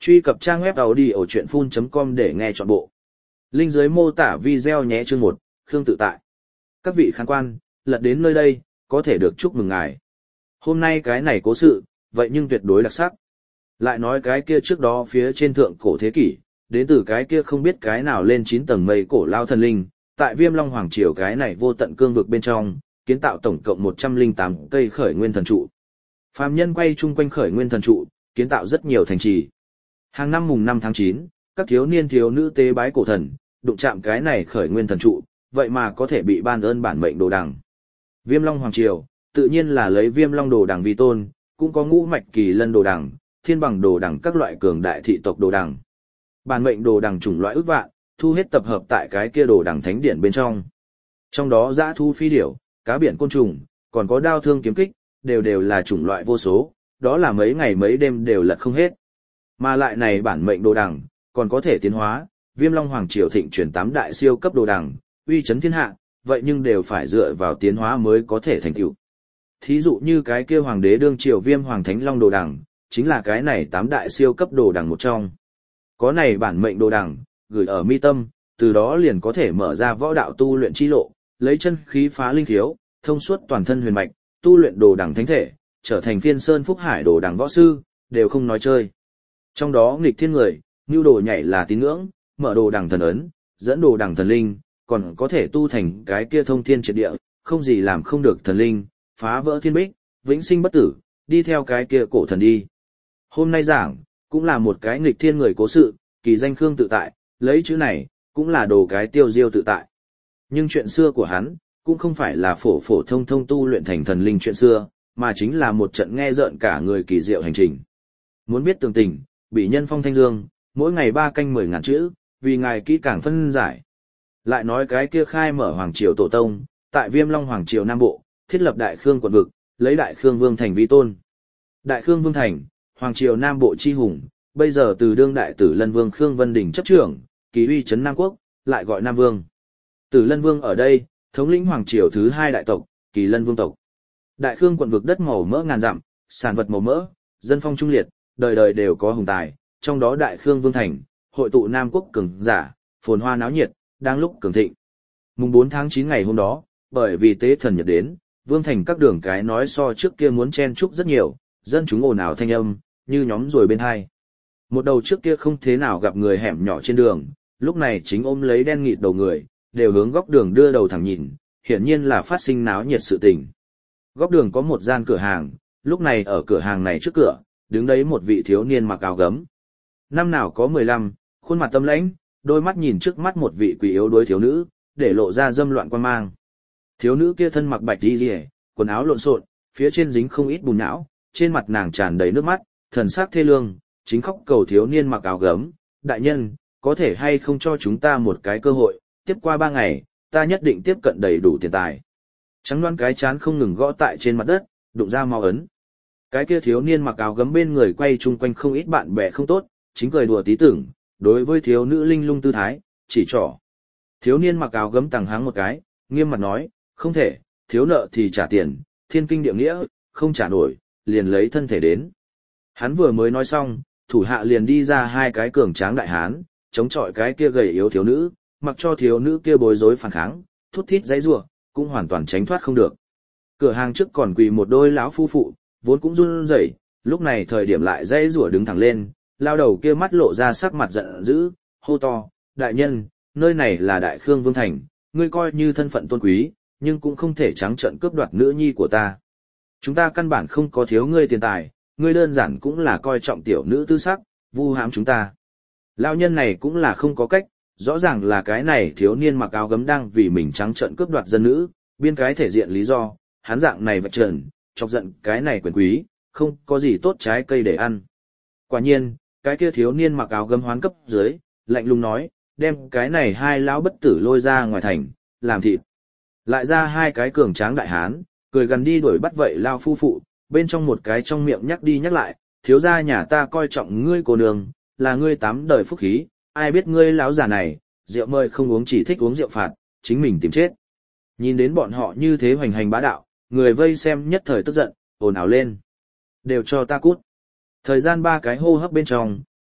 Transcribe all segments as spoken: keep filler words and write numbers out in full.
Truy cập trang web audiochuyenphun chấm com để nghe trọn bộ. Link dưới mô tả video nhé. Chương một, Khương tự tại. Các vị khán quan, lật đến nơi đây, có thể được chúc mừng ngài. Hôm nay cái này cố sự, vậy nhưng tuyệt đối đặc sắc. Lại nói cái kia trước đó phía trên thượng cổ thế kỷ, đến từ cái kia không biết cái nào lên chín tầng mây cổ lao thần linh, tại Viêm Long Hoàng Triều cái này vô tận cương vực bên trong, kiến tạo tổng cộng một trăm lẻ tám cây khởi nguyên thần trụ. Phàm nhân quay chung quanh khởi nguyên thần trụ, kiến tạo rất nhiều thành trì. Hàng năm mùng năm tháng chín, các thiếu niên thiếu nữ tế bái cổ thần, đụng chạm cái này khởi nguyên thần trụ, vậy mà có thể bị ban ơn bản mệnh đồ đằng. Viêm Long Hoàng Triều, tự nhiên là lấy Viêm Long đồ đằng vi tôn, cũng có ngũ mạch kỳ lân đồ đằng, thiên bằng đồ đằng các loại cường đại thị tộc đồ đằng. Bản mệnh đồ đằng chủng loại ước vạn, thu hết tập hợp tại cái kia đồ đằng thánh điển bên trong. Trong đó dã thu phi điểu, cá biển côn trùng, còn có đao thương kiếm kích, đều đều là chủng loại vô số, đó là mấy ngày mấy đêm đều lật không hết. Mà lại này bản mệnh đồ đằng, còn có thể tiến hóa, Viêm Long Hoàng Triều thịnh truyền tám đại siêu cấp đồ đằng, uy chấn thiên hạ, vậy nhưng đều phải dựa vào tiến hóa mới có thể thành tựu. Thí dụ như cái kia hoàng đế đương triều Viêm Hoàng Thánh Long đồ đằng, chính là cái này tám đại siêu cấp đồ đằng một trong. Có này bản mệnh đồ đằng, gửi ở mi tâm, từ đó liền có thể mở ra võ đạo tu luyện chi lộ, lấy chân khí phá linh thiếu, thông suốt toàn thân huyền mạch, tu luyện đồ đằng thánh thể, trở thành Phiên Sơn Phúc Hải đồ đằng võ sư, đều không nói chơi. Trong đó nghịch thiên người, nưu đồ nhảy là tín ngưỡng, mở đồ đằng thần ấn, dẫn đồ đằng thần linh, còn có thể tu thành cái kia thông thiên triệt địa, không gì làm không được thần linh, phá vỡ thiên bích, vĩnh sinh bất tử, đi theo cái kia cổ thần đi. Hôm nay giảng, cũng là một cái nghịch thiên người cố sự, kỳ danh Khương tự tại, lấy chữ này, cũng là đồ cái tiêu diêu tự tại. Nhưng chuyện xưa của hắn, cũng không phải là phổ phổ thông thông tu luyện thành thần linh chuyện xưa, mà chính là một trận nghe rợn cả người kỳ diệu hành trình. Muốn biết tường tình, bị nhân phong thanh dương, mỗi ngày ba canh mười ngàn chữ, vì ngài kỹ càng phân giải. Lại nói cái kia khai mở Hoàng Triều Tổ Tông, tại Viêm Long Hoàng Triều Nam Bộ, thiết lập Đại Khương quận vực, lấy Đại Khương Vương Thành vi tôn. Đại Khương Vương Thành, Hoàng Triều Nam Bộ chi hùng, bây giờ từ đương đại tử Lân Vương Khương Vân Đình chấp trưởng, kỳ uy chấn Nam Quốc, lại gọi Nam Vương. Tử Lân Vương ở đây, thống lĩnh Hoàng Triều thứ hai đại tộc, Kỳ Lân Vương tộc. Đại Khương quận vực đất màu mỡ ngàn dặm, sản vật màu mỡ, dân phong trung liệt, đời đời đều có hùng tài, trong đó Đại Khương Vương Thành, hội tụ Nam Quốc cường giả, phồn hoa náo nhiệt, đang lúc cường thịnh. Mùng bốn tháng chín ngày hôm đó, bởi vì tế thần nhật đến, Vương Thành các đường cái nói so trước kia muốn chen chúc rất nhiều, dân chúng ồn ào thanh âm, như nhóm rồi bên hai. Một đầu trước kia không thế nào gặp người hẻm nhỏ trên đường, lúc này chính ôm lấy đen nghịt đầu người, đều hướng góc đường đưa đầu thẳng nhìn, hiển nhiên là phát sinh náo nhiệt sự tình. Góc đường có một gian cửa hàng, lúc này ở cửa hàng này trước cửa, đứng đấy một vị thiếu niên mặc áo gấm. Năm nào có mười lăm, khuôn mặt tâm lãnh, đôi mắt nhìn trước mắt một vị quỷ yếu đuối thiếu nữ, để lộ ra dâm loạn quan mang. Thiếu nữ kia thân mặc bạch y liễu, quần áo lộn xộn, phía trên dính không ít bùn nhão, trên mặt nàng tràn đầy nước mắt, thần sắc thê lương, chính khóc cầu thiếu niên mặc áo gấm, đại nhân, có thể hay không cho chúng ta một cái cơ hội, tiếp qua ba ngày, ta nhất định tiếp cận đầy đủ tiền tài. Trắng đoán cái chán không ngừng gõ tại trên mặt đất, đụng ra máu ấn. Cái kia thiếu niên mặc áo gấm bên người quay chung quanh không ít bạn bè không tốt, chính cười đùa tí tưởng, đối với thiếu nữ linh lung tư thái, chỉ trỏ. Thiếu niên mặc áo gấm tằng háng một cái, nghiêm mặt nói, không thể, thiếu nợ thì trả tiền, thiên kinh địa nghĩa, không trả nổi, liền lấy thân thể đến. Hắn vừa mới nói xong, thủ hạ liền đi ra hai cái cường tráng đại hán, chống chọi cái kia gầy yếu thiếu nữ, mặc cho thiếu nữ kia bối rối phản kháng, thút thít giãy giụa, cũng hoàn toàn tránh thoát không được. Cửa hàng trước còn quỳ một đôi lão phu phụ, vốn cũng run rẩy, lúc này thời điểm lại giãy giụa đứng thẳng lên, lao đầu kia mắt lộ ra sắc mặt giận dữ, hô to, đại nhân, nơi này là Đại Khương Vương Thành, ngươi coi như thân phận tôn quý, nhưng cũng không thể trắng trợn cướp đoạt nữ nhi của ta. Chúng ta căn bản không có thiếu ngươi tiền tài, ngươi đơn giản cũng là coi trọng tiểu nữ tư sắc, vu hãm chúng ta. Lão nhân này cũng là không có cách, rõ ràng là cái này thiếu niên mặc áo gấm đang vì mình trắng trợn cướp đoạt dân nữ, biên cái thể diện lý do, hắn dạng này vạch trần, chọc giận cái này quyền quý, không có gì tốt trái cây để ăn. Quả nhiên, cái kia thiếu niên mặc áo gấm hoán cấp dưới, lạnh lùng nói, đem cái này hai lão bất tử lôi ra ngoài thành, làm thịt. Lại ra hai cái cường tráng đại hán, cười gần đi đuổi bắt vậy lao phu phụ, bên trong một cái trong miệng nhắc đi nhắc lại, thiếu gia nhà ta coi trọng ngươi cô nương, là ngươi tám đời phúc khí, ai biết ngươi lão già này, rượu mời không uống chỉ thích uống rượu phạt, chính mình tìm chết. Nhìn đến bọn họ như thế hoành hành bá đạo, người vây xem nhất thời tức giận, ồn ào lên. Đều cho ta cút. Thời gian ba cái hô hấp bên trong,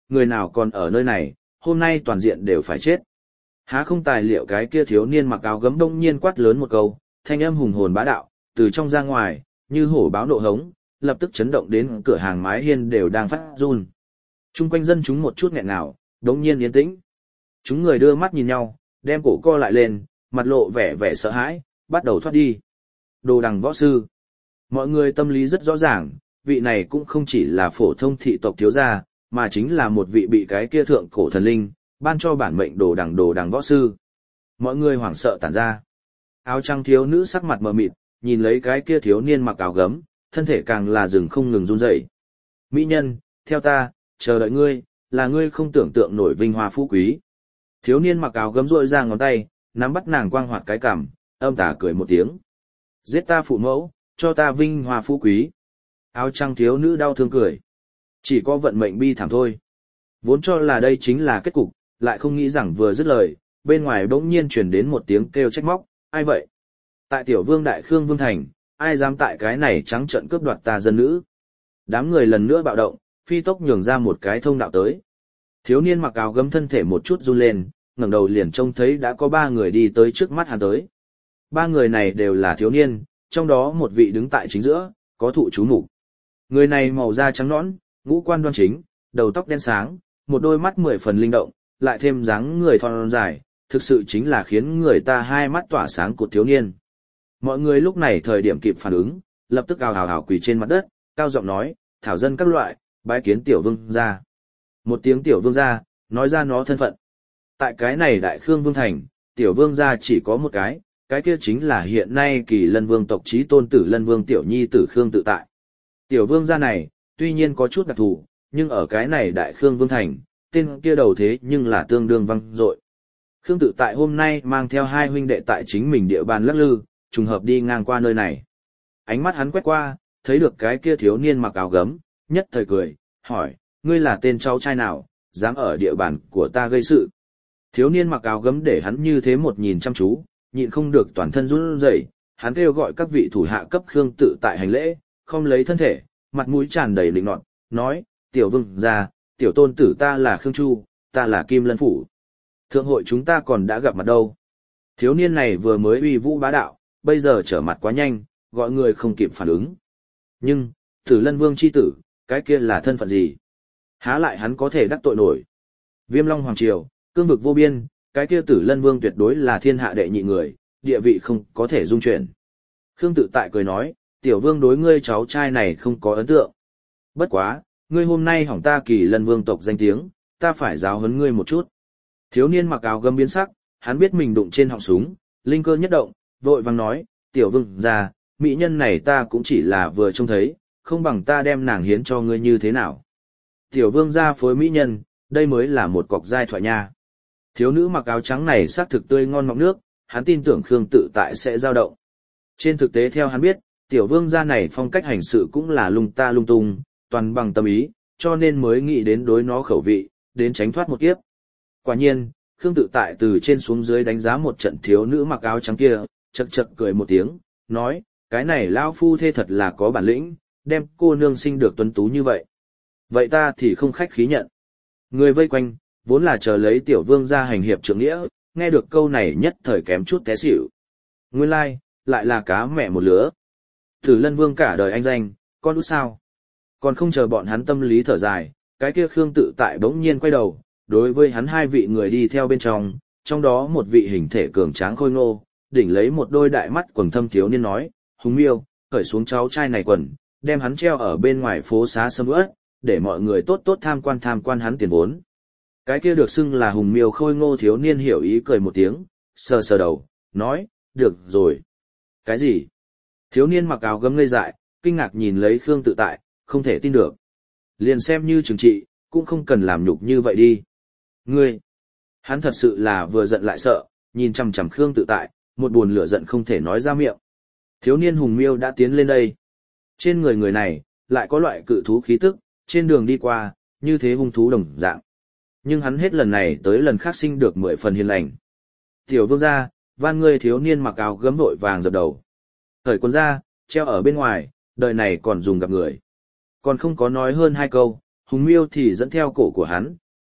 người nào còn ở nơi này, hôm nay toàn diện đều phải chết. Há không tài liệu cái kia thiếu niên mặc áo gấm đông nhiên quát lớn một câu, thanh âm hùng hồn bá đạo, từ trong ra ngoài, như hổ báo nộ hống, lập tức chấn động đến cửa hàng mái hiên đều đang phát run. Trung quanh dân chúng một chút nghẹn ngào, đống nhiên yên tĩnh. Chúng người đưa mắt nhìn nhau, đem cổ co lại lên, mặt lộ vẻ vẻ sợ hãi, bắt đầu thoát đi. Đồ đằng võ sư. Mọi người tâm lý rất rõ ràng, vị này cũng không chỉ là phổ thông thị tộc thiếu gia, mà chính là một vị bị cái kia thượng cổ thần linh, ban cho bản mệnh đồ đằng đồ đằng võ sư. Mọi người hoảng sợ tản ra. Áo trắng thiếu nữ sắc mặt mờ mịt, nhìn lấy cái kia thiếu niên mặc áo gấm, thân thể càng là rừng không ngừng run rẩy. Mỹ nhân, theo ta, chờ đợi ngươi, là ngươi không tưởng tượng nổi vinh hoa phú quý. Thiếu niên mặc áo gấm rội ra ngón tay, nắm bắt nàng quang hoạt cái cằm, âm tà cười một tiếng. Giết ta phụ mẫu, cho ta vinh hoa phú quý. Áo trắng thiếu nữ đau thương cười. Chỉ có vận mệnh bi thảm thôi. Vốn cho là đây chính là kết cục, lại không nghĩ rằng vừa dứt lời, bên ngoài bỗng nhiên truyền đến một tiếng kêu trách móc, ai vậy? Tại tiểu vương đại khương vương thành, ai dám tại cái này trắng trợn cướp đoạt ta dân nữ? Đám người lần nữa bạo động, phi tốc nhường ra một cái thông đạo tới. Thiếu niên mặc áo gấm thân thể một chút run lên, ngẩng đầu liền trông thấy đã có ba người đi tới trước mắt hắn tới. Ba người này đều là thiếu niên, trong đó một vị đứng tại chính giữa, có thụ chú mục. Người này màu da trắng nõn, ngũ quan đoan chính, đầu tóc đen sáng, một đôi mắt mười phần linh động, lại thêm dáng người thon dài, thực sự chính là khiến người ta hai mắt tỏa sáng của thiếu niên. Mọi người lúc này thời điểm kịp phản ứng, lập tức ào ào ào quỳ trên mặt đất, cao giọng nói, thảo dân các loại, bái kiến tiểu vương gia. Một tiếng tiểu vương gia, nói ra nó thân phận. Tại cái này đại khương vương thành, tiểu vương gia chỉ có một cái, cái kia chính là hiện nay kỳ lân vương tộc chí tôn tử lân vương tiểu nhi tử khương tự tại. Tiểu vương gia này, tuy nhiên có chút đặc thù, nhưng ở cái này đại khương vương thành, tên kia đầu thế nhưng là tương đương vang dội. Khương tự tại hôm nay mang theo hai huynh đệ tại chính mình địa bàn lắc lư, trùng hợp đi ngang qua nơi này. Ánh mắt hắn quét qua, thấy được cái kia thiếu niên mặc áo gấm, nhất thời cười, hỏi, ngươi là tên cháu trai nào, dám ở địa bàn của ta gây sự. Thiếu niên mặc áo gấm để hắn như thế một nhìn chăm chú, nhịn không được toàn thân run rẩy, hắn kêu gọi các vị thủ hạ cấp Khương tự tại hành lễ, không lấy thân thể, mặt mũi tràn đầy lịnh nọt, nói, tiểu vương gia, tiểu tôn tử ta là Khương Chu, ta là Kim Lân Phủ. Thượng hội chúng ta còn đã gặp mặt đâu. Thiếu niên này vừa mới uy vũ bá đạo, bây giờ trở mặt quá nhanh, gọi người không kịp phản ứng. Nhưng, Tử Lân Vương chi tử, cái kia là thân phận gì? Há lại hắn có thể đắc tội nổi. Viêm Long Hoàng Triều, cương vực vô biên, cái kia Tử Lân Vương tuyệt đối là thiên hạ đệ nhị người, địa vị không có thể dung chuyển. Khương tự tại cười nói, tiểu vương đối ngươi cháu trai này không có ấn tượng. Bất quá, ngươi hôm nay hỏng ta Kỳ Lân Vương tộc danh tiếng, ta phải giáo huấn ngươi một chút. Thiếu niên mặc áo gấm biến sắc, hắn biết mình đụng trên họng súng, linh cơ nhất động, vội vàng nói, tiểu vương gia, mỹ nhân này ta cũng chỉ là vừa trông thấy, không bằng ta đem nàng hiến cho ngươi như thế nào. Tiểu vương gia phối mỹ nhân, đây mới là một cọc giai thoại nha. Thiếu nữ mặc áo trắng này xác thực tươi ngon ngọc nước, hắn tin tưởng Khương tự tại sẽ dao động. Trên thực tế theo hắn biết, tiểu vương gia này phong cách hành sự cũng là lung ta lung tung, toàn bằng tâm ý, cho nên mới nghĩ đến đối nó khẩu vị, đến tránh thoát một kiếp. Quả nhiên, Khương tự tại từ trên xuống dưới đánh giá một trận thiếu nữ mặc áo trắng kia, chậc chậc cười một tiếng, nói, cái này lão phu thê thật là có bản lĩnh, đem cô nương sinh được tuấn tú như vậy. Vậy ta thì không khách khí nhận. Người vây quanh, vốn là chờ lấy tiểu vương ra hành hiệp trưởng nghĩa, nghe được câu này nhất thời kém chút té xỉu. Nguyên lai, like, lại là cá mẹ một lứa. Tử Lân Vương cả đời anh danh, con út sao. Còn không chờ bọn hắn tâm lý thở dài, cái kia Khương tự tại bỗng nhiên quay đầu, đối với hắn hai vị người đi theo bên trong, trong đó một vị hình thể cường tráng khôi ngô, đỉnh lấy một đôi đại mắt quầng thâm thiếu niên nói, Hùng Miêu, cởi xuống cháu trai này quần, đem hắn treo ở bên ngoài phố xá sầm uất, để mọi người tốt tốt tham quan tham quan hắn tiền vốn. Cái kia được xưng là Hùng Miêu khôi ngô thiếu niên hiểu ý cười một tiếng, sờ sờ đầu, nói, được rồi. Cái gì? Thiếu niên mặc áo gấm ngây dại, kinh ngạc nhìn lấy Khương tự tại, không thể tin được. Liền xem như trừng trị, cũng không cần làm nhục như vậy đi. Ngươi! Hắn thật sự là vừa giận lại sợ, nhìn chằm chằm Khương tự tại, một buồn lửa giận không thể nói ra miệng. Thiếu niên Hùng Miêu đã tiến lên đây. Trên người người này, lại có loại cự thú khí tức, trên đường đi qua, như thế hung thú đồng dạng. Nhưng hắn hết lần này tới lần khác sinh được mười phần hiền lành. Tiểu vương gia, van ngươi thiếu niên mặc áo gấm vội vàng dập đầu. Thời quân ra, treo ở bên ngoài, đời này còn dùng gặp người. Còn không có nói hơn hai câu, Hùng Miêu thì dẫn theo cổ của hắn,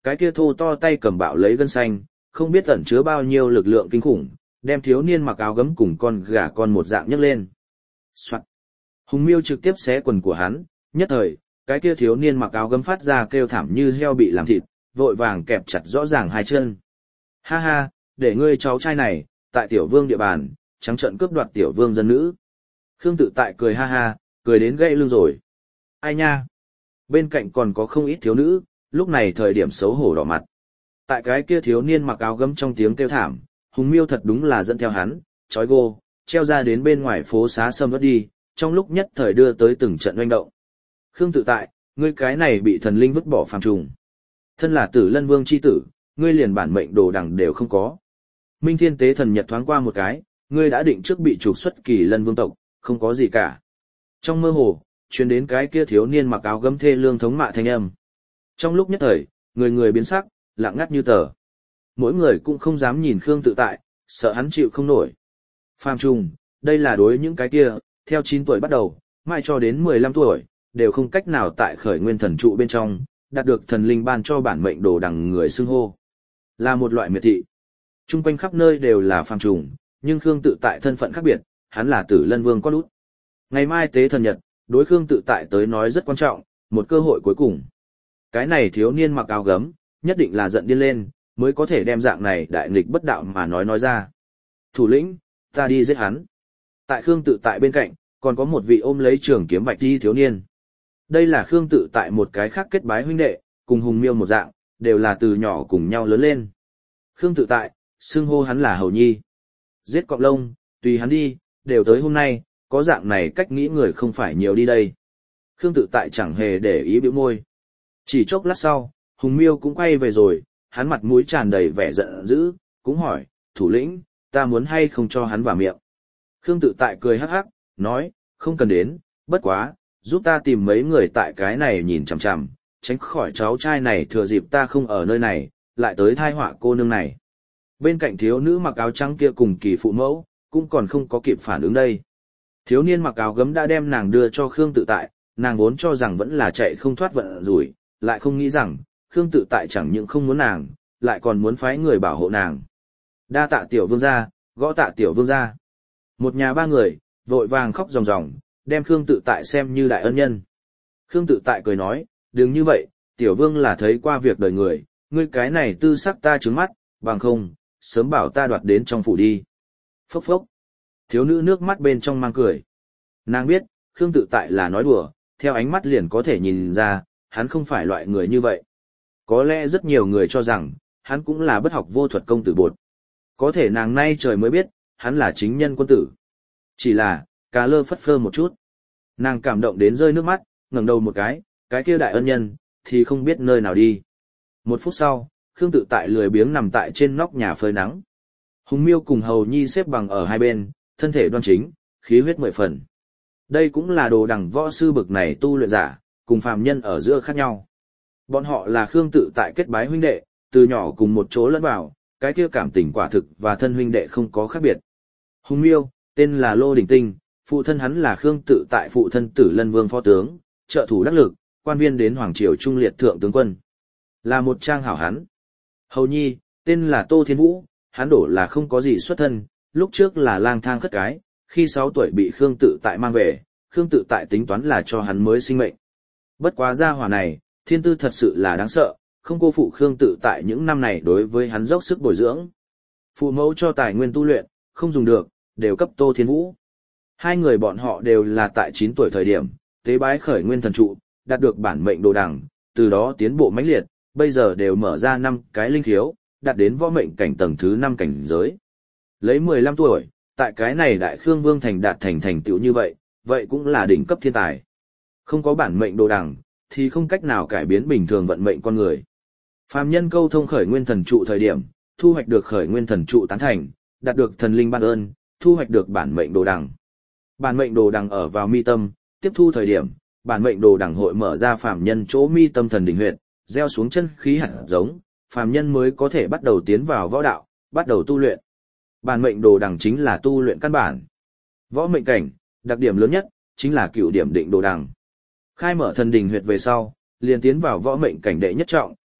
Cái kia thô to tay cầm bạo lấy gân xanh, không biết ẩn chứa bao nhiêu lực lượng kinh khủng, đem thiếu niên mặc áo gấm cùng con gà con một dạng nhấc lên. Soạn. Hùng Miêu trực tiếp xé quần của hắn, nhất thời, cái kia thiếu niên mặc áo gấm phát ra kêu thảm như heo bị làm thịt, vội vàng kẹp chặt rõ ràng hai chân. Ha ha, để ngươi cháu trai này, tại tiểu vương địa bàn, trắng trợn cướp đoạt tiểu vương dân nữ. Khương Tự Tại cười ha ha, cười đến gãy lưng rồi. Ai nha? Bên cạnh còn có không ít thiếu nữ, lúc này thời điểm xấu hổ đỏ mặt. Tại cái kia thiếu niên mặc áo gấm trong tiếng kêu thảm, Hùng Miêu thật đúng là dẫn theo hắn, trói gô, treo ra đến bên ngoài phố xá sâm vất đi, trong lúc nhất thời đưa tới từng trận oanh động. Khương Tự Tại, ngươi cái này bị thần linh vứt bỏ phàm trùng. Thân là Tử Lân Vương chi tử, ngươi liền bản mệnh đồ đằng đều không có. Minh Thiên Tế Thần Nhật thoáng qua một cái, ngươi đã định trước bị trục xuất Kỳ Lân Vương tộc, không có gì cả. Trong mơ hồ, truyền đến cái kia thiếu niên mặc áo gấm thê lương thống mạ thanh âm. Trong lúc nhất thời, người người biến sắc, lặng ngắt như tờ. Mỗi người cũng không dám nhìn Khương Tự Tại, sợ hắn chịu không nổi. Phàm trùng, đây là đối những cái kia, theo chín tuổi bắt đầu, mãi cho đến mười lăm tuổi, đều không cách nào tại khởi nguyên thần trụ bên trong, đạt được thần linh ban cho bản mệnh đồ đằng người xưng hô. Là một loại miệt thị. Trung quanh khắp nơi đều là phàm trùng, nhưng Khương Tự Tại thân phận khác biệt, hắn là Tử Lân Vương con út. Ngày mai tế thần nhật, đối Khương Tự Tại tới nói rất quan trọng, một cơ hội cuối cùng. Cái này thiếu niên mặc áo gấm, nhất định là giận điên lên, mới có thể đem dạng này đại nghịch bất đạo mà nói nói ra. Thủ lĩnh, ta đi giết hắn. Tại Khương Tự Tại bên cạnh, còn có một vị ôm lấy trường kiếm bạch đi thiếu niên. Đây là Khương Tự Tại một cái khác kết bái huynh đệ, cùng Hùng Miêu một dạng, đều là từ nhỏ cùng nhau lớn lên. Khương Tự Tại, xưng hô hắn là Hầu Nhi. Giết cọp lông, tùy hắn đi, đều tới hôm nay, có dạng này cách nghĩ người không phải nhiều đi đây. Khương Tự Tại chẳng hề để ý bĩu môi. Chỉ chốc lát sau, Hùng Miêu cũng quay về rồi, hắn mặt mũi tràn đầy vẻ giận dữ, cũng hỏi, thủ lĩnh, ta muốn hay không cho hắn vào miệng. Khương Tự Tại cười hắc hắc, nói, không cần đến, bất quá, giúp ta tìm mấy người tại cái này nhìn chằm chằm, tránh khỏi cháu trai này thừa dịp ta không ở nơi này, lại tới thai họa cô nương này. Bên cạnh thiếu nữ mặc áo trắng kia cùng Kỳ phụ mẫu, cũng còn không có kịp phản ứng đây. Thiếu niên mặc áo gấm đã đem nàng đưa cho Khương Tự Tại, nàng vốn cho rằng vẫn là chạy không thoát vận rủi, lại không nghĩ rằng, Khương Tự Tại chẳng những không muốn nàng, lại còn muốn phái người bảo hộ nàng. Đa tạ tiểu vương gia, gõ tạ tiểu vương gia. Một nhà ba người, vội vàng khóc ròng ròng, đem Khương Tự Tại xem như đại ân nhân. Khương Tự Tại cười nói, đừng như vậy, tiểu vương là thấy qua việc đời người, ngươi cái này tư sắc ta trướng mắt, bằng không, sớm bảo ta đoạt đến trong phủ đi. Phốc phốc. Thiếu nữ nước mắt bên trong mang cười. Nàng biết, Khương Tự Tại là nói đùa, theo ánh mắt liền có thể nhìn ra, hắn không phải loại người như vậy. Có lẽ rất nhiều người cho rằng, hắn cũng là bất học vô thuật công tử bột. Có thể nàng nay trời mới biết, hắn là chính nhân quân tử. Chỉ là, cá lơ phất phơ một chút. Nàng cảm động đến rơi nước mắt, ngẩng đầu một cái, cái kia đại ân nhân, thì không biết nơi nào đi. Một phút sau, Khương Tự Tại lười biếng nằm tại trên nóc nhà phơi nắng. Hùng Miêu cùng Hầu Nhi xếp bằng ở hai bên, thân thể đoan chính, khí huyết mười phần. Đây cũng là đồ đẳng võ sư bực này tu luyện giả, cùng phàm nhân ở giữa khác nhau. Bọn họ là Khương Tự Tại kết bái huynh đệ, từ nhỏ cùng một chỗ lẫn vào, cái kia cảm tình quả thực và thân huynh đệ không có khác biệt. Hùng Miêu, tên là Lô Đình Tinh, phụ thân hắn là Khương Tự Tại phụ thân Tử Lân Vương phó tướng, trợ thủ đắc lực, quan viên đến hoàng triều trung liệt thượng tướng quân. Là một trang hảo hắn. Hầu Nhi, tên là Tô Thiên Vũ, hắn đổ là không có gì xuất thân, lúc trước là lang thang khất cái, khi sáu tuổi bị Khương Tự Tại mang về, Khương Tự Tại tính toán là cho hắn mới sinh mệnh. Bất quá gia hỏa này, thiên tư thật sự là đáng sợ, không cô phụ Khương Tự Tại những năm này đối với hắn dốc sức bồi dưỡng. Phụ mẫu cho tài nguyên tu luyện, không dùng được, đều cấp Tô Thiên Vũ. Hai người bọn họ đều là tại chín tuổi thời điểm, tế bái khởi nguyên thần trụ, đạt được bản mệnh đồ đằng, từ đó tiến bộ mãnh liệt, bây giờ đều mở ra năm cái linh khiếu, đạt đến võ mệnh cảnh tầng thứ năm cảnh giới. Lấy mười lăm tuổi, tại cái này Đại Khương Vương thành đạt thành thành tựu như vậy, vậy cũng là đỉnh cấp thiên tài. Không có bản mệnh đồ đằng, thì không cách nào cải biến bình thường vận mệnh con người. Phàm nhân câu thông khởi nguyên thần trụ thời điểm, thu hoạch được khởi nguyên thần trụ tán thành, đạt được thần linh ban ơn, thu hoạch được bản mệnh đồ đằng. Bản mệnh đồ đằng ở vào mi tâm, tiếp thu thời điểm, bản mệnh đồ đằng hội mở ra phàm nhân chỗ mi tâm thần đỉnh huyệt, gieo xuống chân khí hạt giống, phàm nhân mới có thể bắt đầu tiến vào võ đạo, bắt đầu tu luyện. Bản mệnh đồ đằng chính là tu luyện căn bản. Võ mệnh cảnh, đặc điểm lớn nhất chính là cửu điểm định đồ đằng. Khai mở thần đỉnh huyệt về sau, liền tiến vào võ mệnh cảnh đệ nhất trọng,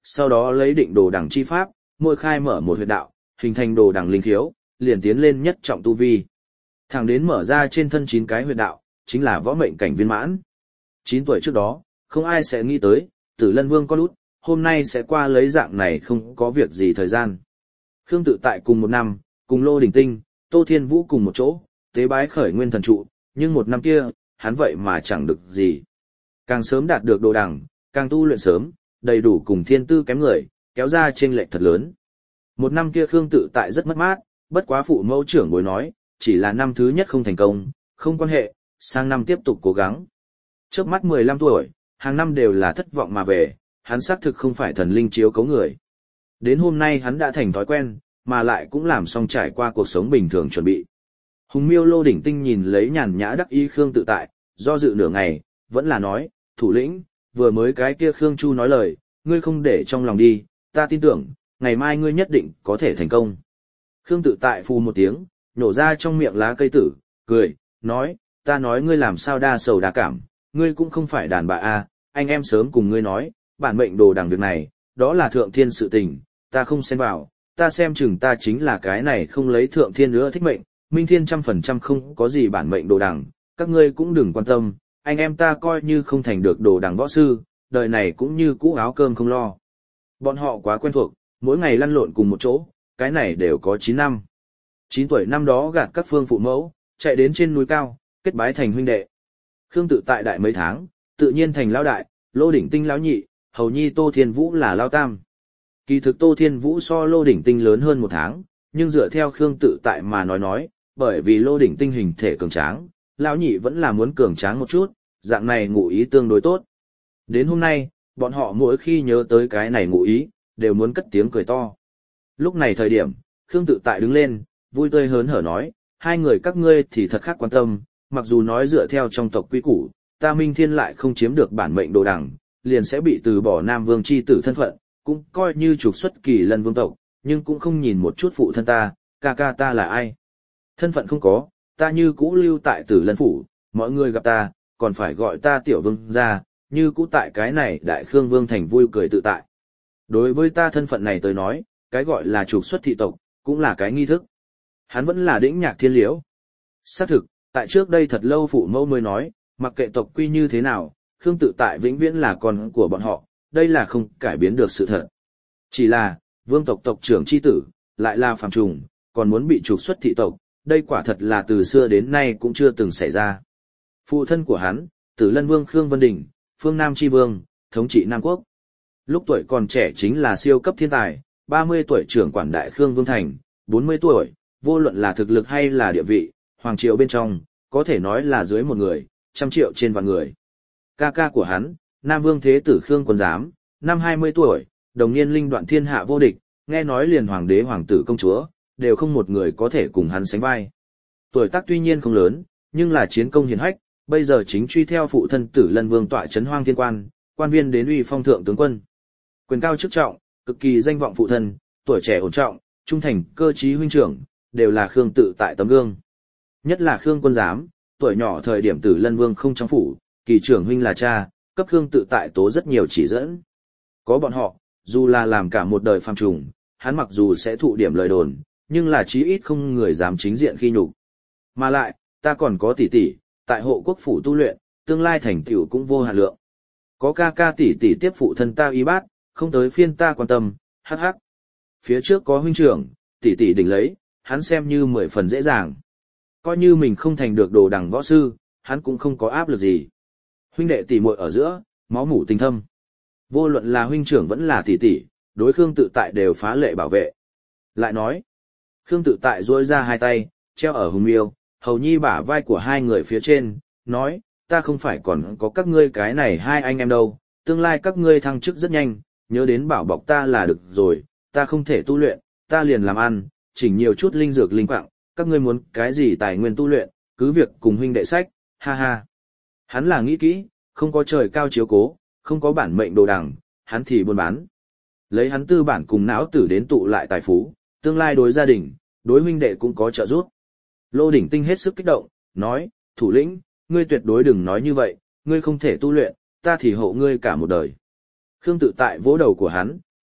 sau đó lấy định đồ đằng chi pháp, mỗi khai mở một huyệt đạo, hình thành đồ đằng linh khiếu, liền tiến lên nhất trọng tu vi. Thẳng đến mở ra trên thân chín cái huyệt đạo, chính là võ mệnh cảnh viên mãn. chín tuổi trước đó, không ai sẽ nghĩ tới, Tử Lân Vương con út, hôm nay sẽ qua lấy dạng này không có việc gì thời gian. Khương Tự Tại cùng một năm, cùng Lô Đỉnh Tinh, Tô Thiên Vũ cùng một chỗ, tế bái khởi nguyên thần trụ, nhưng một năm kia, hắn vậy mà chẳng được gì. Càng sớm đạt được đồ đằng, càng tu luyện sớm, đầy đủ cùng thiên tư kém người, kéo ra chênh lệch thật lớn. Một năm kia Khương Tự Tại rất mất mát, bất quá phụ mẫu trưởng bối nói, chỉ là năm thứ nhất không thành công, không quan hệ, sang năm tiếp tục cố gắng. Trước mắt mười lăm tuổi, hàng năm đều là thất vọng mà về, hắn xác thực không phải thần linh chiếu cấu người. Đến hôm nay hắn đã thành thói quen, mà lại cũng làm xong trải qua cuộc sống bình thường chuẩn bị. Hùng Miêu Lô Đỉnh Tinh nhìn lấy nhàn nhã đắc ý Khương Tự Tại, do dự nửa ngày, vẫn là nói, thủ lĩnh, vừa mới cái kia Khương Chu nói lời, ngươi không để trong lòng đi, ta tin tưởng, ngày mai ngươi nhất định có thể thành công. Khương Tự Tại phù một tiếng, nhổ ra trong miệng lá cây tử, cười, nói, ta nói ngươi làm sao đa sầu đa cảm, ngươi cũng không phải đàn bà a, anh em sớm cùng ngươi nói, bản mệnh đồ đằng việc này, đó là thượng thiên sự tình, ta không xen vào, ta xem chừng ta chính là cái này không lấy thượng thiên nữa thích mệnh, minh thiên trăm phần trăm không có gì bản mệnh đồ đằng, các ngươi cũng đừng quan tâm, anh em ta coi như không thành được đồ đằng võ sư, đời này cũng như cũ áo cơm không lo. Bọn họ quá quen thuộc, mỗi ngày lăn lộn cùng một chỗ, cái này đều có chín năm. chín tuổi năm đó gạt các phương phụ mẫu, chạy đến trên núi cao, kết bái thành huynh đệ. Khương Tự Tại đại mấy tháng, tự nhiên thành lão đại, Lô Đỉnh Tinh lão nhị, hầu nhi Tô Thiên Vũ là lão tam. Kỳ thực Tô Thiên Vũ so Lô Đỉnh Tinh lớn hơn một tháng, nhưng dựa theo Khương Tự Tại mà nói nói, bởi vì Lô Đỉnh Tinh hình thể cường tráng, lão nhị vẫn là muốn cường tráng một chút, dạng này ngụ ý tương đối tốt. Đến hôm nay, bọn họ mỗi khi nhớ tới cái này ngụ ý, đều muốn cất tiếng cười to. Lúc này thời điểm, Khương Tự Tại đứng lên, vui tươi hớn hở nói, hai người các ngươi thì thật khác quan tâm, mặc dù nói dựa theo trong tộc quy củ, ta Minh Thiên lại không chiếm được bản mệnh đồ đằng, liền sẽ bị từ bỏ Nam Vương chi tử thân phận, cũng coi như trục xuất Kỳ Lân Vương tộc, nhưng cũng không nhìn một chút phụ thân ta, ca ca ta là ai. Thân phận không có, ta như cũ lưu tại Tử Lân phủ, mọi người gặp ta, còn phải gọi ta tiểu vương gia, như cũ tại cái này đại khương vương thành vui cười tự tại. Đối với ta thân phận này tới nói, cái gọi là trục xuất thị tộc, cũng là cái nghi thức. Hắn vẫn là đĩnh nhạc thiên liễu. Xác thực, tại trước đây thật lâu phụ mẫu mới nói, mặc kệ tộc quy như thế nào, Khương Tự Tại vĩnh viễn là con của bọn họ, đây là không cải biến được sự thật. Chỉ là, vương tộc tộc trưởng chi tử, lại là phàm trùng, còn muốn bị trục xuất thị tộc, đây quả thật là từ xưa đến nay cũng chưa từng xảy ra. Phụ thân của hắn, Tử Lân Vương Khương Vân Đình, phương Nam Chi Vương, thống trị Nam Quốc. Lúc tuổi còn trẻ chính là siêu cấp thiên tài, ba mươi tuổi trưởng quản đại Khương Vương Thành, bốn mươi tuổi, vô luận là thực lực hay là địa vị, hoàng triều bên trong, có thể nói là dưới một người, trăm triệu trên vạn người. Ca ca của hắn, Nam Vương Thế Tử Khương Quân Giám, năm hai mươi tuổi, đồng niên linh đoạn thiên hạ vô địch, nghe nói liền hoàng đế hoàng tử công chúa, đều không một người có thể cùng hắn sánh vai. Tuổi tác tuy nhiên không lớn, nhưng là chiến công hiển hách, bây giờ chính truy theo phụ thân Tử Lân Vương tọa trấn Hoang Thiên Quan, quan viên đến uy phong thượng tướng quân. Quyền cao chức trọng, cực kỳ danh vọng phụ thân, tuổi trẻ ổn trọng, trung thành, cơ trí huynh trưởng, đều là Khương Tự Tại tấm gương. Nhất là Khương Quân Giám, tuổi nhỏ thời điểm Tử Lân Vương không trong phủ, kỳ trưởng huynh là cha, cấp Khương Tự Tại tố rất nhiều chỉ dẫn. Có bọn họ, dù là làm cả một đời phàm trùng, hắn mặc dù sẽ thụ điểm lời đồn, nhưng là chí ít không người dám chính diện khi nhục. Mà lại, ta còn có tỷ tỷ, tại hộ quốc phủ tu luyện, tương lai thành tựu cũng vô hạn lượng. Có ca ca tỷ tỷ tiếp phụ thân ta y bát, không tới phiên ta quan tâm, hắc hắc. Phía trước có huynh trưởng, tỷ tỷ đỉnh lấy, hắn xem như mười phần dễ dàng. Coi như mình không thành được đồ đằng võ sư, hắn cũng không có áp lực gì. Huynh đệ tỷ muội ở giữa, máu mủ tình thâm. Vô luận là huynh trưởng vẫn là tỷ tỷ, đối Khương Tự Tại đều phá lệ bảo vệ. Lại nói, Khương Tự Tại duỗi ra hai tay, treo ở Hùng Miêu, Hầu Nhi bả vai của hai người phía trên, nói, ta không phải còn có các ngươi cái này hai anh em đâu, tương lai các ngươi thăng chức rất nhanh, nhớ đến bảo bọc ta là được rồi, ta không thể tu luyện, ta liền làm ăn, chỉnh nhiều chút linh dược linh quạng, các ngươi muốn cái gì tài nguyên tu luyện, cứ việc cùng huynh đệ sách, ha ha. Hắn là nghĩ kỹ, không có trời cao chiếu cố, không có bản mệnh đồ đằng, hắn thì buôn bán. Lấy hắn tư bản cùng não tử đến tụ lại tài phú, tương lai đối gia đình, đối huynh đệ cũng có trợ giúp. Lô Đỉnh Tinh hết sức kích động, nói, thủ lĩnh, ngươi tuyệt đối đừng nói như vậy, ngươi không thể tu luyện, ta thì hộ ngươi cả một đời. Khương Tự Tại vỗ đầu của hắn,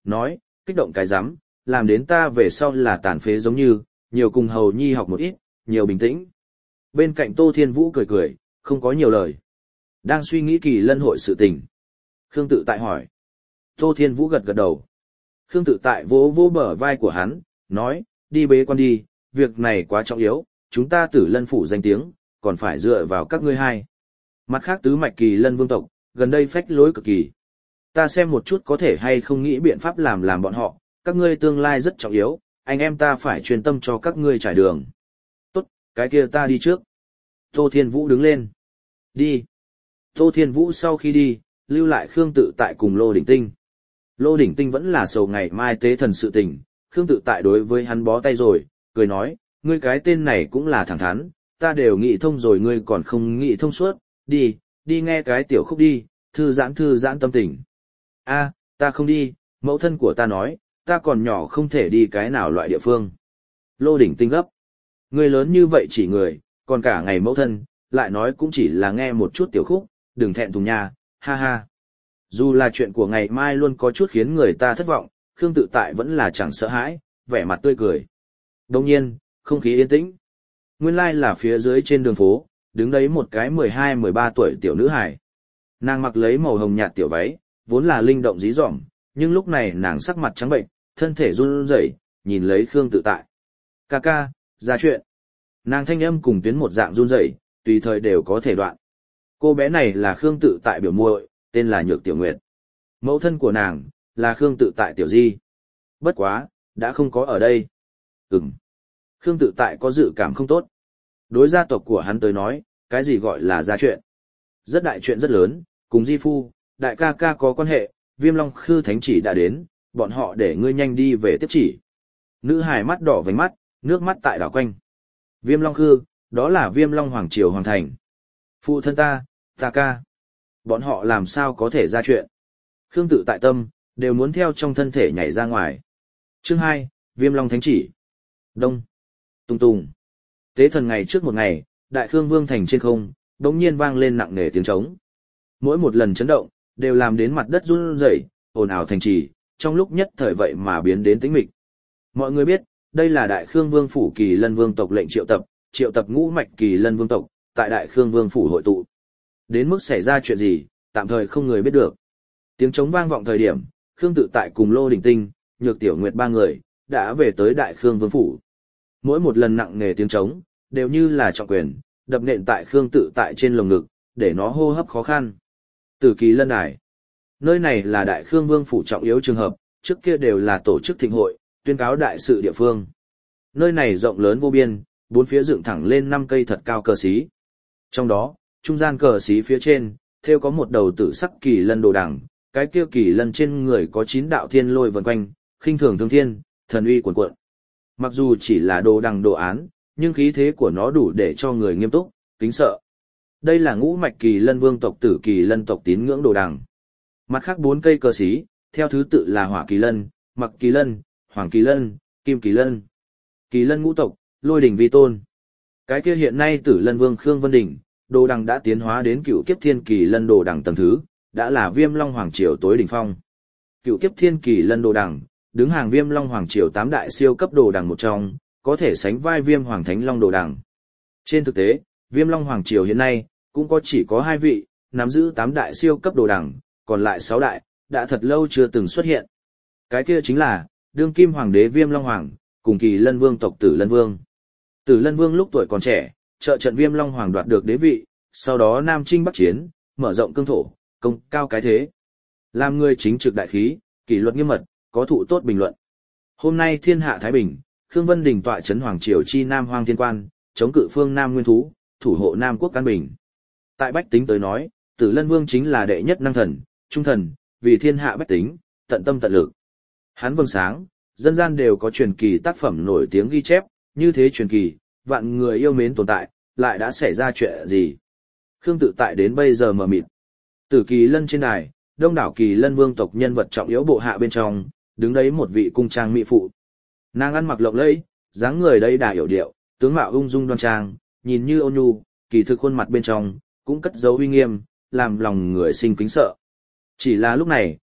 nói, kích động cái rắm, làm đến ta về sau là tàn phế giống như, nhiều cùng hầu nhi học một ít, nhiều bình tĩnh. Bên cạnh Tô Thiên Vũ cười cười, không có nhiều lời. Đang suy nghĩ kỳ lân hội sự tình. Khương Tự Tại hỏi. Tô Thiên Vũ gật gật đầu. Khương Tự Tại vỗ vỗ bờ vai của hắn, nói, đi bế quan đi, việc này quá trọng yếu, chúng ta Tử Lân phủ danh tiếng, còn phải dựa vào các ngươi hai. Mặt khác tứ mạch kỳ lân vương tộc, gần đây phách lối cực kỳ. Ta xem một chút có thể hay không nghĩ biện pháp làm làm bọn họ, các ngươi tương lai rất trọng yếu, anh em ta phải truyền tâm cho các ngươi trải đường. Tốt, cái kia ta đi trước. Tô Thiên Vũ đứng lên. Đi. Tô Thiên Vũ sau khi đi, lưu lại Khương Tự Tại cùng Lô Đỉnh Tinh. Lô Đỉnh Tinh vẫn là sầu ngày mai tế thần sự tình, Khương Tự Tại đối với hắn bó tay rồi, cười nói, ngươi cái tên này cũng là thẳng thắn, ta đều nghĩ thông rồi ngươi còn không nghĩ thông suốt, đi, đi nghe cái tiểu khúc đi, thư giãn thư giãn tâm tình. A, ta không đi, mẫu thân của ta nói, ta còn nhỏ không thể đi cái nào loại địa phương. Lô Đỉnh Tinh gấp. Ngươi lớn như vậy chỉ người, còn cả ngày mẫu thân, lại nói cũng chỉ là nghe một chút tiểu khúc, đừng thẹn thùng nha, ha ha. Dù là chuyện của ngày mai luôn có chút khiến người ta thất vọng, Khương Tự Tại vẫn là chẳng sợ hãi, vẻ mặt tươi cười. Đồng nhiên, không khí yên tĩnh. Nguyên lai là phía dưới trên đường phố, đứng đấy một cái mười hai mười ba tuổi tiểu nữ hài. Nàng mặc lấy màu hồng nhạt tiểu váy, vốn là linh động dí dỏm, nhưng lúc này nàng sắc mặt trắng bệnh, thân thể run rẩy, nhìn lấy Khương Tự Tại. Ca ca, ra chuyện. Nàng thanh âm cùng tuyến một dạng run rẩy, tùy thời đều có thể đoạn. Cô bé này là Khương Tự Tại biểu muội, tên là Nhược Tiểu Nguyệt. Mẫu thân của nàng là Khương Tự Tại tiểu di. Bất quá, đã không có ở đây. Ừm. Khương Tự Tại có dự cảm không tốt. Đối gia tộc của hắn tới nói, cái gì gọi là gia chuyện? Rất đại chuyện rất lớn, cùng di phu, đại ca ca có quan hệ, Viêm Long Khư thánh chỉ đã đến, bọn họ để ngươi nhanh đi về tiếp chỉ. Nữ hài mắt đỏ vành mắt, nước mắt tại đảo quanh. Viêm Long Khư, đó là Viêm Long Hoàng Triều Hoàng Thành. Phụ thân ta, ta ca. Bọn họ làm sao có thể ra chuyện? Khương Tự Tại tâm, đều muốn theo trong thân thể nhảy ra ngoài. Chương hai, Viêm Long Thánh Chỉ. Đông. Tùng tùng. Tế thần ngày trước một ngày, Đại Khương Vương thành trên không, đống nhiên vang lên nặng nề tiếng trống. Mỗi một lần chấn động, đều làm đến mặt đất run rẩy, ồn ào thành trì, trong lúc nhất thời vậy mà biến đến tĩnh mịch. Mọi người biết, đây là Đại Khương Vương phủ Kỳ Lân Vương tộc lệnh triệu tập, triệu tập ngũ mạch Kỳ Lân Vương tộc, tại Đại Khương Vương phủ hội tụ. Đến mức xảy ra chuyện gì, tạm thời không người biết được. Tiếng trống vang vọng thời điểm, Khương Tự Tại cùng Lô Đỉnh Tinh, Nhược Tiểu Nguyệt ba người, đã về tới Đại Khương Vương phủ. Mỗi một lần nặng nề tiếng trống, đều như là trọng quyền, đập nện tại Khương Tự Tại trên lồng ngực, để nó hô hấp khó khăn. Tử Kỳ Lân Đài. Nơi này là Đại Khương Vương phủ trọng yếu trường hợp, trước kia đều là tổ chức thịnh hội, tuyên cáo đại sự địa phương. Nơi này rộng lớn vô biên, bốn phía dựng thẳng lên năm cây thật cao cờ xí. Trong đó, trung gian cờ xí phía trên, thêu có một đầu tử sắc kỳ lân đồ đằng, cái kia kỳ lân trên người có chín đạo thiên lôi vần quanh, khinh thường thương thiên, thần uy cuồn cuộn. Mặc dù chỉ là đồ đằng đồ án, nhưng khí thế của nó đủ để cho người nghiêm túc, kính sợ. Đây là ngũ mạch kỳ lân vương tộc Tử Kỳ Lân tộc tín ngưỡng đồ đằng. Mặt khác bốn cây cờ xí, theo thứ tự là Hỏa Kỳ Lân, Mặc Kỳ Lân, Hoàng Kỳ Lân, Kim Kỳ Lân. Kỳ Lân ngũ tộc, Lôi đỉnh vi tôn. Cái kia hiện nay Tử Lân Vương Khương Vân Đỉnh, đồ đằng đã tiến hóa đến cựu kiếp thiên kỳ lân đồ đằng tầng thứ, đã là Viêm Long Hoàng Triều tối đỉnh phong. Cựu kiếp thiên kỳ lân đồ đằng, đứng hàng Viêm Long Hoàng Triều tám đại siêu cấp đồ đằng một trong, có thể sánh vai Viêm Hoàng Thánh Long đồ đằng. Trên thực tế, Viêm Long Hoàng Triều hiện nay, cũng có chỉ có hai vị, nắm giữ tám đại siêu cấp đồ đằng, còn lại sáu đại, đã thật lâu chưa từng xuất hiện. Cái kia chính là, đương kim hoàng đế Viêm Long Hoàng, cùng Kỳ Lân Vương tộc Tử Lân Vương. Tử Lân Vương lúc tuổi còn trẻ, trợ trận Viêm Long Hoàng đoạt được đế vị, sau đó Nam Chinh Bắc Chiến, mở rộng cương thổ, công cao cái thế. Làm người chính trực đại khí, kỷ luật nghiêm mật, có thụ tốt bình luận. Hôm nay thiên hạ Thái Bình, Khương Vân Đình tọa trấn Hoàng Triều chi Nam Hoang Thiên Quan, chống cự phương Nam Nguyên Thú, thủ hộ Nam Quốc An Bình. Tại bách tính tới nói, Tử Lân Vương chính là đệ nhất năng thần, trung thần, vì thiên hạ bách tính, tận tâm tận lực. Hắn vầng sáng, dân gian đều có truyền kỳ tác phẩm nổi tiếng ghi chép, như thế truyền kỳ, vạn người yêu mến tồn tại, lại đã xảy ra chuyện gì? Khương Tự Tại đến bây giờ mờ mịt. Tử Kỳ Lân trên đài, đông đảo Kỳ Lân Vương tộc nhân vật trọng yếu bộ hạ bên trong, đứng đấy một vị cung trang mỹ phụ. Nàng ăn mặc lộng lẫy, dáng người đây đà hiểu điệu, tướng mạo ung dung đoan trang, nhìn như ôn nhu, kỳ thực khuôn mặt bên trong cũng cất dấu uy nghiêm, làm lòng người sinh kính sợ. Chỉ là lúc này,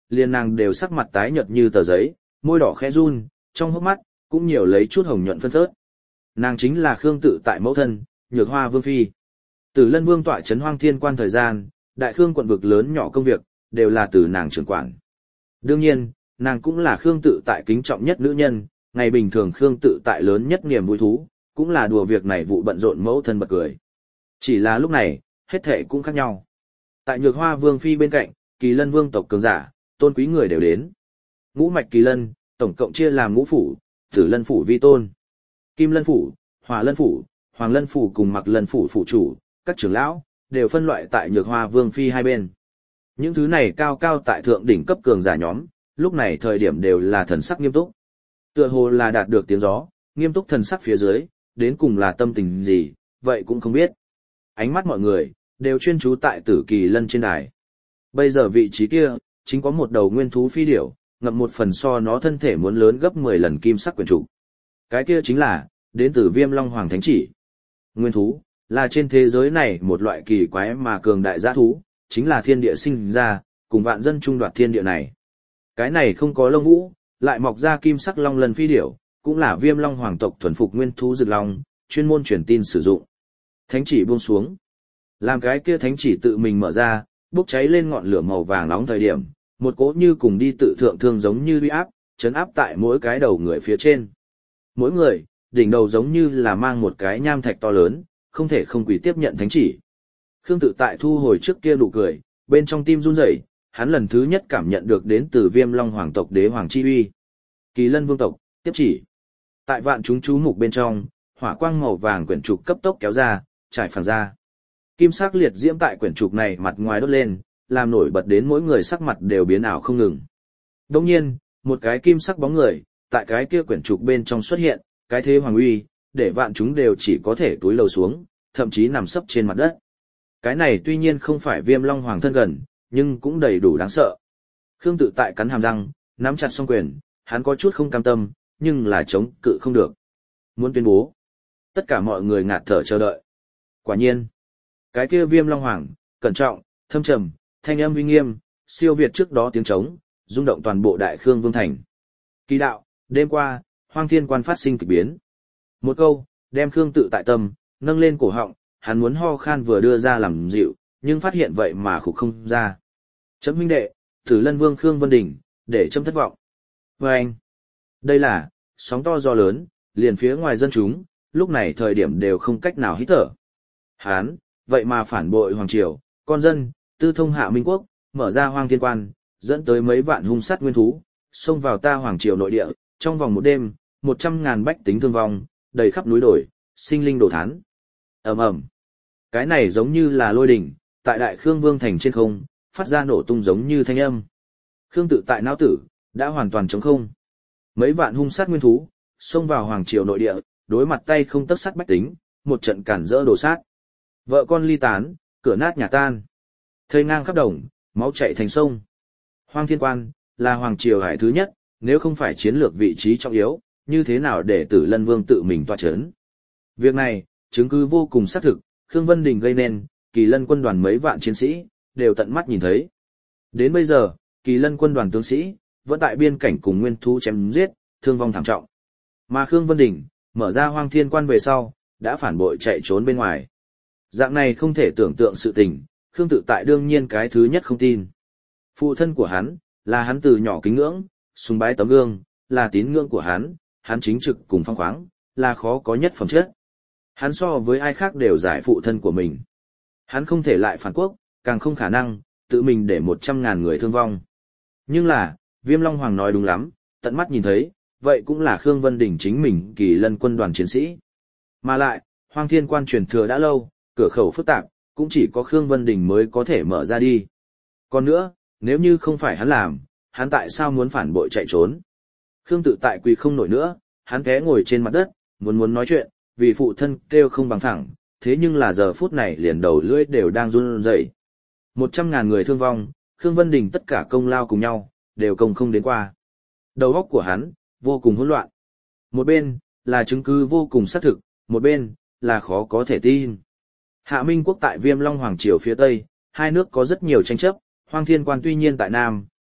liền nàng đều sắc mặt tái nhợt như tờ giấy, môi đỏ khẽ run, trong hốc mắt cũng nhiều lấy chút hồng nhuận phân phớt. Nàng chính là Khương Tự Tại mẫu thân, Nhược Hoa Vương phi. Tử Lân Vương tọa trấn Hoang Thiên Quan thời gian, đại khương quận vực lớn nhỏ công việc đều là từ nàng trưởng quản. Đương nhiên, nàng cũng là Khương Tự Tại kính trọng nhất nữ nhân, ngày bình thường Khương Tự Tại lớn nhất niềm vui thú, cũng là đùa việc này vụ bận rộn mẫu thân bật cười. Chỉ là lúc này, hết thệ cũng khác nhau. Tại Nhược Hoa Vương phi bên cạnh, Kỳ Lân Vương tộc cường giả, tôn quý người đều đến. Ngũ mạch Kỳ Lân, tổng cộng chia làm ngũ phủ, Tử Lân phủ vi tôn, Kim Lân phủ, Hỏa Lân phủ, Hoàng Lân phủ cùng Mặc Lân phủ phủ chủ, các trưởng lão đều phân loại tại Nhược Hoa Vương phi hai bên. Những thứ này cao cao tại thượng đỉnh cấp cường giả nhóm, lúc này thời điểm đều là thần sắc nghiêm túc. Tựa hồ là đạt được tiếng gió, nghiêm túc thần sắc phía dưới, đến cùng là tâm tình gì, vậy cũng không biết. Ánh mắt mọi người đều chuyên chú tại Tử Kỳ Lân trên đài. Bây giờ vị trí kia, chính có một đầu nguyên thú phi điểu, ngậm một phần so nó thân thể muốn lớn gấp mười lần kim sắc quyển trục. Cái kia chính là, đến từ Viêm Long Hoàng Thánh Chỉ. Nguyên thú, là trên thế giới này một loại kỳ quái mà cường đại giã thú, chính là thiên địa sinh ra, cùng vạn dân chung đoạt thiên địa này. Cái này không có lông vũ, lại mọc ra kim sắc long lân phi điểu, cũng là Viêm Long Hoàng tộc thuần phục nguyên thú rực long, chuyên môn truyền tin sử dụng. Thánh chỉ buông xuống. Làm cái kia thánh chỉ tự mình mở ra, bốc cháy lên ngọn lửa màu vàng nóng thời điểm, một cỗ như cùng đi tự thượng thương giống như uy áp, chấn áp tại mỗi cái đầu người phía trên. Mỗi người, đỉnh đầu giống như là mang một cái nham thạch to lớn, không thể không quỳ tiếp nhận thánh chỉ. Khương Tự Tại thu hồi trước kia nụ cười, bên trong tim run rẩy, hắn lần thứ nhất cảm nhận được đến từ Viêm Long Hoàng tộc đế hoàng chi uy. Kỳ Lân Vương tộc, tiếp chỉ. Tại vạn chúng chú mục bên trong, hỏa quang màu vàng quyển trục cấp tốc kéo ra, trải phẳng ra. Kim sắc liệt diễm tại quyển trục này mặt ngoài đốt lên, làm nổi bật đến mỗi người sắc mặt đều biến ảo không ngừng. Đồng nhiên, một cái kim sắc bóng người, tại cái kia quyển trục bên trong xuất hiện, cái thế hoàng uy, để vạn chúng đều chỉ có thể túi lầu xuống, thậm chí nằm sấp trên mặt đất. Cái này tuy nhiên không phải Viêm Long Hoàng thân gần, nhưng cũng đầy đủ đáng sợ. Khương Tự Tại cắn hàm răng, nắm chặt song quyền, hắn có chút không cam tâm, nhưng là chống cự không được. Muốn tuyên bố. Tất cả mọi người ngạt thở chờ đợi. Quả nhiên, cái kia Viêm Long Hoàng, cẩn trọng, thâm trầm, thanh âm uy nghiêm, siêu việt trước đó tiếng trống, rung động toàn bộ Đại Khương Vương thành. Kỳ đạo, đêm qua, Hoang Thiên Quan phát sinh kỳ biến. Một câu, đem Khương Tự Tại tâm nâng lên cổ họng, hắn muốn ho khan vừa đưa ra làm dịu, nhưng phát hiện vậy mà khục không ra. Chấm huynh đệ, Tử Lân Vương Khương Vân Đình, để chấm thất vọng. Và anh, đây là sóng to gió lớn, liền phía ngoài dân chúng, lúc này thời điểm đều không cách nào hít thở. Hán, vậy mà phản bội hoàng triều, con dân, tư thông hạ Minh quốc, mở ra Hoang Thiên Quan, dẫn tới mấy vạn hung sát nguyên thú, xông vào ta hoàng triều nội địa, trong vòng một đêm, một trăm ngàn bách tính thương vong, đầy khắp núi đồi, sinh linh đổ thán. Ầm ầm. Cái này giống như là lôi đỉnh, tại Đại Khương Vương thành trên không, phát ra nổ tung giống như thanh âm. Khương Tự Tại não tử đã hoàn toàn trống không. Mấy vạn hung sát nguyên thú, xông vào hoàng triều nội địa, đối mặt tay không tấc sắt bách tính, một trận cản rỡ đổ sát. Vợ con ly tán, cửa nát nhà tan. Thây ngang khắp đồng, máu chảy thành sông. Hoang Thiên Quan là hoàng triều hải thứ nhất, nếu không phải chiến lược vị trí trọng yếu, như thế nào để Tử Lân Vương tự mình tọa chấn. Việc này, chứng cứ vô cùng xác thực, Khương Vân Đình gây nên, Kỳ Lân quân đoàn mấy vạn chiến sĩ, đều tận mắt nhìn thấy. Đến bây giờ, Kỳ Lân quân đoàn tướng sĩ, vẫn tại biên cảnh cùng nguyên thú chém giết, thương vong thảm trọng. Mà Khương Vân Đình, mở ra Hoang Thiên Quan về sau, đã phản bội chạy trốn bên ngoài. Dạng này không thể tưởng tượng sự tình, Khương Tự Tại đương nhiên cái thứ nhất không tin. Phụ thân của hắn, là hắn từ nhỏ kính ngưỡng, sùng bái tấm gương, là tín ngưỡng của hắn, hắn chính trực cùng phong khoáng, là khó có nhất phẩm chất. Hắn so với ai khác đều giải phụ thân của mình. Hắn không thể lại phản quốc, càng không khả năng, tự mình để một trăm ngàn người thương vong. Nhưng là, Viêm Long Hoàng nói đúng lắm, tận mắt nhìn thấy, vậy cũng là Khương Vân Đình chính mình Kỳ Lân quân đoàn chiến sĩ. Mà lại, Hoang Thiên Quan truyền thừa đã lâu, cửa khẩu phức tạp, cũng chỉ có Khương Vân Đình mới có thể mở ra đi. Còn nữa, nếu như không phải hắn làm, hắn tại sao muốn phản bội chạy trốn? Khương Tự Tại quỳ không nổi nữa, hắn té ngồi trên mặt đất, muốn muốn nói chuyện, vì phụ thân kêu không bằng phẳng, thế nhưng là giờ phút này liền đầu lưỡi đều đang run rẩy. Một trăm ngàn người thương vong, Khương Vân Đình tất cả công lao cùng nhau, đều công không đến qua. Đầu óc của hắn, vô cùng hỗn loạn. Một bên, là chứng cứ vô cùng xác thực, một bên, là khó có thể tin. Hạ Minh quốc tại Viêm Long Hoàng triều phía Tây, hai nước có rất nhiều tranh chấp, Hoang Thiên Quan tuy nhiên tại Nam,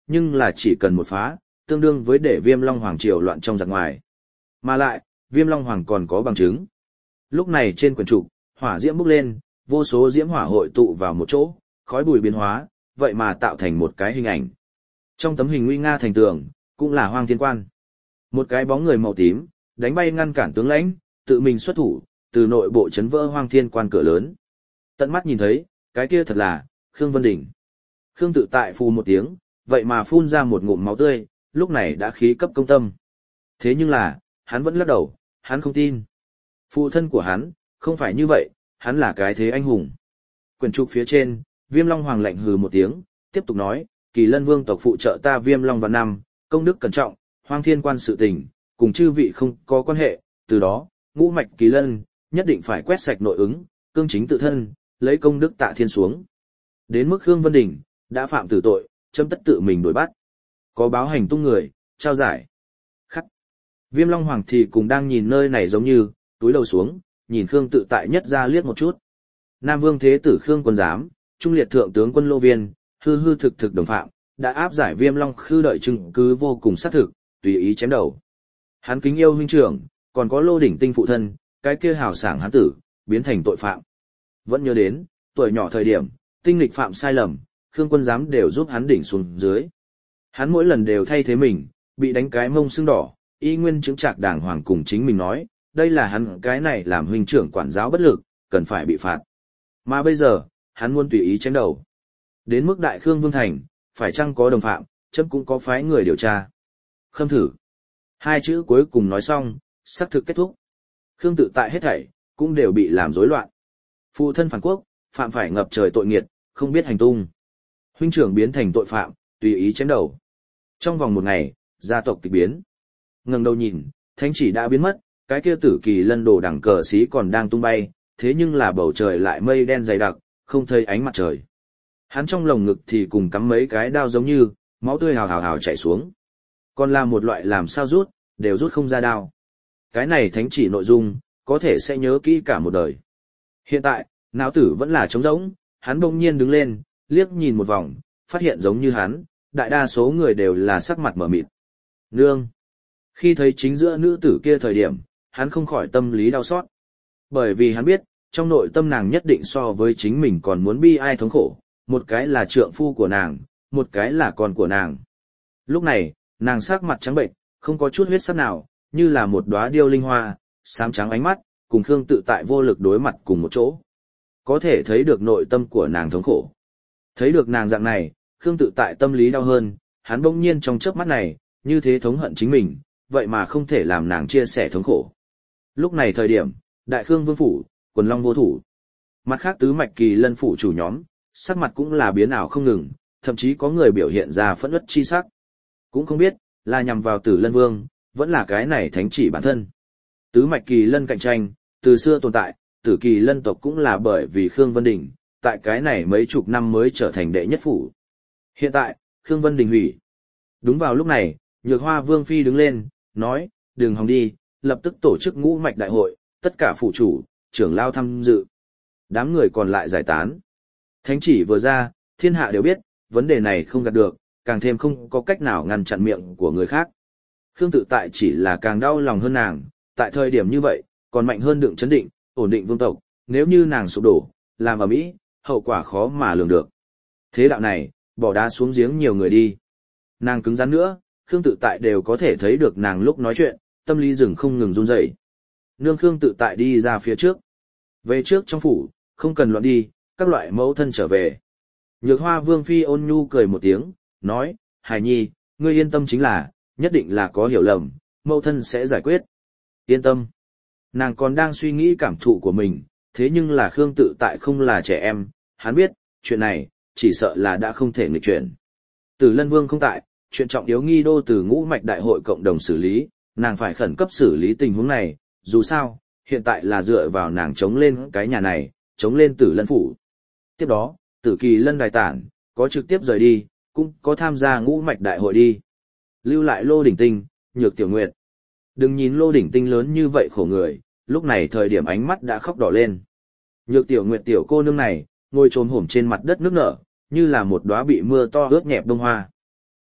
nhưng là chỉ cần một phá, tương đương với để Viêm Long Hoàng triều loạn trong giặc ngoài. Mà lại, Viêm Long Hoàng còn có bằng chứng. Lúc này trên quyển trục, hỏa diễm bốc lên, vô số diễm hỏa hội tụ vào một chỗ, khói bụi biến hóa, vậy mà tạo thành một cái hình ảnh. Trong tấm hình nguy nga thành tường, cũng là Hoang Thiên Quan. Một cái bóng người màu tím, đánh bay ngăn cản tướng lãnh, tự mình xuất thủ, từ nội bộ chấn vỡ Hoang Thiên Quan cửa lớn. Tận mắt nhìn thấy, cái kia thật là Khương Vân Đình. Khương Tự Tại phù một tiếng, vậy mà phun ra một ngụm máu tươi, lúc này đã khí cấp công tâm. Thế nhưng là, hắn vẫn lắc đầu, hắn không tin. Phụ thân của hắn, không phải như vậy, hắn là cái thế anh hùng. Quyển trục phía trên, Viêm Long Hoàng lạnh hừ một tiếng, tiếp tục nói, Kỳ Lân Vương tộc phụ trợ ta Viêm Long vạn năm, công đức cẩn trọng, Hoang Thiên Quan sự tình, cùng chư vị không có quan hệ, từ đó, ngũ mạch Kỳ Lân, nhất định phải quét sạch nội ứng, cương chính tự thân, lấy công đức tạ thiên xuống. Đến mức Khương Vân Đình, đã phạm tử tội, châm tất tự mình đuổi bắt. Có báo hành tung người, trao giải. Khắc. Viêm Long Hoàng thì cùng đang nhìn nơi này giống như, túi đầu xuống, nhìn Khương Tự Tại nhất ra liếc một chút. Nam Vương Thế Tử Khương Quân Giám, Trung Liệt Thượng Tướng Quân Lô Viên, hư hư thực thực đồng phạm, đã áp giải Viêm Long Khư đợi chứng cứ vô cùng xác thực, tùy ý chém đầu. Hắn kính yêu huynh trưởng, còn có Lô Đỉnh Tinh phụ thân, cái kia hào sảng hắn tử, biến thành tội phạm. Vẫn nhớ đến, tuổi nhỏ thời điểm, tinh nghịch phạm sai lầm, Khương Quân Giám đều giúp hắn đỉnh xuống dưới. Hắn mỗi lần đều thay thế mình, bị đánh cái mông sưng đỏ, y nguyên chứng trạc đàng hoàng cùng chính mình nói, đây là hắn cái này làm huynh trưởng quản giáo bất lực, cần phải bị phạt. Mà bây giờ, hắn muốn tùy ý chém đầu. Đến mức Đại Khương Vương Thành, phải chăng có đồng phạm, chấm cũng có phái người điều tra. Khâm thử. Hai chữ cuối cùng nói xong, xác thực kết thúc. Khương Tự Tại hết thảy, cũng đều bị làm rối loạn. Phụ thân phản quốc, phạm phải ngập trời tội nghiệt, không biết hành tung. Huynh trưởng biến thành tội phạm, tùy ý chém đầu. Trong vòng một ngày, gia tộc kịch biến. Ngẩng đầu nhìn, thánh chỉ đã biến mất, cái kia Tử Kỳ Lân đồ đằng cờ xí còn đang tung bay, thế nhưng là bầu trời lại mây đen dày đặc, không thấy ánh mặt trời. Hắn trong lồng ngực thì cùng cắm mấy cái đao giống như, máu tươi hào hào hào chảy xuống. Còn là một loại làm sao rút, đều rút không ra đao. Cái này thánh chỉ nội dung, có thể sẽ nhớ kỹ cả một đời. Hiện tại, não tử vẫn là trống rỗng, hắn bỗng nhiên đứng lên, liếc nhìn một vòng, phát hiện giống như hắn, đại đa số người đều là sắc mặt mở mịt. Nương! Khi thấy chính giữa nữ tử kia thời điểm, hắn không khỏi tâm lý đau xót. Bởi vì hắn biết, trong nội tâm nàng nhất định so với chính mình còn muốn bi ai thống khổ, một cái là trượng phu của nàng, một cái là con của nàng. Lúc này, nàng sắc mặt trắng bệnh, không có chút huyết sắc nào, như là một đóa điêu linh hoa, xám trắng ánh mắt, cùng Khương Tự Tại vô lực đối mặt cùng một chỗ. Có thể thấy được nội tâm của nàng thống khổ. Thấy được nàng dạng này, Khương Tự Tại tâm lý đau hơn, hắn bỗng nhiên trong chớp mắt này, như thế thống hận chính mình, vậy mà không thể làm nàng chia sẻ thống khổ. Lúc này thời điểm, Đại Khương Vương phủ, Quần Long vô thủ. Mặt khác tứ mạch Kỳ Lân phủ chủ nhóm, sắc mặt cũng là biến ảo không ngừng, thậm chí có người biểu hiện ra phẫn uất chi sắc. Cũng không biết, là nhằm vào Tử Lân Vương, vẫn là cái này thánh chỉ bản thân. Tứ mạch Kỳ Lân cạnh tranh, từ xưa tồn tại, Tử Kỳ Lân tộc cũng là bởi vì Khương Vân Đình, tại cái này mấy chục năm mới trở thành đệ nhất phủ. Hiện tại, Khương Vân Đình hủy. Đúng vào lúc này, Nhược Hoa Vương Phi đứng lên, nói, đừng hòng đi, lập tức tổ chức ngũ mạch đại hội, tất cả phủ chủ, trưởng lao tham dự. Đám người còn lại giải tán. Thánh chỉ vừa ra, thiên hạ đều biết, vấn đề này không gạt được, càng thêm không có cách nào ngăn chặn miệng của người khác. Khương Tự Tại chỉ là càng đau lòng hơn nàng, tại thời điểm như vậy, còn mạnh hơn đựng chấn định, ổn định vương tộc, nếu như nàng sụp đổ, làm ở mỹ, hậu quả khó mà lường được. Thế đạo này, bỏ đá xuống giếng nhiều người đi. Nàng cứng rắn nữa, Khương Tự Tại đều có thể thấy được nàng lúc nói chuyện, tâm lý rừng không ngừng run rẩy. Nương Khương Tự Tại đi ra phía trước. Về trước trong phủ, không cần loạn đi, các loại mẫu thân trở về. Nhược Hoa Vương Phi ôn nhu cười một tiếng, nói, Hải Nhi, ngươi yên tâm chính là, nhất định là có hiểu lầm, mẫu thân sẽ giải quyết. Yên tâm. Nàng còn đang suy nghĩ cảm thụ của mình, thế nhưng là Khương Tự Tại không là trẻ em, hắn biết, chuyện này, chỉ sợ là đã không thể nghịch chuyển. Tử Lân Vương không tại, chuyện trọng yếu nghi đô từ ngũ mạch đại hội cộng đồng xử lý, nàng phải khẩn cấp xử lý tình huống này, dù sao, hiện tại là dựa vào nàng chống lên cái nhà này, chống lên Tử Lân phủ. Tiếp đó, Tử Kỳ Lân đài tản, có trực tiếp rời đi, cũng có tham gia ngũ mạch đại hội đi. Lưu lại Lô Đỉnh Tinh, Nhược Tiểu Nguyệt. Đừng nhìn Lô Đỉnh Tinh lớn như vậy khổ người, lúc này thời điểm ánh mắt đã khóc đỏ lên. Nhược Tiểu Nguyệt tiểu cô nương này, ngồi trồm hổm trên mặt đất nước nở, như là một đóa bị mưa to ướt nhẹp bông hoa.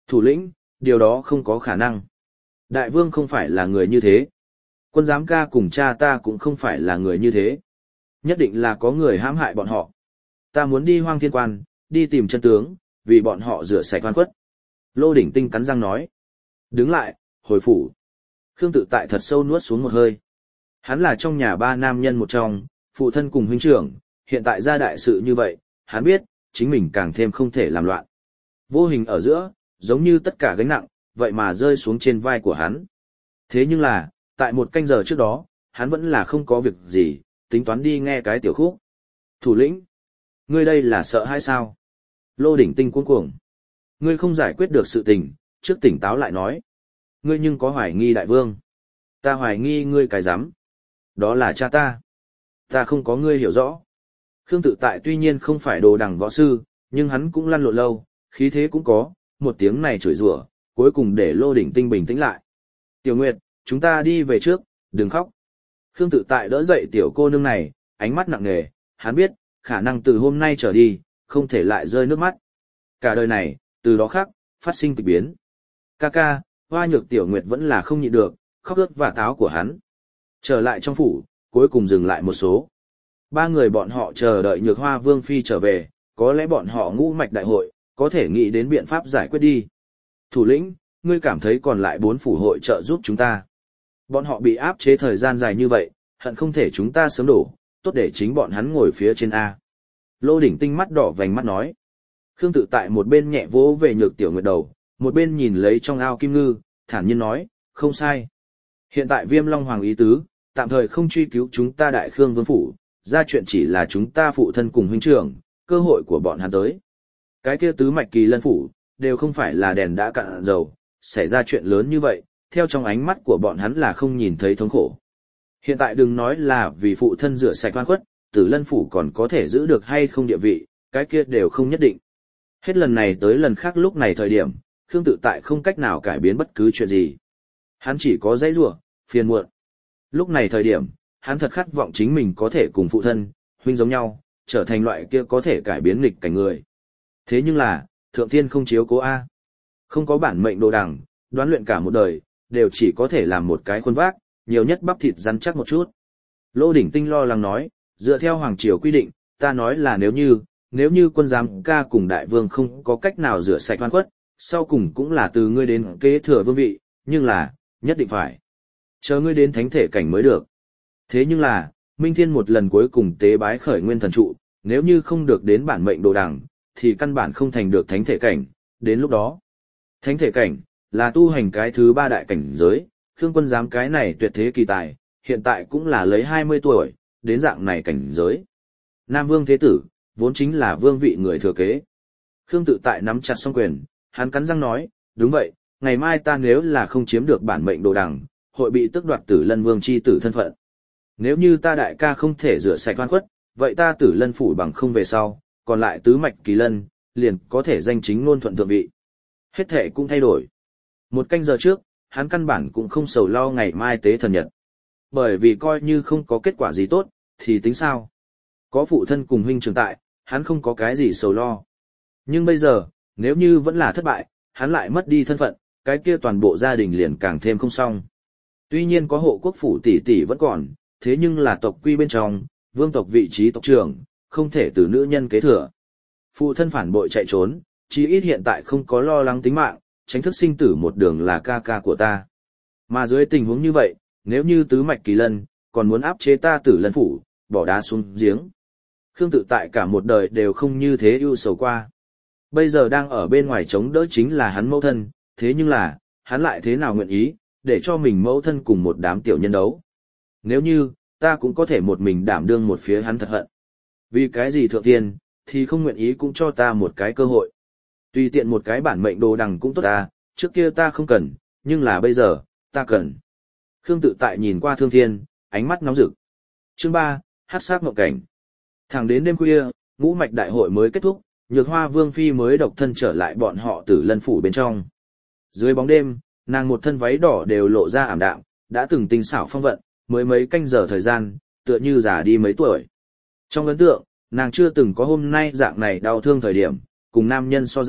Thủ lĩnh, điều đó không có khả năng. Đại vương không phải là người như thế. Quân giám ca cùng cha ta cũng không phải là người như thế. Nhất định là có người hãm hại bọn họ. Ta muốn đi Hoang Thiên Quan, đi tìm chân tướng, vì bọn họ rửa sạch oan khuất. Lô Đỉnh Tinh cắn răng nói. Đứng lại, hồi phủ. Khương Tự Tại thật sâu nuốt xuống một hơi. Hắn là trong nhà ba nam nhân một trong, phụ thân cùng huynh trưởng, hiện tại ra đại sự như vậy, hắn biết, chính mình càng thêm không thể làm loạn. Vô hình ở giữa, giống như tất cả gánh nặng, vậy mà rơi xuống trên vai của hắn. Thế nhưng là, tại một canh giờ trước đó, hắn vẫn là không có việc gì, tính toán đi nghe cái tiểu khúc. Thủ lĩnh, ngươi đây là sợ hay sao? Lô Đỉnh Tinh cuống cuồng. Ngươi không giải quyết được sự tình, trước tỉnh táo lại nói. Ngươi nhưng có hoài nghi đại vương. Ta hoài nghi ngươi cái rắm. Đó là cha ta. Ta không có ngươi hiểu rõ. Khương Tự Tại tuy nhiên không phải đồ đẳng võ sư, nhưng hắn cũng lăn lộn lâu, khí thế cũng có, một tiếng này chửi rủa, cuối cùng để Lô Đỉnh Tinh bình tĩnh lại. Tiểu Nguyệt, chúng ta đi về trước, đừng khóc. Khương Tự Tại đỡ dậy tiểu cô nương này, ánh mắt nặng nề, hắn biết, khả năng từ hôm nay trở đi, không thể lại rơi nước mắt. Cả đời này, từ đó khác, phát sinh kịch biến. Ca ca, Hoa Nhược Tiểu Nguyệt vẫn là không nhịn được, khóc ướt và táo của hắn. Trở lại trong phủ, cuối cùng dừng lại một số. Ba người bọn họ chờ đợi Nhược Hoa Vương Phi trở về, có lẽ bọn họ ngũ mạch đại hội, có thể nghĩ đến biện pháp giải quyết đi. Thủ lĩnh, ngươi cảm thấy còn lại bốn phủ hội trợ giúp chúng ta. Bọn họ bị áp chế thời gian dài như vậy, hận không thể chúng ta sớm đổ, tốt để chính bọn hắn ngồi phía trên A. Lô Đỉnh Tinh mắt đỏ vành mắt nói. Khương Tự Tại một bên nhẹ vỗ về Nhược Tiểu Nguyệt đầu, một bên nhìn lấy trong ao kim ngư, thản nhiên nói, không sai. Hiện tại Viêm Long Hoàng ý tứ, tạm thời không truy cứu chúng ta Đại Khương Vương phủ, ra chuyện chỉ là chúng ta phụ thân cùng huynh trưởng, cơ hội của bọn hắn tới. Cái kia tứ mạch kỳ lân phủ, đều không phải là đèn đã cạn dầu, xảy ra chuyện lớn như vậy, theo trong ánh mắt của bọn hắn là không nhìn thấy thống khổ. Hiện tại đừng nói là vì phụ thân rửa sạch oan khuất, Tử Lân phủ còn có thể giữ được hay không địa vị, cái kia đều không nhất định. Hết lần này tới lần khác lúc này thời điểm, Khương Tự Tại không cách nào cải biến bất cứ chuyện gì. Hắn chỉ có dãy rủa, phiền muộn. Lúc này thời điểm, hắn thật khát vọng chính mình có thể cùng phụ thân, huynh giống nhau, trở thành loại kia có thể cải biến nghịch cảnh người. Thế nhưng là, thượng thiên không chiếu cố A. Không có bản mệnh đồ đằng, đoán luyện cả một đời, đều chỉ có thể làm một cái khuôn vác, nhiều nhất bắp thịt rắn chắc một chút. Lô Đỉnh Tinh lo lắng nói, dựa theo Hoàng Triều quy định, ta nói là nếu như, nếu như quân giám ca cùng đại vương không có cách nào rửa sạch oan khuất, sau cùng cũng là từ ngươi đến kế thừa vương vị, nhưng là, nhất định phải chờ ngươi đến thánh thể cảnh mới được. Thế nhưng là, Minh Thiên một lần cuối cùng tế bái khởi nguyên thần trụ, nếu như không được đến bản mệnh đồ đằng, thì căn bản không thành được thánh thể cảnh, đến lúc đó. Thánh thể cảnh, là tu hành cái thứ ba đại cảnh giới, Khương quân giám cái này tuyệt thế kỳ tài, hiện tại cũng là lấy hai mươi tuổi, đến dạng này cảnh giới. Nam Vương Thế Tử, vốn chính là vương vị người thừa kế. Khương Tự Tại nắm chặt song quyền, hắn cắn răng nói, đúng vậy, ngày mai ta nếu là không chiếm được bản mệnh đồ đằng, hội bị tước đoạt Tử Lân Vương chi tử thân phận. Nếu như ta đại ca không thể rửa sạch oan khuất, vậy ta Tử Lân phủ bằng không về sau, còn lại tứ mạch kỳ lân, liền có thể danh chính ngôn thuận thượng vị. Hết thể cũng thay đổi. Một canh giờ trước, hắn căn bản cũng không sầu lo ngày mai tế thần nhật. Bởi vì coi như không có kết quả gì tốt, thì tính sao? Có phụ thân cùng huynh trưởng tại, hắn không có cái gì sầu lo. Nhưng bây giờ, nếu như vẫn là thất bại, hắn lại mất đi thân phận, cái kia toàn bộ gia đình liền càng thêm không xong. Tuy nhiên có hộ quốc phủ tỷ tỷ vẫn còn, thế nhưng là tộc quy bên trong, vương tộc vị trí tộc trưởng, không thể từ nữ nhân kế thừa. Phụ thân phản bội chạy trốn, chí ít hiện tại không có lo lắng tính mạng, tránh thức sinh tử một đường là ca ca của ta. Mà dưới tình huống như vậy, nếu như tứ mạch kỳ lân, còn muốn áp chế ta Tử Lân phủ, bỏ đá xuống giếng. Khương Tự Tại cả một đời đều không như thế ưu sầu qua. Bây giờ đang ở bên ngoài chống đỡ chính là hắn mẫu thân, thế nhưng là, hắn lại thế nào nguyện ý, để cho mình mẫu thân cùng một đám tiểu nhân đấu. Nếu như, ta cũng có thể một mình đảm đương một phía hắn thật hận. Vì cái gì thượng tiên, thì không nguyện ý cũng cho ta một cái cơ hội. Tùy tiện một cái bản mệnh đồ đằng cũng tốt ta, trước kia ta không cần, nhưng là bây giờ, ta cần. Khương Tự Tại nhìn qua Thương Thiên, ánh mắt nóng rực. Chương ba, Hắc Sắc Mộng Cảnh. Thẳng đến đêm khuya, ngũ mạch đại hội mới kết thúc, Nhược Hoa Vương Phi mới độc thân trở lại bọn họ Tử Lân phủ bên trong. Dưới bóng đêm, nàng một thân váy đỏ đều lộ ra ảm đạm, đã từng tinh xảo phong vận, mới mấy canh giờ thời gian, tựa như già đi mấy tuổi. Trong ấn tượng, nàng chưa từng có hôm nay dạng này đau thương thời điểm, cùng nam nhân so ra,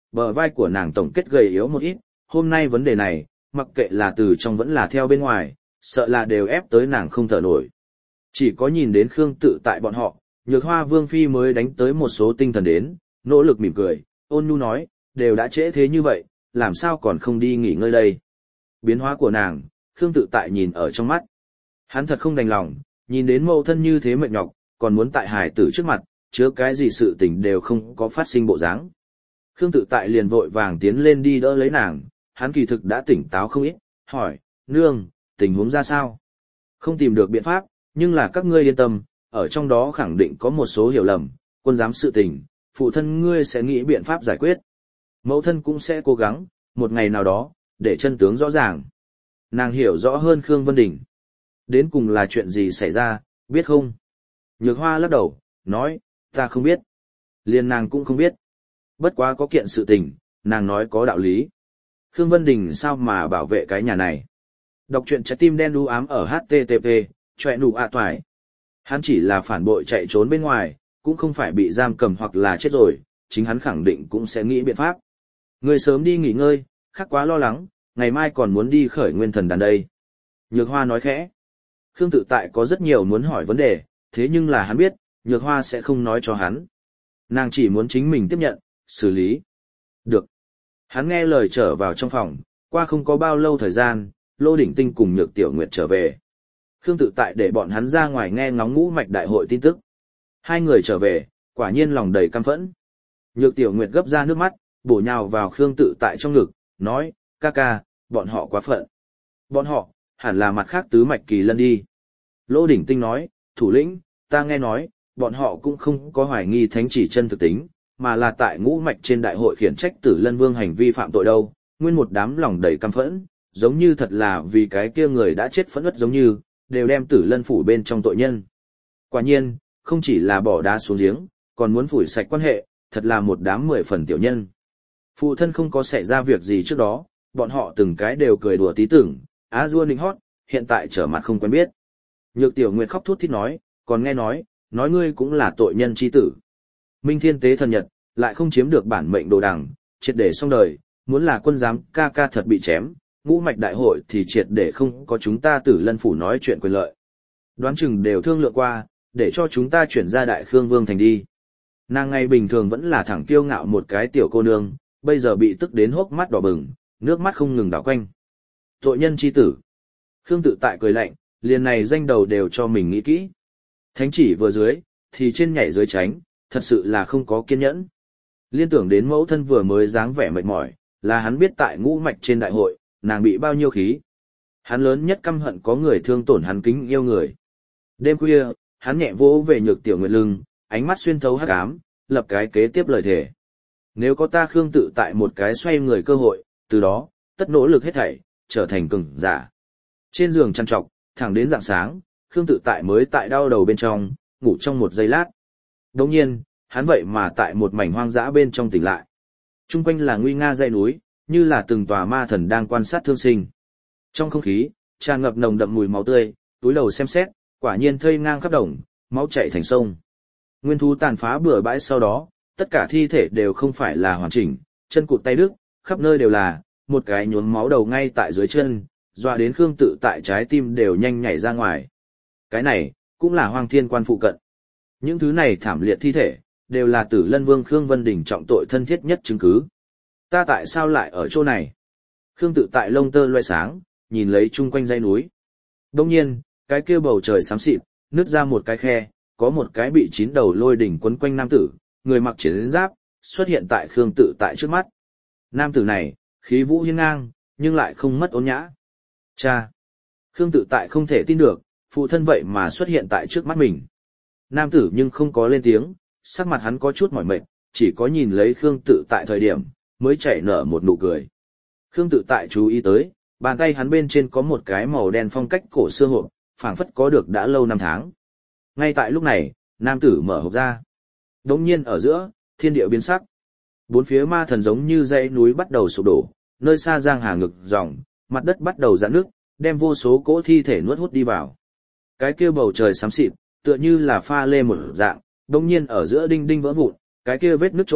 bờ vai của nàng tổng kết gầy yếu một ít, hôm nay vấn đề này, mặc kệ là từ trong vẫn là theo bên ngoài, sợ là đều ép tới nàng không thở nổi. Chỉ có nhìn đến Khương Tự Tại bọn họ, Nhược Hoa Vương Phi mới đánh tới một số tinh thần đến, nỗ lực mỉm cười, ôn nhu nói, đều đã trễ thế như vậy, làm sao còn không đi nghỉ ngơi đây. Biến hóa của nàng, Khương Tự Tại nhìn ở trong mắt. Hắn thật không đành lòng, nhìn đến mẫu thân như thế mệt nhọc, còn muốn tại hài tử trước mặt, chứa cái gì sự tình đều không có phát sinh bộ dáng. Khương Tự Tại liền vội vàng tiến lên đi đỡ lấy nàng, hắn kỳ thực đã tỉnh táo không ít, hỏi, nương, tình huống ra sao? Không tìm được biện pháp, nhưng là các ngươi yên tâm, ở trong đó khẳng định có một số hiểu lầm, quân giám sự tình, phụ thân ngươi sẽ nghĩ biện pháp giải quyết. Mẫu thân cũng sẽ cố gắng, một ngày nào đó, để chân tướng rõ ràng. Nàng hiểu rõ hơn Khương Vân Đình. Đến cùng là chuyện gì xảy ra, biết không? Nhược Hoa lắc đầu, nói, ta không biết. Liền nàng cũng không biết. Bất quá có kiện sự tình, nàng nói có đạo lý. Khương Vân Đình sao mà bảo vệ cái nhà này? Đọc truyện trái tim đen đu ám ở hát tê tê pê, chọe nụ ạ toài. Hắn chỉ là phản bội chạy trốn bên ngoài, cũng không phải bị giam cầm hoặc là chết rồi, chính hắn khẳng định cũng sẽ nghĩ biện pháp. Ngươi sớm đi nghỉ ngơi, khác quá lo lắng, ngày mai còn muốn đi khởi nguyên thần đàn đây. Nhược Hoa nói khẽ. Khương Tự Tại có rất nhiều muốn hỏi vấn đề, thế nhưng là hắn biết, Nhược Hoa sẽ không nói cho hắn. Nàng chỉ muốn chính mình tiếp nhận, xử lý. Được. Hắn nghe lời trở vào trong phòng, qua không có bao lâu thời gian, Lô Đỉnh Tinh cùng Nhược Tiểu Nguyệt trở về. Khương Tự Tại để bọn hắn ra ngoài nghe ngóng ngũ mạch đại hội tin tức. Hai người trở về, quả nhiên lòng đầy căm phẫn. Nhược Tiểu Nguyệt gấp ra nước mắt, bổ nhào vào Khương Tự Tại trong ngực, nói, ca ca, bọn họ quá phận. Bọn họ, hẳn là mặt khác tứ mạch kỳ lân đi. Lô Đỉnh Tinh nói, thủ lĩnh, ta nghe nói, bọn họ cũng không có hoài nghi thánh chỉ chân thực tính, mà là tại ngũ mạch trên đại hội khiển trách Tử Lân Vương hành vi phạm tội đâu, nguyên một đám lòng đầy căm phẫn, giống như thật là vì cái kia người đã chết phẫn uất giống như, đều đem Tử Lân phủ bên trong tội nhân. Quả nhiên, không chỉ là bỏ đá xuống giếng, còn muốn phủi sạch quan hệ, thật là một đám mười phần tiểu nhân. Phụ thân không có xảy ra việc gì trước đó, bọn họ từng cái đều cười đùa tí tưởng, á dua nịnh hót, hiện tại trở mặt không quen biết. Nhược Tiểu Nguyệt khóc thút thít nói, còn nghe nói, nói ngươi cũng là tội nhân chi tử. Minh Thiên Tế thần nhật, lại không chiếm được bản mệnh đồ đằng, triệt để xong đời, muốn là quân giám ca ca thật bị chém, ngũ mạch đại hội thì triệt để không có chúng ta Tử Lân phủ nói chuyện quyền lợi. Đoán chừng đều thương lượng qua, để cho chúng ta chuyển ra Đại Khương Vương thành đi. Nàng ngày bình thường vẫn là thẳng kiêu ngạo một cái tiểu cô nương, bây giờ bị tức đến hốc mắt đỏ bừng, nước mắt không ngừng đảo quanh. Tội nhân chi tử. Khương Tự Tại cười lạnh, liền này danh đầu đều cho mình nghĩ kỹ. Thánh chỉ vừa dưới, thì trên nhảy dưới tránh, thật sự là không có kiên nhẫn. Liên tưởng đến mẫu thân vừa mới dáng vẻ mệt mỏi, là hắn biết tại ngũ mạch trên đại hội, nàng bị bao nhiêu khí. Hắn lớn nhất căm hận có người thương tổn hắn kính yêu người. Đêm khuya, hắn nhẹ vỗ về Nhược Tiểu Nguyệt lưng, ánh mắt xuyên thấu hắc ám, lập cái kế tiếp lời thề. Nếu có ta Khương Tự Tại một cái xoay người cơ hội, từ đó, tất nỗ lực hết thảy, trở thành cường giả. Trên giường chăn trọc, thẳng đến rạng sáng, Khương Tự Tại mới tại đau đầu bên trong, ngủ trong một giây lát. Đồng nhiên, hắn vậy mà tại một mảnh hoang dã bên trong tỉnh lại. Trung quanh là nguy nga dãy núi, như là từng tòa ma thần đang quan sát thương sinh. Trong không khí, tràn ngập nồng đậm mùi máu tươi, túi đầu xem xét, quả nhiên thây ngang khắp đồng, máu chảy thành sông. Nguyên thú tàn phá bừa bãi sau đó, tất cả thi thể đều không phải là hoàn chỉnh, chân cụt tay đứt, khắp nơi đều là, một cái nhuốm máu đầu ngay tại dưới chân, dọa đến Khương Tự Tại trái tim đều nhanh nhảy ra ngoài. Cái này, cũng là Hoang Thiên Quan phụ cận. Những thứ này thảm liệt thi thể, đều là Tử Lân Vương Khương Vân Đình trọng tội thân thiết nhất chứng cứ. Ta tại sao lại ở chỗ này? Khương Tự Tại lông tơ loe sáng, nhìn lấy chung quanh dãy núi. Đông nhiên, cái kia bầu trời xám xịt, nứt ra một cái khe, có một cái bị chín đầu lôi đỉnh quấn quanh nam tử, người mặc chiến giáp, xuất hiện tại Khương Tự Tại trước mắt. Nam tử này, khí vũ hiên ngang, nhưng lại không mất ôn nhã. Cha! Khương Tự Tại không thể tin được, phụ thân vậy mà xuất hiện tại trước mắt mình. Nam tử nhưng không có lên tiếng, sắc mặt hắn có chút mỏi mệt, chỉ có nhìn lấy Khương Tự Tại thời điểm, mới chảy nở một nụ cười. Khương Tự Tại chú ý tới, bàn tay hắn bên trên có một cái màu đen phong cách cổ xưa hộp, phảng phất có được đã lâu năm tháng. Ngay tại lúc này, nam tử mở hộp ra. Đống nhiên ở giữa, thiên địa biến sắc. Bốn phía ma thần giống như dãy núi bắt đầu sụp đổ, nơi xa giang hà ngực dòng, mặt đất bắt đầu giãn nước, đem vô số cỗ thi thể nuốt hút đi vào. Cái kia bầu trời xám xịt, tựa như là pha lê một dạng, đống nhiên ở giữa đinh đinh vỡ vụn, cái kia vết nứt chỗ,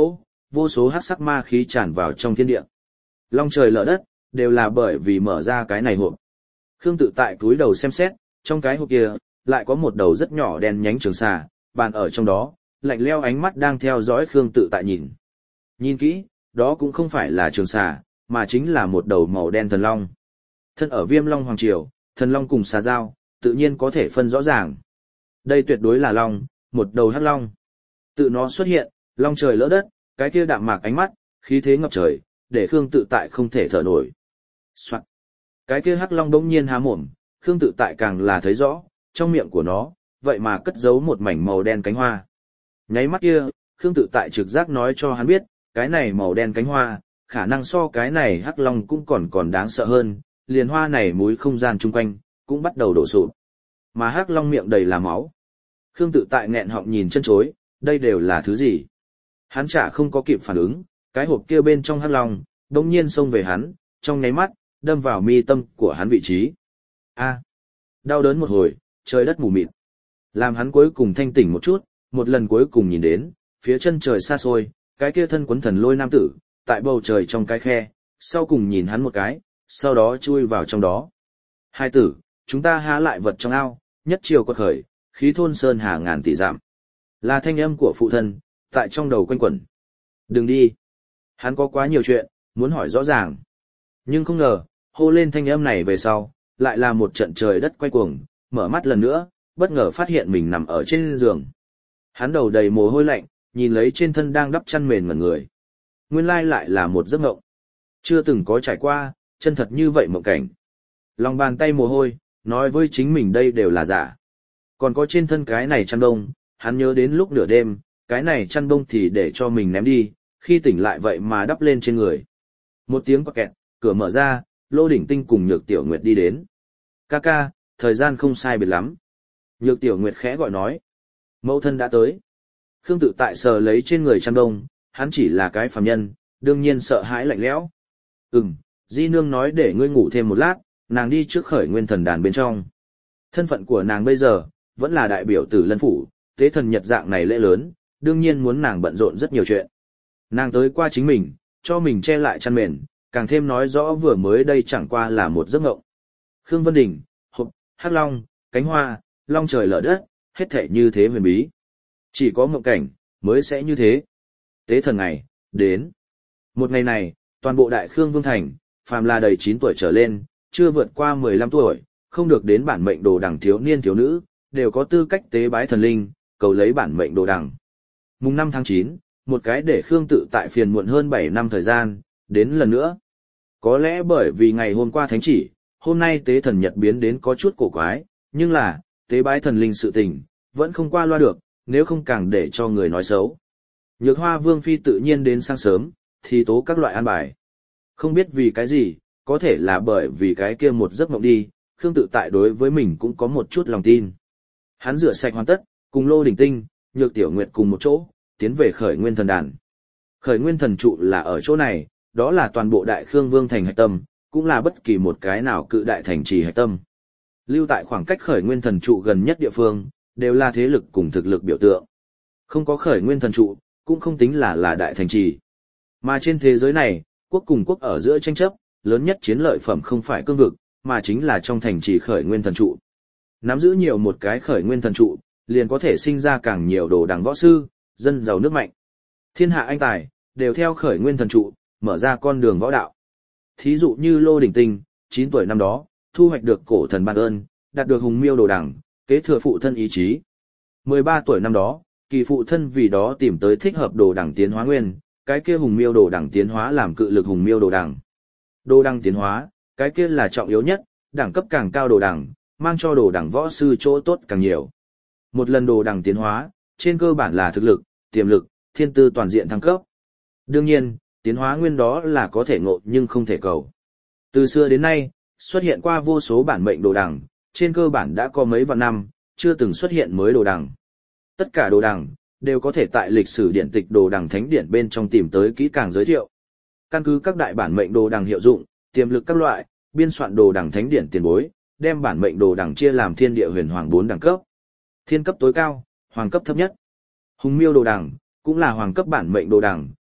vô số hắc sắc ma khí tràn vào trong thiên địa. Long trời lở đất, đều là bởi vì mở ra cái này hộp. Khương Tự Tại cúi đầu xem xét, trong cái hộp kia, lại có một đầu rất nhỏ đen nhánh trường xà, bàn ở trong đó, lạnh lẽo ánh mắt đang theo dõi Khương Tự Tại nhìn. Nhìn kỹ, đó cũng không phải là trường xà, mà chính là một đầu màu đen thần long. Thân ở Viêm Long Hoàng Triều, thần long cùng xà dao, tự nhiên có thể phân rõ ràng. Đây tuyệt đối là long, một đầu hắc long. Tự nó xuất hiện, long trời lỡ đất, cái kia đạm mạc ánh mắt, khí thế ngập trời, để Khương Tự Tại không thể thở nổi. Soạn. Cái kia hắc long bỗng nhiên há mồm, Khương Tự Tại càng là thấy rõ, trong miệng của nó, vậy mà cất giấu một mảnh màu đen cánh hoa. Nháy mắt kia, Khương Tự Tại trực giác nói cho hắn biết, cái này màu đen cánh hoa, khả năng so cái này hắc long cũng còn còn đáng sợ hơn, liền hoa này múi không gian chung quanh, cũng bắt đầu đổ sụp. Mà hắc long miệng đầy là máu. Khương Tự Tại nghẹn họng nhìn chân chối, đây đều là thứ gì? Hắn chả không có kịp phản ứng, cái hộp kia bên trong hắc long, đột nhiên xông về hắn, trong nháy mắt, đâm vào mi tâm của hắn vị trí. A, đau đớn một hồi, trời đất mù mịt. Làm hắn cuối cùng thanh tỉnh một chút, một lần cuối cùng nhìn đến, phía chân trời xa xôi, cái kia thân quấn thần lôi nam tử, tại bầu trời trong cái khe, sau cùng nhìn hắn một cái, sau đó chui vào trong đó. Hai tử, chúng ta há lại vật trong ao, nhất chiều quật khởi, khí thôn sơn hà ngàn tỷ dặm. Là thanh âm của phụ thân, tại trong đầu quanh quẩn. Đừng đi. Hắn có quá nhiều chuyện, muốn hỏi rõ ràng. Nhưng không ngờ, hô lên thanh âm này về sau, lại là một trận trời đất quay cuồng, mở mắt lần nữa, bất ngờ phát hiện mình nằm ở trên giường. Hắn đầu đầy mồ hôi lạnh, nhìn lấy trên thân đang đắp chăn mền ngẩn người. Nguyên lai lại là một giấc mộng. Chưa từng có trải qua, chân thật như vậy mộng cảnh. Lòng bàn tay mồ hôi, nói với chính mình đây đều là giả. Còn có trên thân cái này chăn đông, hắn nhớ đến lúc nửa đêm, cái này chăn đông thì để cho mình ném đi, khi tỉnh lại vậy mà đắp lên trên người. Một tiếng quạt kẹt, cửa mở ra, Lô Đỉnh Tinh cùng Nhược Tiểu Nguyệt đi đến. Ca ca, thời gian không sai biệt lắm. Nhược Tiểu Nguyệt khẽ gọi nói. Mẫu thân đã tới. Khương Tự Tại sờ lấy trên người chăn đông, hắn chỉ là cái phàm nhân, đương nhiên sợ hãi lạnh lẽo. Ừm, Di Nương nói để ngươi ngủ thêm một lát, nàng đi trước khởi nguyên thần đàn bên trong. Thân phận của nàng bây giờ, vẫn là đại biểu Tử Lân Phủ, tế thần nhật dạng này lễ lớn, đương nhiên muốn nàng bận rộn rất nhiều chuyện. Nàng tới qua chính mình, cho mình che lại chăn mền, càng thêm nói rõ vừa mới đây chẳng qua là một giấc mộng. Khương Vân Đình, hộp, hắc long, cánh hoa, long trời lở đất, hết thảy như thế huyền bí. Chỉ có mộng cảnh, mới sẽ như thế. Tế thần ngày, đến. Một ngày này, toàn bộ đại Khương Vương Thành, phàm là đầy chín tuổi trở lên, chưa vượt qua mười lăm tuổi, không được đến bản mệnh đồ đằng thiếu niên thiếu nữ, đều có tư cách tế bái thần linh, cầu lấy bản mệnh đồ đằng. Mùng năm tháng chín, một cái để Khương Tự Tại phiền muộn hơn bảy năm thời gian, đến lần nữa. Có lẽ bởi vì ngày hôm qua thánh chỉ, hôm nay tế thần nhật biến đến có chút cổ quái, nhưng là, tế bái thần linh sự tình, vẫn không qua loa được, nếu không càng để cho người nói xấu. Nhược Hoa Vương Phi tự nhiên đến sáng sớm, thì tố các loại an bài. Không biết vì cái gì, có thể là bởi vì cái kia một giấc mộng đi, Khương Tự Tại đối với mình cũng có một chút lòng tin. Hắn rửa sạch hoàn tất, cùng Lô Đỉnh Tinh, Nhược Tiểu Nguyệt cùng một chỗ, tiến về khởi nguyên thần đàn. Khởi nguyên thần trụ là ở chỗ này, đó là toàn bộ đại Khương Vương thành hạch tâm, cũng là bất kỳ một cái nào cự đại thành trì hạch tâm. Lưu tại khoảng cách khởi nguyên thần trụ gần nhất địa phương, đều là thế lực cùng thực lực biểu tượng. Không có khởi nguyên thần trụ, cũng không tính là là đại thành trì. Mà trên thế giới này, quốc cùng quốc ở giữa tranh chấp, lớn nhất chiến lợi phẩm không phải cương vực, mà chính là trong thành trì khởi nguyên thần trụ. Nắm giữ nhiều một cái khởi nguyên thần trụ, liền có thể sinh ra càng nhiều đồ đằng võ sư, dân giàu nước mạnh. Thiên hạ anh tài, đều theo khởi nguyên thần trụ, mở ra con đường võ đạo. Thí dụ như Lô Đỉnh Tinh, chín tuổi năm đó, thu hoạch được cổ thần ban ơn, đạt được hùng miêu đồ đằng, kế thừa phụ thân ý chí. mười ba tuổi năm đó, kỳ phụ thân vì đó tìm tới thích hợp đồ đằng tiến hóa nguyên, cái kia hùng miêu đồ đằng tiến hóa làm cự lực hùng miêu đồ đằng. Đồ đằng tiến hóa, cái kia là trọng yếu nhất, đẳng cấp càng cao đồ đằng, mang cho đồ đằng võ sư chỗ tốt càng nhiều. Một lần đồ đằng tiến hóa, trên cơ bản là thực lực, tiềm lực, thiên tư toàn diện thăng cấp. Đương nhiên, tiến hóa nguyên đó là có thể ngộ nhưng không thể cầu. Từ xưa đến nay, xuất hiện qua vô số bản mệnh đồ đằng, trên cơ bản đã có mấy vạn năm, chưa từng xuất hiện mới đồ đằng. Tất cả đồ đằng, đều có thể tại lịch sử điện tịch đồ đằng thánh điển bên trong tìm tới kỹ càng giới thiệu. Căn cứ các đại bản mệnh đồ đằng hiệu dụng, tiềm lực các loại, biên soạn đồ đằng thánh điển tiền bối, đem bản mệnh đồ đằng chia làm thiên địa huyền hoàng bốn đẳng cấp. Thiên cấp tối cao, hoàng cấp thấp nhất. Hùng miêu đồ đằng, cũng là hoàng cấp bản mệnh đồ đằng,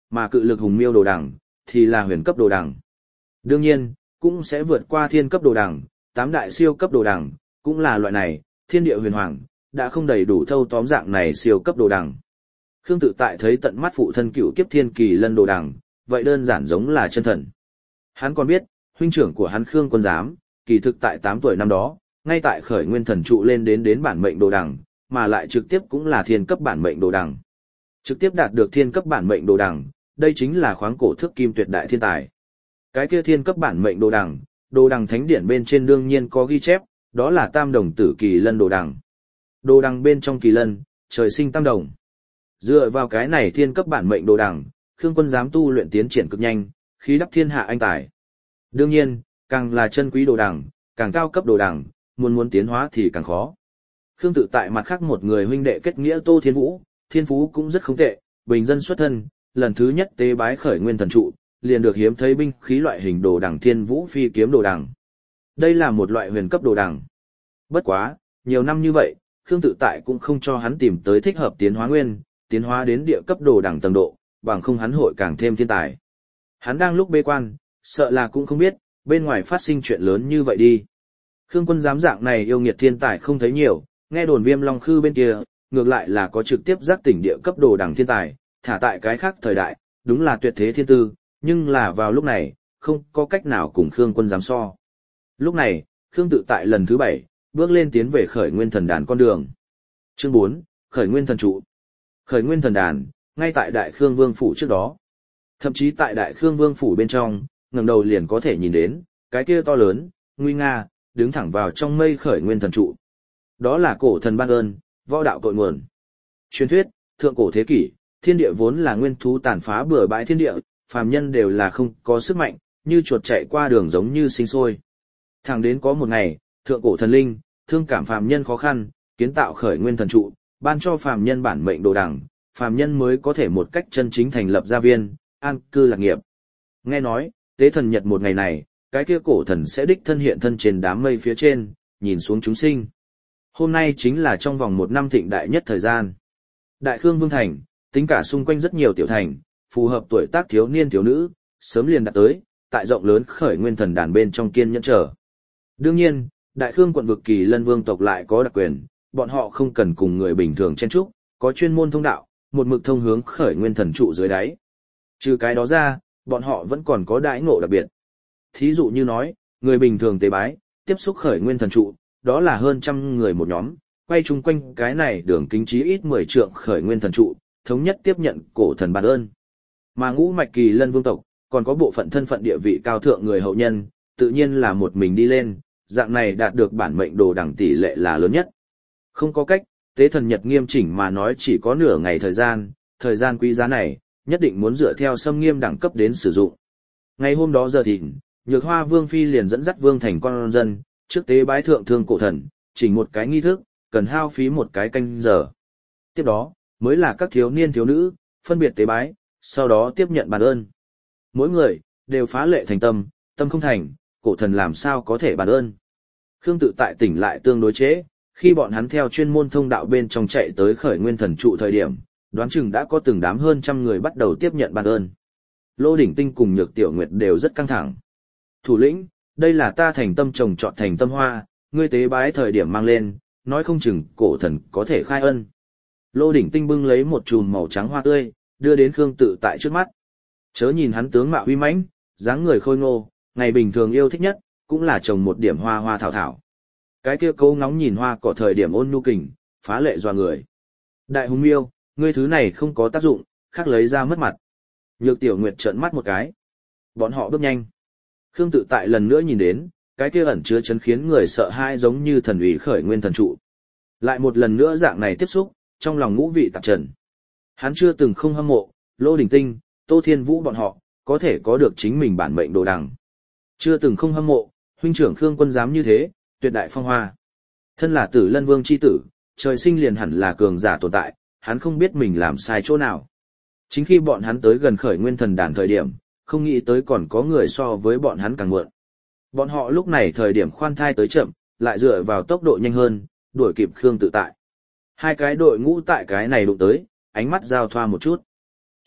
mà cự lực hùng miêu đồ đằng, thì là huyền cấp đồ đằng. Đương nhiên, cũng sẽ vượt qua thiên cấp đồ đằng, tám đại siêu cấp đồ đằng, cũng là loại này, thiên địa huyền hoàng, đã không đầy đủ thâu tóm dạng này siêu cấp đồ đằng. Khương Tự Tại thấy tận mắt phụ thân cựu kiếp thiên kỳ lân đồ đằng, vậy đơn giản giống là chân thần. Hắn còn biết, huynh trưởng của hắn Khương Quân Giám, kỳ thực tại tám tuổi năm đó, ngay tại khởi nguyên thần trụ lên đến đến bản mệnh đồ đằng, mà lại trực tiếp cũng là thiên cấp bản mệnh đồ đằng. Trực tiếp đạt được thiên cấp bản mệnh đồ đằng, đây chính là khoáng cổ thước kim tuyệt đại thiên tài. Cái kia thiên cấp bản mệnh đồ đằng, đồ đằng thánh điển bên trên đương nhiên có ghi chép, đó là tam đồng tử kỳ lân đồ đằng. Đồ đằng bên trong kỳ lân, trời sinh tam đồng. Dựa vào cái này thiên cấp bản mệnh đồ đằng, Khương Quân Giám tu luyện tiến triển cực nhanh, khí đắc thiên hạ anh tài. Đương nhiên, càng là chân quý đồ đằng, càng cao cấp đồ đằng, muốn muốn tiến hóa thì càng khó. Khương Tự Tại mặt khác một người huynh đệ kết nghĩa Tô Thiên Vũ, thiên phú cũng rất không tệ, bình dân xuất thân, lần thứ nhất tế bái khởi nguyên thần trụ, liền được hiếm thấy binh khí loại hình đồ đằng Thiên Vũ phi kiếm đồ đằng. Đây là một loại huyền cấp đồ đằng. Bất quá, nhiều năm như vậy, Khương Tự Tại cũng không cho hắn tìm tới thích hợp tiến hóa nguyên, tiến hóa đến địa cấp đồ đằng tầng độ, bằng không hắn hội càng thêm thiên tài. Hắn đang lúc bế quan, sợ là cũng không biết, bên ngoài phát sinh chuyện lớn như vậy đi. Khương Quân Giám dạng này yêu nghiệt thiên tài không thấy nhiều, nghe đồn Viêm Long Khư bên kia, ngược lại là có trực tiếp giác tỉnh địa cấp đồ đằng thiên tài, thả tại cái khác thời đại, đúng là tuyệt thế thiên tư, nhưng là vào lúc này, không có cách nào cùng Khương Quân Giám so. Lúc này, Khương Tự Tại lần thứ bảy, bước lên tiến về khởi nguyên thần đàn con đường. Chương bốn, khởi nguyên thần trụ. Khởi nguyên thần đàn, ngay tại Đại Khương Vương phủ trước đó. Thậm chí tại Đại Khương Vương phủ bên trong, ngẩng đầu liền có thể nhìn đến, cái kia to lớn, nguy nga, đứng thẳng vào trong mây khởi nguyên thần trụ. Đó là cổ thần ban ơn, võ đạo cội nguồn. Truyền thuyết, thượng cổ thế kỷ, thiên địa vốn là nguyên thú tàn phá bừa bãi thiên địa, phàm nhân đều là không có sức mạnh, như chuột chạy qua đường giống như sinh sôi. Thẳng đến có một ngày, thượng cổ thần linh, thương cảm phàm nhân khó khăn, kiến tạo khởi nguyên thần trụ, ban cho phàm nhân bản mệnh đồ đằng, phàm nhân mới có thể một cách chân chính thành lập gia viên, an cư lạc nghiệp. Nghe nói, tế thần nhật một ngày này, cái kia cổ thần sẽ đích thân hiện thân trên đám mây phía trên, nhìn xuống chúng sinh. Hôm nay chính là trong vòng một năm thịnh đại nhất thời gian. Đại Khương Vương Thành, tính cả xung quanh rất nhiều tiểu thành, phù hợp tuổi tác thiếu niên thiếu nữ, sớm liền đặt tới, tại rộng lớn khởi nguyên thần đàn bên trong kiên nhẫn chờ. Đương nhiên, Đại Khương quận vực Kỳ Lân Vương tộc lại có đặc quyền, bọn họ không cần cùng người bình thường chen chúc, có chuyên môn thông đạo, một mực thông hướng khởi nguyên thần trụ dưới đáy. Trừ cái đó ra, bọn họ vẫn còn có đãi ngộ đặc biệt. Thí dụ như nói, người bình thường tế bái, tiếp xúc khởi nguyên thần trụ, đó là hơn trăm người một nhóm, quay chung quanh cái này đường kính chí ít mười trượng khởi nguyên thần trụ, thống nhất tiếp nhận cổ thần ban ơn. Mà ngũ mạch Kỳ Lân Vương tộc, còn có bộ phận thân phận địa vị cao thượng người hậu nhân, tự nhiên là một mình đi lên, dạng này đạt được bản mệnh đồ đẳng tỷ lệ là lớn nhất. Không có cách, tế thần nhật nghiêm chỉnh mà nói chỉ có nửa ngày thời gian, thời gian quý giá này, nhất định muốn dựa theo xâm nghiêm đẳng cấp đến sử dụng. Ngày hôm đó giờ thịnh, Nhược Hoa Vương Phi liền dẫn dắt Vương thành con dân, trước tế bái thượng thương cổ thần, chỉnh một cái nghi thức, cần hao phí một cái canh giờ. Tiếp đó, mới là các thiếu niên thiếu nữ, phân biệt tế bái, sau đó tiếp nhận bàn ơn. Mỗi người, đều phá lệ thành tâm, tâm không thành, cổ thần làm sao có thể bàn ơn. Khương Tự Tại tỉnh lại tương đối chế, khi bọn hắn theo chuyên môn thông đạo bên trong chạy tới khởi nguyên thần trụ thời điểm, đoán chừng đã có từng đám hơn trăm người bắt đầu tiếp nhận bàn ơn. Lô Đỉnh Tinh cùng Nhược Tiểu Nguyệt đều rất căng thẳng. Thủ lĩnh, đây là ta thành tâm trồng trọt thành tâm hoa, ngươi tế bái thời điểm mang lên, nói không chừng cổ thần có thể khai ân. Lô Đỉnh Tinh bưng lấy một chùm màu trắng hoa tươi, đưa đến Khương Tự Tại trước mắt. Chớ nhìn hắn tướng mạo uy mãnh, dáng người khôi ngô, ngày bình thường yêu thích nhất, cũng là trồng một điểm hoa hoa thảo thảo. Cái kia câu ngóng nhìn hoa cỏ thời điểm ôn nhu kình, phá lệ doa người. Đại hùng miêu, ngươi thứ này không có tác dụng, khác lấy ra mất mặt. Nhược Tiểu Nguyệt trợn mắt một cái. Bọn họ bước nhanh. Khương Tự Tại lần nữa nhìn đến, cái kia ẩn chứa chấn khiến người sợ hãi giống như thần ủy khởi nguyên thần trụ. Lại một lần nữa dạng này tiếp xúc, trong lòng ngũ vị tạp trần. Hắn chưa từng không hâm mộ, Lô Đình Tinh, Tô Thiên Vũ bọn họ, có thể có được chính mình bản mệnh đồ đằng. Chưa từng không hâm mộ, huynh trưởng Khương Quân Giám như thế, tuyệt đại phong hoa. Thân là Tử Lân Vương chi tử, trời sinh liền hẳn là cường giả tồn tại, hắn không biết mình làm sai chỗ nào. Chính khi bọn hắn tới gần khởi nguyên thần đàn thời điểm, không nghĩ tới còn có người so với bọn hắn càng muộn. Bọn họ lúc này thời điểm khoan thai tới chậm, lại dựa vào tốc độ nhanh hơn, đuổi kịp Khương Tự Tại. Hai cái đội ngũ tại cái này đụng tới, ánh mắt giao thoa một chút.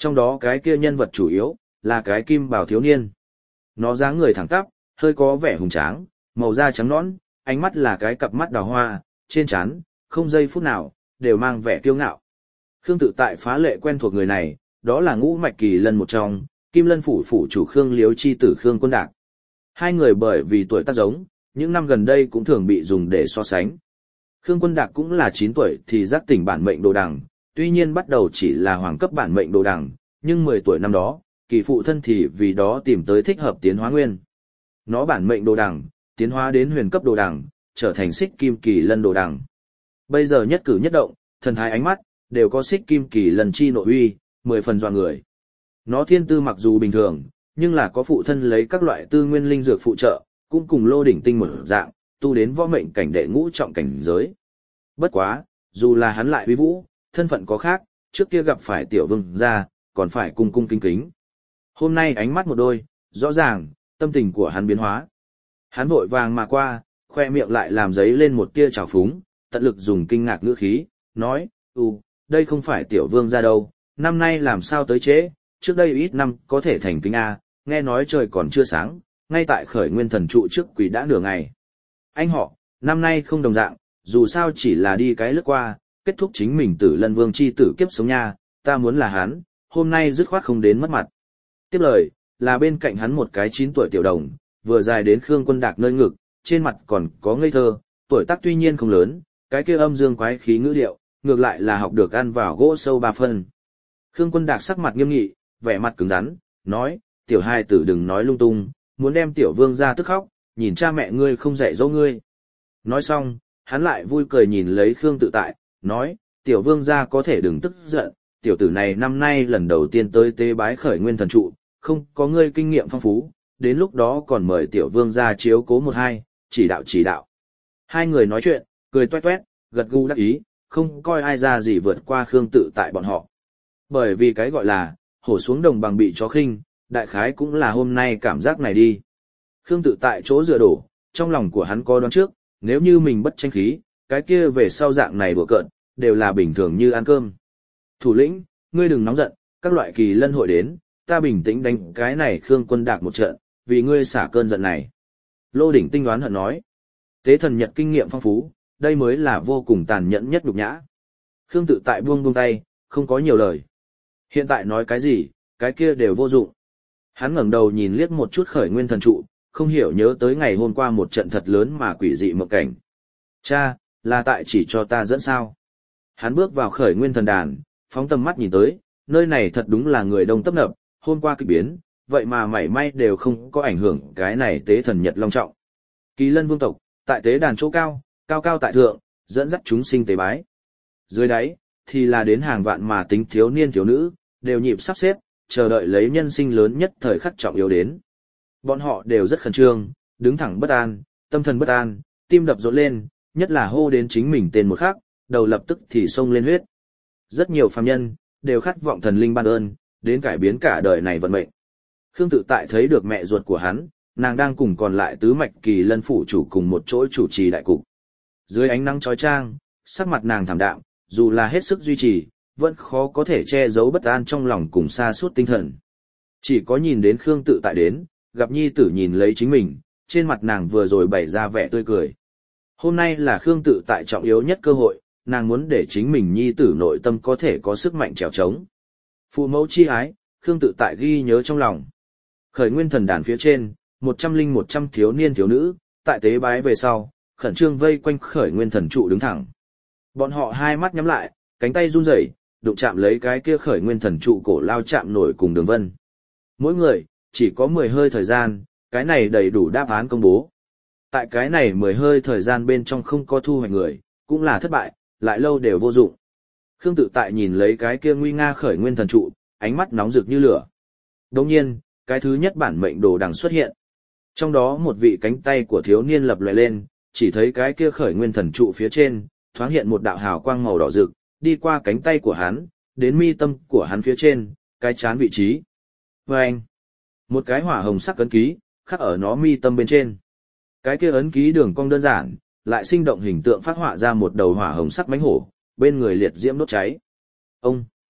Trong đó cái kia nhân vật chủ yếu, là cái kim bào thiếu niên. Nó dáng người thẳng tắp, hơi có vẻ hùng tráng, màu da trắng nõn, ánh mắt là cái cặp mắt đào hoa, trên trán, không giây phút nào, đều mang vẻ kiêu ngạo. Khương Tự Tại phá lệ quen thuộc người này, đó là ngũ mạch kỳ lân một trong, Kim Lân phủ phủ chủ Khương Liếu chi tử Khương Quân Đạc. Hai người bởi vì tuổi tác giống, những năm gần đây cũng thường bị dùng để so sánh. Khương Quân Đạc cũng là chín tuổi thì giác tỉnh bản mệnh đồ đằng, tuy nhiên bắt đầu chỉ là hoàng cấp bản mệnh đồ đằng, nhưng mười tuổi năm đó, kỳ phụ thân thì vì đó tìm tới thích hợp tiến hóa nguyên. Nó bản mệnh đồ đằng, tiến hóa đến huyền cấp đồ đằng, trở thành xích kim kỳ lân đồ đằng. Bây giờ nhất cử nhất động, thần thái ánh mắt, đều có xích kim kỳ lân chi nội uy, mười phần dọa người. Nó thiên tư mặc dù bình thường, nhưng là có phụ thân lấy các loại tư nguyên linh dược phụ trợ, cũng cùng Lô Đỉnh Tinh một dạng, tu đến võ mệnh cảnh đệ ngũ trọng cảnh giới. Bất quá, dù là hắn lại uy vũ, thân phận có khác, trước kia gặp phải tiểu vương gia, còn phải cung cung kính kính. Hôm nay ánh mắt một đôi, rõ ràng, tâm tình của hắn biến hóa. Hắn vội vàng mà qua, khoe miệng lại làm giấy lên một tia trào phúng, tận lực dùng kinh ngạc ngữ khí, nói, ừ, đây không phải tiểu vương gia đâu, năm nay làm sao tới trễ, trước đây ít năm có thể thành kính A, nghe nói trời còn chưa sáng, ngay tại khởi nguyên thần trụ trước quỷ đã nửa ngày. Anh họ, năm nay không đồng dạng, dù sao chỉ là đi cái lướt qua, kết thúc chính mình tử lân vương chi tử kiếp sống nha, ta muốn là hắn, hôm nay dứt khoát không đến mất mặt. Tiếp lời, là bên cạnh hắn một cái chín tuổi tiểu đồng, vừa dài đến Khương Quân Đạc nơi ngực, trên mặt còn có ngây thơ, tuổi tác tuy nhiên không lớn, cái kia âm dương quái khí ngữ điệu, ngược lại là học được ăn vào gỗ sâu ba phân. Khương Quân Đạc sắc mặt nghiêm nghị, vẻ mặt cứng rắn, nói, tiểu hai tử đừng nói lung tung, muốn đem tiểu vương ra tức khóc, nhìn cha mẹ ngươi không dạy dỗ ngươi. Nói xong, hắn lại vui cười nhìn lấy Khương Tự Tại, nói, tiểu vương gia có thể đừng tức giận, tiểu tử này năm nay lần đầu tiên tới tế bái khởi nguyên thần trụ, không có ngươi kinh nghiệm phong phú, đến lúc đó còn mời tiểu vương gia chiếu cố một hai, chỉ đạo chỉ đạo. Hai người nói chuyện, cười toét toét, gật gù đắc ý, không coi ai ra gì vượt qua Khương Tự Tại bọn họ. Bởi vì cái gọi là, hổ xuống đồng bằng bị chó khinh, đại khái cũng là hôm nay cảm giác này đi. Khương Tự Tại chỗ dựa đổ, trong lòng của hắn có đoán trước, nếu như mình bất tranh khí, cái kia về sau dạng này đùa cợt, đều là bình thường như ăn cơm. Thủ lĩnh, ngươi đừng nóng giận, các loại kỳ lân hội đến, ta bình tĩnh đánh cái này Khương Quân Đạc một trận, vì ngươi xả cơn giận này. Lô Đỉnh Tinh đoán hận nói, tế thần Nhật kinh nghiệm phong phú, đây mới là vô cùng tàn nhẫn nhất nhục nhã. Khương Tự Tại buông buông tay, không có nhiều lời. Hiện tại nói cái gì, cái kia đều vô dụng. Hắn ngẩng đầu nhìn liếc một chút khởi nguyên thần trụ, không hiểu nhớ tới ngày hôm qua một trận thật lớn mà quỷ dị mộng cảnh. Cha, là tại chỉ cho ta dẫn sao. Hắn bước vào khởi nguyên thần đàn, phóng tầm mắt nhìn tới, nơi này thật đúng là người đông tấp nập, hôm qua kỳ biến, vậy mà mảy may đều không có ảnh hưởng cái này tế thần Nhật long trọng. Kỳ lân vương tộc, tại tế đàn chỗ cao, cao cao tại thượng, dẫn dắt chúng sinh tế bái. Dưới đáy, thì là đến hàng vạn mà tính thiếu niên thiếu nữ, đều nhịp sắp xếp, chờ đợi lấy nhân sinh lớn nhất thời khắc trọng yếu đến. Bọn họ đều rất khẩn trương, đứng thẳng bất an, tâm thần bất an, tim đập rộn lên, nhất là hô đến chính mình tên một khắc, đầu lập tức thì xông lên huyết. Rất nhiều phàm nhân, đều khát vọng thần linh ban ơn, đến cải biến cả đời này vận mệnh. Khương Tự Tại thấy được mẹ ruột của hắn, nàng đang cùng còn lại tứ mạch kỳ lân phủ chủ cùng một chỗ chủ trì đại cục. Dưới ánh nắng chói chang, sắc mặt nàng thảm đạm, dù là hết sức duy trì, vẫn khó có thể che giấu bất an trong lòng cùng sa sút tinh thần. Chỉ có nhìn đến Khương Tự Tại đến, gặp nhi tử nhìn lấy chính mình, trên mặt nàng vừa rồi bày ra vẻ tươi cười. Hôm nay là Khương Tự Tại trọng yếu nhất cơ hội, nàng muốn để chính mình nhi tử nội tâm có thể có sức mạnh trèo trống. Phụ mẫu chi ái, Khương Tự Tại ghi nhớ trong lòng. Khởi nguyên thần đàn phía trên, một trăm linh một trăm thiếu niên thiếu nữ, tại tế bái về sau, khẩn trương vây quanh khởi nguyên thần trụ đứng thẳng. Bọn họ hai mắt nhắm lại, cánh tay run rẩy, đụng chạm lấy cái kia khởi nguyên thần trụ cổ lao chạm nổi cùng đường vân. Mỗi người, chỉ có mười hơi thời gian, cái này đầy đủ đáp án công bố. Tại cái này mười hơi thời gian bên trong không có thu hoạch người, cũng là thất bại, lại lâu đều vô dụng. Khương Tự Tại nhìn lấy cái kia nguy nga khởi nguyên thần trụ, ánh mắt nóng rực như lửa. Đồng nhiên, cái thứ nhất bản mệnh đồ đằng xuất hiện. Trong đó một vị cánh tay của thiếu niên lập lòe lên, chỉ thấy cái kia khởi nguyên thần trụ phía trên, thoáng hiện một đạo hào quang màu đỏ rực, đi qua cánh tay của hắn, đến mi tâm của hắn phía trên, cái chán vị trí. Và anh, một cái hỏa hồng sắc ấn ký, khắc ở nó mi tâm bên trên. Cái kia ấn ký đường cong đơn giản, lại sinh động hình tượng phát họa ra một đầu hỏa hồng sắc mãnh hổ, bên người liệt diễm đốt cháy. Ông,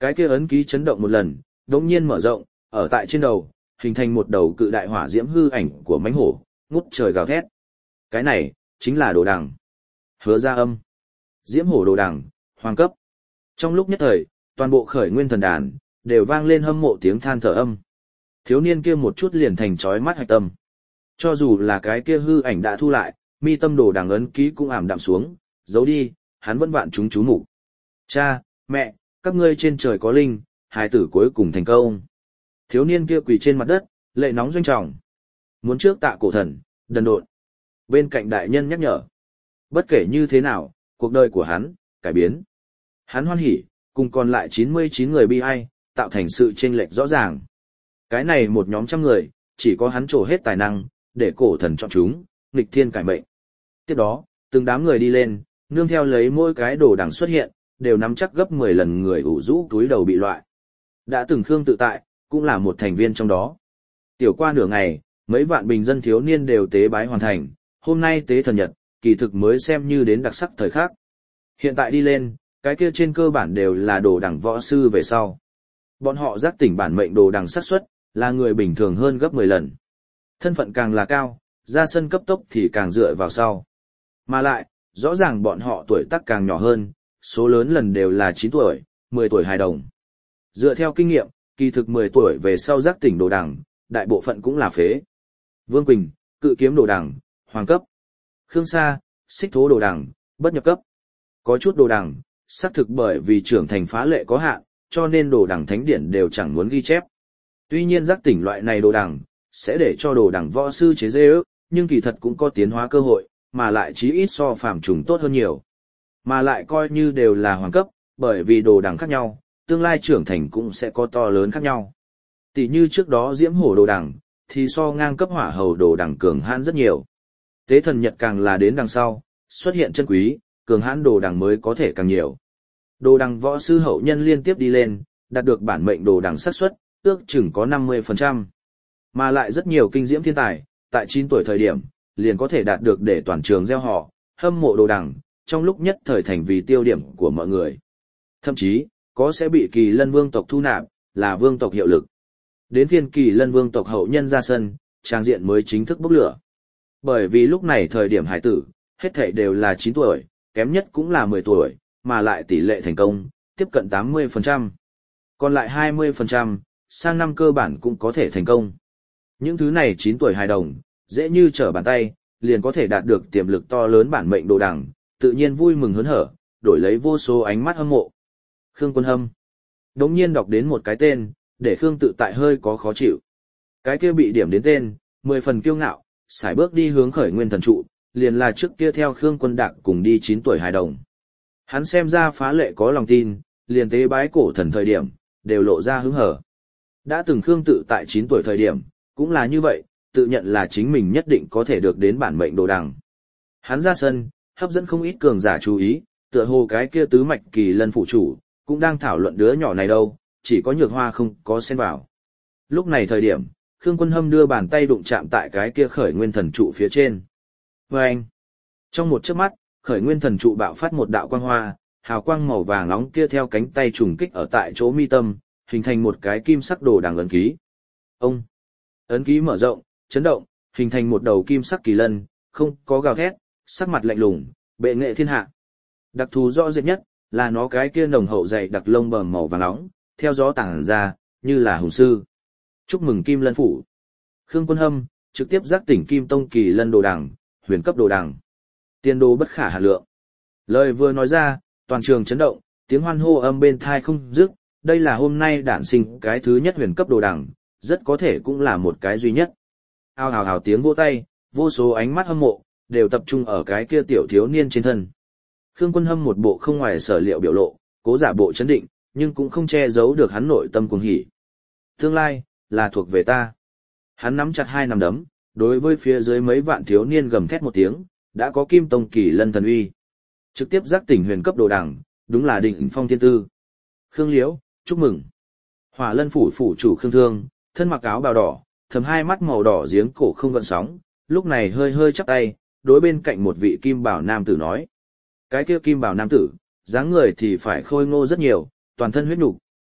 Cái kia ấn ký chấn động một lần, đống nhiên mở rộng, ở tại trên đầu, hình thành một đầu cự đại hỏa diễm hư ảnh của mãnh hổ, ngút trời gào thét. Cái này, chính là đồ đằng. Hứa Ra Âm. Diễm hổ đồ đằng, hoàng cấp. Trong lúc nhất thời, toàn bộ khởi nguyên thần đàn, đều vang lên hâm mộ tiếng than thở âm. Thiếu niên kia một chút liền thành chói mắt hạch tâm. Cho dù là cái kia hư ảnh đã thu lại, mi tâm đồ đằng ấn ký cũng ảm đạm xuống, giấu đi, hắn vẫn vạn chúng chú mục. Cha, mẹ, các ngươi trên trời có linh, hài tử cuối cùng thành công. Thiếu niên kia quỳ trên mặt đất, lệ nóng doanh trọng. Muốn trước tạ cổ thần, đần độn. Bên cạnh đại nhân nhắc nhở. Bất kể như thế nào, cuộc đời của hắn, cải biến. Hắn hoan hỉ, cùng còn lại chín mươi chín người bi ai, tạo thành sự chênh lệch rõ ràng. Cái này một nhóm trăm người, chỉ có hắn trổ hết tài năng, để cổ thần chọn chúng, nghịch thiên cải mệnh. Tiếp đó, từng đám người đi lên, nương theo lấy mỗi cái đồ đằng xuất hiện, đều nắm chắc gấp mười lần người ủ rũ túi đầu bị loại. Đã từng Khương Tự Tại, cũng là một thành viên trong đó. Tiểu qua nửa ngày, mấy vạn bình dân thiếu niên đều tế bái hoàn thành, hôm nay tế thần nhật, kỳ thực mới xem như đến đặc sắc thời khắc. Hiện tại đi lên, cái kia trên cơ bản đều là đồ đằng võ sư về sau. Bọn họ giác tỉnh bản mệnh đồ đằng xác suất là người bình thường hơn gấp mười lần. Thân phận càng là cao, ra sân cấp tốc thì càng dựa vào sau. Mà lại, rõ ràng bọn họ tuổi tác càng nhỏ hơn, số lớn lần đều là chín tuổi, mười tuổi hài đồng. Dựa theo kinh nghiệm, kỳ thực mười tuổi về sau giác tỉnh đồ đằng, đại bộ phận cũng là phế. Vương Quỳnh, cự kiếm đồ đằng, hoàng cấp. Khương Sa, xích thố đồ đằng, bất nhập cấp. Có chút đồ đằng, xác thực bởi vì trưởng thành phá lệ có hạn, cho nên đồ đằng thánh điển đều chẳng muốn ghi chép. Tuy nhiên giác tỉnh loại này đồ đằng, sẽ để cho đồ đằng võ sư chế dê ước, nhưng kỳ thật cũng có tiến hóa cơ hội, mà lại chí ít so phàm trùng tốt hơn nhiều. Mà lại coi như đều là hoàng cấp, bởi vì đồ đằng khác nhau, tương lai trưởng thành cũng sẽ có to lớn khác nhau. Tỷ như trước đó diễm hổ đồ đằng, thì so ngang cấp hỏa hầu đồ đằng cường hãn rất nhiều. Tế thần nhật càng là đến đằng sau, xuất hiện chân quý, cường hãn đồ đằng mới có thể càng nhiều. Đồ đằng võ sư hậu nhân liên tiếp đi lên, đạt được bản mệnh đồ đằng xác suất, ước chừng có năm mươi phần trăm. Mà lại rất nhiều kinh diễm thiên tài, tại chín tuổi thời điểm, liền có thể đạt được để toàn trường gieo họ, hâm mộ đồ đằng, trong lúc nhất thời thành vì tiêu điểm của mọi người. Thậm chí, có sẽ bị Kỳ Lân vương tộc thu nạp, là vương tộc hiệu lực. Đến phiên Kỳ Lân vương tộc hậu nhân ra sân, trang diện mới chính thức bốc lửa. Bởi vì lúc này thời điểm hải tử, hết thảy đều là chín tuổi, kém nhất cũng là mười tuổi, mà lại tỷ lệ thành công, tiếp cận tám mươi phần trăm. Còn lại hai mươi phần trăm, sang năm cơ bản cũng có thể thành công. Những thứ này chín tuổi hài đồng, dễ như trở bàn tay, liền có thể đạt được tiềm lực to lớn bản mệnh đồ đằng, tự nhiên vui mừng hớn hở, đổi lấy vô số ánh mắt hâm mộ. Khương Quân Hâm. Đống nhiên đọc đến một cái tên, để Khương Tự Tại hơi có khó chịu. Cái kia bị điểm đến tên, mười phần kiêu ngạo, sải bước đi hướng khởi nguyên thần trụ, liền là trước kia theo Khương Quân Đạc cùng đi chín tuổi hài đồng. Hắn xem ra phá lệ có lòng tin, liền tế bái cổ thần thời điểm, đều lộ ra hứng hở. Đã từng Khương Tự Tại chín tuổi thời điểm, cũng là như vậy, tự nhận là chính mình nhất định có thể được đến bản mệnh đồ đằng. Hắn ra sân, hấp dẫn không ít cường giả chú ý, tựa hồ cái kia tứ mạch Kỳ Lân phụ chủ, cũng đang thảo luận đứa nhỏ này đâu, chỉ có Nhược Hoa không có xen vào. Lúc này thời điểm, Khương Quân Hâm đưa bàn tay đụng chạm tại cái kia khởi nguyên thần trụ phía trên. Vâng! Trong một chớp mắt, khởi nguyên thần trụ bạo phát một đạo quang hoa, hào quang màu vàng nóng kia theo cánh tay trùng kích ở tại chỗ mi tâm, hình thành một cái kim sắc đồ đằng ấn ký. Ông! Ấn ký mở rộng, chấn động, hình thành một đầu kim sắc kỳ lân, không có gào thét, sắc mặt lạnh lùng, bệ nghệ thiên hạ. Đặc thù rõ rệt nhất là nó cái kia nồng hậu dày đặc lông bờm màu vàng nóng, theo gió tản ra, như là hùng sư. Chúc mừng Kim Lân phủ. Khương Quân Hâm trực tiếp giác tỉnh Kim Tông kỳ lân đồ đằng, huyền cấp đồ đằng. Tiên đồ bất khả hà lượng. Lời vừa nói ra, toàn trường chấn động, tiếng hoan hô âm bên thai không dứt, đây là hôm nay đản sinh cái thứ nhất huyền cấp đồ đằng, rất có thể cũng là một cái duy nhất. Ao hào hào tiếng vỗ tay, vô số ánh mắt hâm mộ, đều tập trung ở cái kia tiểu thiếu niên trên thân. Khương Quân Hâm một bộ không ngoài sở liệu biểu lộ, cố giả bộ chấn định, nhưng cũng không che giấu được hắn nội tâm cuồng hỉ. Tương lai, là thuộc về ta. Hắn nắm chặt hai nắm đấm, đối với phía dưới mấy vạn thiếu niên gầm thét một tiếng, đã có Kim Tông kỳ lân thần uy. Trực tiếp giác tỉnh huyền cấp đồ đằng, đúng là đỉnh phong thiên tư. Khương Liễu, chúc mừng. Hỏa Lân phủ phủ chủ Khương Thương, thân mặc áo bào đỏ, thầm hai mắt màu đỏ giếng cổ không gợn sóng, lúc này hơi hơi chắp tay, đối bên cạnh một vị kim bảo nam tử nói. Cái kia kim bảo nam tử, dáng người thì phải khôi ngô rất nhiều, toàn thân huyết nhục,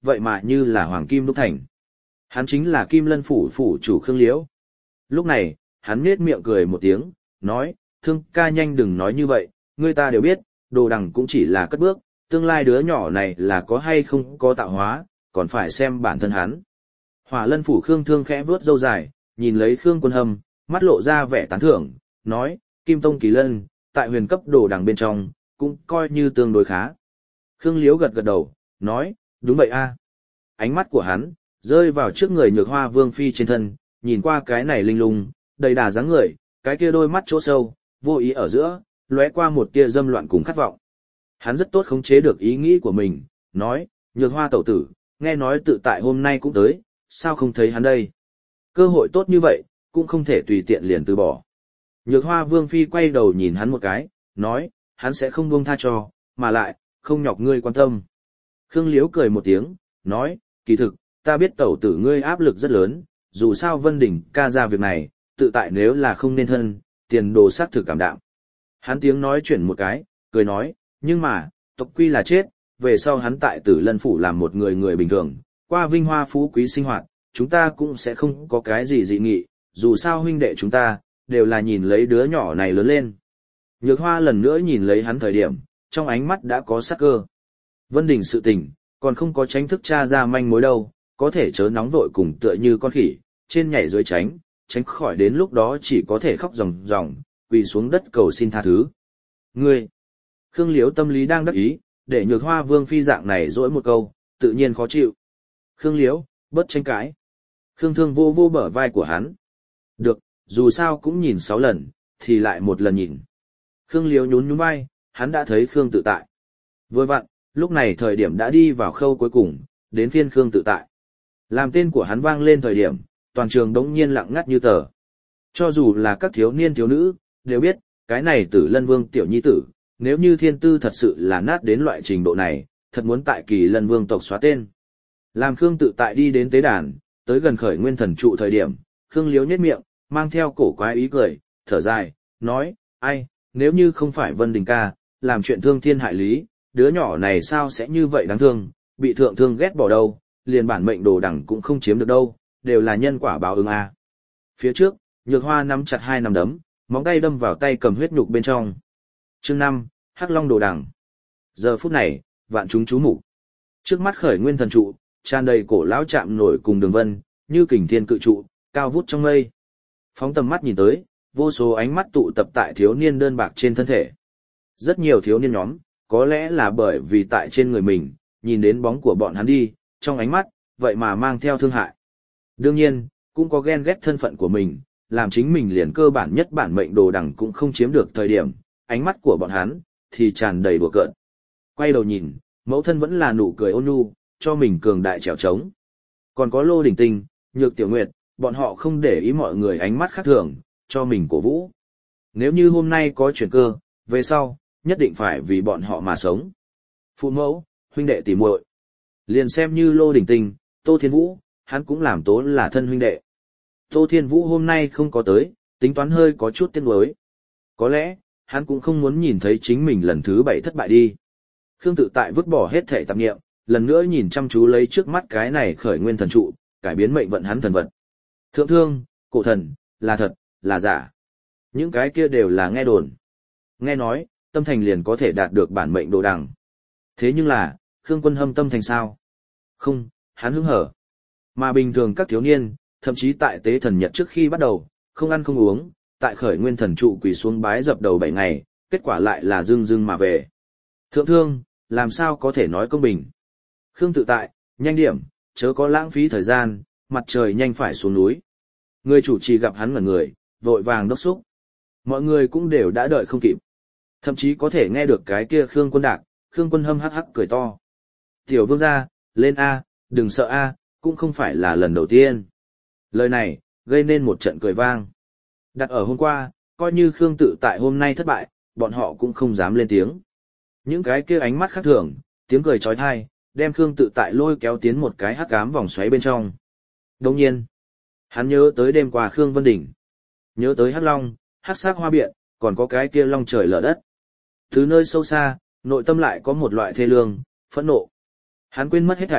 vậy mà như là hoàng kim đúc thành. Hắn chính là Kim Lân phủ phủ chủ Khương Liễu. Lúc này, hắn nhếch miệng cười một tiếng, nói, Thương ca nhanh đừng nói như vậy, người ta đều biết, đồ đằng cũng chỉ là cất bước, tương lai đứa nhỏ này là có hay không có tạo hóa, còn phải xem bản thân hắn. Hỏa Lân phủ Khương Thương khẽ vuốt râu dài, nhìn lấy Khương Quân Hâm, mắt lộ ra vẻ tán thưởng, nói, Kim Tông Kỳ Lân, tại huyền cấp đồ đằng bên trong, cũng coi như tương đối khá. Khương Liễu gật gật đầu, nói, đúng vậy a. Ánh mắt của hắn, rơi vào trước người Nhược Hoa Vương Phi trên thân, nhìn qua cái này linh lung, đầy đà dáng người, cái kia đôi mắt chỗ sâu, vô ý ở giữa, lóe qua một tia dâm loạn cùng khát vọng. Hắn rất tốt khống chế được ý nghĩ của mình, nói, Nhược Hoa tẩu tử, nghe nói tự tại hôm nay cũng tới, sao không thấy hắn đây? Cơ hội tốt như vậy, cũng không thể tùy tiện liền từ bỏ. Nhược Hoa Vương Phi quay đầu nhìn hắn một cái, nói, hắn sẽ không buông tha cho, mà lại, không nhọc ngươi quan tâm. Khương Liễu cười một tiếng, nói, kỳ thực, ta biết tẩu tử ngươi áp lực rất lớn, dù sao Vân Đình ca ra việc này, tự tại nếu là không nên thân, tiền đồ xác thực cảm đạm. Hắn tiếng nói chuyển một cái, cười nói, nhưng mà, tộc quy là chết, về sau hắn tại Tử Lân phủ làm một người người bình thường, qua vinh hoa phú quý sinh hoạt, chúng ta cũng sẽ không có cái gì dị nghị, dù sao huynh đệ chúng ta, đều là nhìn lấy đứa nhỏ này lớn lên. Nhược Hoa lần nữa nhìn lấy hắn thời điểm, trong ánh mắt đã có sắc cơ. Vân Đình sự tình, còn không có tránh thức tra ra manh mối đâu, có thể chớ nóng vội cùng tựa như con khỉ, trên nhảy dưới tránh, tránh khỏi đến lúc đó chỉ có thể khóc ròng ròng, quỳ xuống đất cầu xin tha thứ. Ngươi! Khương Liễu tâm lý đang đắc ý, để Nhược Hoa Vương Phi dạng này dỗi một câu, tự nhiên khó chịu. Khương Liễu, bớt tranh cãi. Khương Thương vô vô bờ vai của hắn. Được, dù sao cũng nhìn sáu lần, thì lại một lần nhìn. Khương Liễu nhún nhún vai, hắn đã thấy Khương tự tại. Vừa vặn, lúc này thời điểm đã đi vào khâu cuối cùng, đến phiên Khương tự tại. Làm tên của hắn vang lên thời điểm, toàn trường đống nhiên lặng ngắt như tờ. Cho dù là các thiếu niên thiếu nữ, đều biết, cái này Tử Lân Vương tiểu nhi tử, nếu như thiên tư thật sự là nát đến loại trình độ này, thật muốn tại Kỳ Lân Vương tộc xóa tên. Làm Khương tự tại đi đến tế đàn, tới gần khởi nguyên thần trụ thời điểm, Khương Liễu nhếch miệng, mang theo cổ quái ý cười, thở dài, nói, ai, nếu như không phải Vân Đình ca, làm chuyện thương thiên hại lý, đứa nhỏ này sao sẽ như vậy đáng thương, bị thượng thương ghét bỏ đâu, liền bản mệnh đồ đẳng cũng không chiếm được đâu, đều là nhân quả báo ứng a. Phía trước, Nhược Hoa nắm chặt hai nắm đấm, móng tay đâm vào tay cầm huyết nhục bên trong. Chương năm, Hắc Long đồ đẳng. Giờ phút này, vạn chúng chú mục. Trước mắt khởi nguyên thần trụ, tràn đầy cổ lão chạm nổi cùng đường vân, như kình thiên cự trụ, cao vút trong mây. Phóng tầm mắt nhìn tới, vô số ánh mắt tụ tập tại thiếu niên đơn bạc trên thân thể. Rất nhiều thiếu niên nhóm, có lẽ là bởi vì tại trên người mình, nhìn đến bóng của bọn hắn đi, trong ánh mắt, vậy mà mang theo thương hại. Đương nhiên, cũng có ghen ghét thân phận của mình, làm chính mình liền cơ bản nhất bản mệnh đồ đằng cũng không chiếm được thời điểm, ánh mắt của bọn hắn, thì tràn đầy đùa cợt. Quay đầu nhìn, mẫu thân vẫn là nụ cười ôn nhu, cho mình cường đại trèo trống. Còn có Lô Đình Tinh, Nhược Tiểu Nguyệt, bọn họ không để ý mọi người ánh mắt khác thường, cho mình cổ vũ. Nếu như hôm nay có chuyển cơ, về sau, nhất định phải vì bọn họ mà sống. Phụ mẫu, huynh đệ tỉ muội, liền xem như Lô Đình Tinh, Tô Thiên Vũ, hắn cũng làm tố là thân huynh đệ. Tô Thiên Vũ hôm nay không có tới, tính toán hơi có chút tiếc nuối. Có lẽ, hắn cũng không muốn nhìn thấy chính mình lần thứ bảy thất bại đi. Khương tự tại vứt bỏ hết thể tạp nghiệm, lần nữa nhìn chăm chú lấy trước mắt cái này khởi nguyên thần trụ, cải biến mệnh vận hắn thần vật. Thượng thương, cổ thần, là thật, là giả. Những cái kia đều là nghe đồn. Nghe nói, tâm thành liền có thể đạt được bản mệnh đồ đằng. Thế nhưng là, Khương Quân Hâm tâm thành sao? Không, hắn hứng hở. Mà bình thường các thiếu niên, thậm chí tại tế thần nhật trước khi bắt đầu, không ăn không uống, tại khởi nguyên thần trụ quỳ xuống bái dập đầu bảy ngày, kết quả lại là dưng dưng mà về. Thượng thương, làm sao có thể nói công bình? Khương tự tại, nhanh điểm, chớ có lãng phí thời gian, mặt trời nhanh phải xuống núi. Người chủ trì gặp hắn ngẩn người, vội vàng đốc xúc. Mọi người cũng đều đã đợi không kịp. Thậm chí có thể nghe được cái kia Khương Quân Đạc, Khương Quân Hâm hắc hắc cười to. Tiểu vương gia, lên A, đừng sợ A, cũng không phải là lần đầu tiên. Lời này, gây nên một trận cười vang. Đặt ở hôm qua, coi như Khương tự tại hôm nay thất bại, bọn họ cũng không dám lên tiếng. Những cái kia ánh mắt khác thường, tiếng cười trói thai, đem Khương tự tại lôi kéo tiến một cái hắc ám vòng xoáy bên trong. Đồng nhiên, hắn nhớ tới đêm qua Khương Vân Đỉnh, nhớ tới hắc long, hắc sắc hoa biện, còn có cái kia long trời lở đất. Từ nơi sâu xa, nội tâm lại có một loại thê lương, phẫn nộ. Hắn quên mất hết thảy,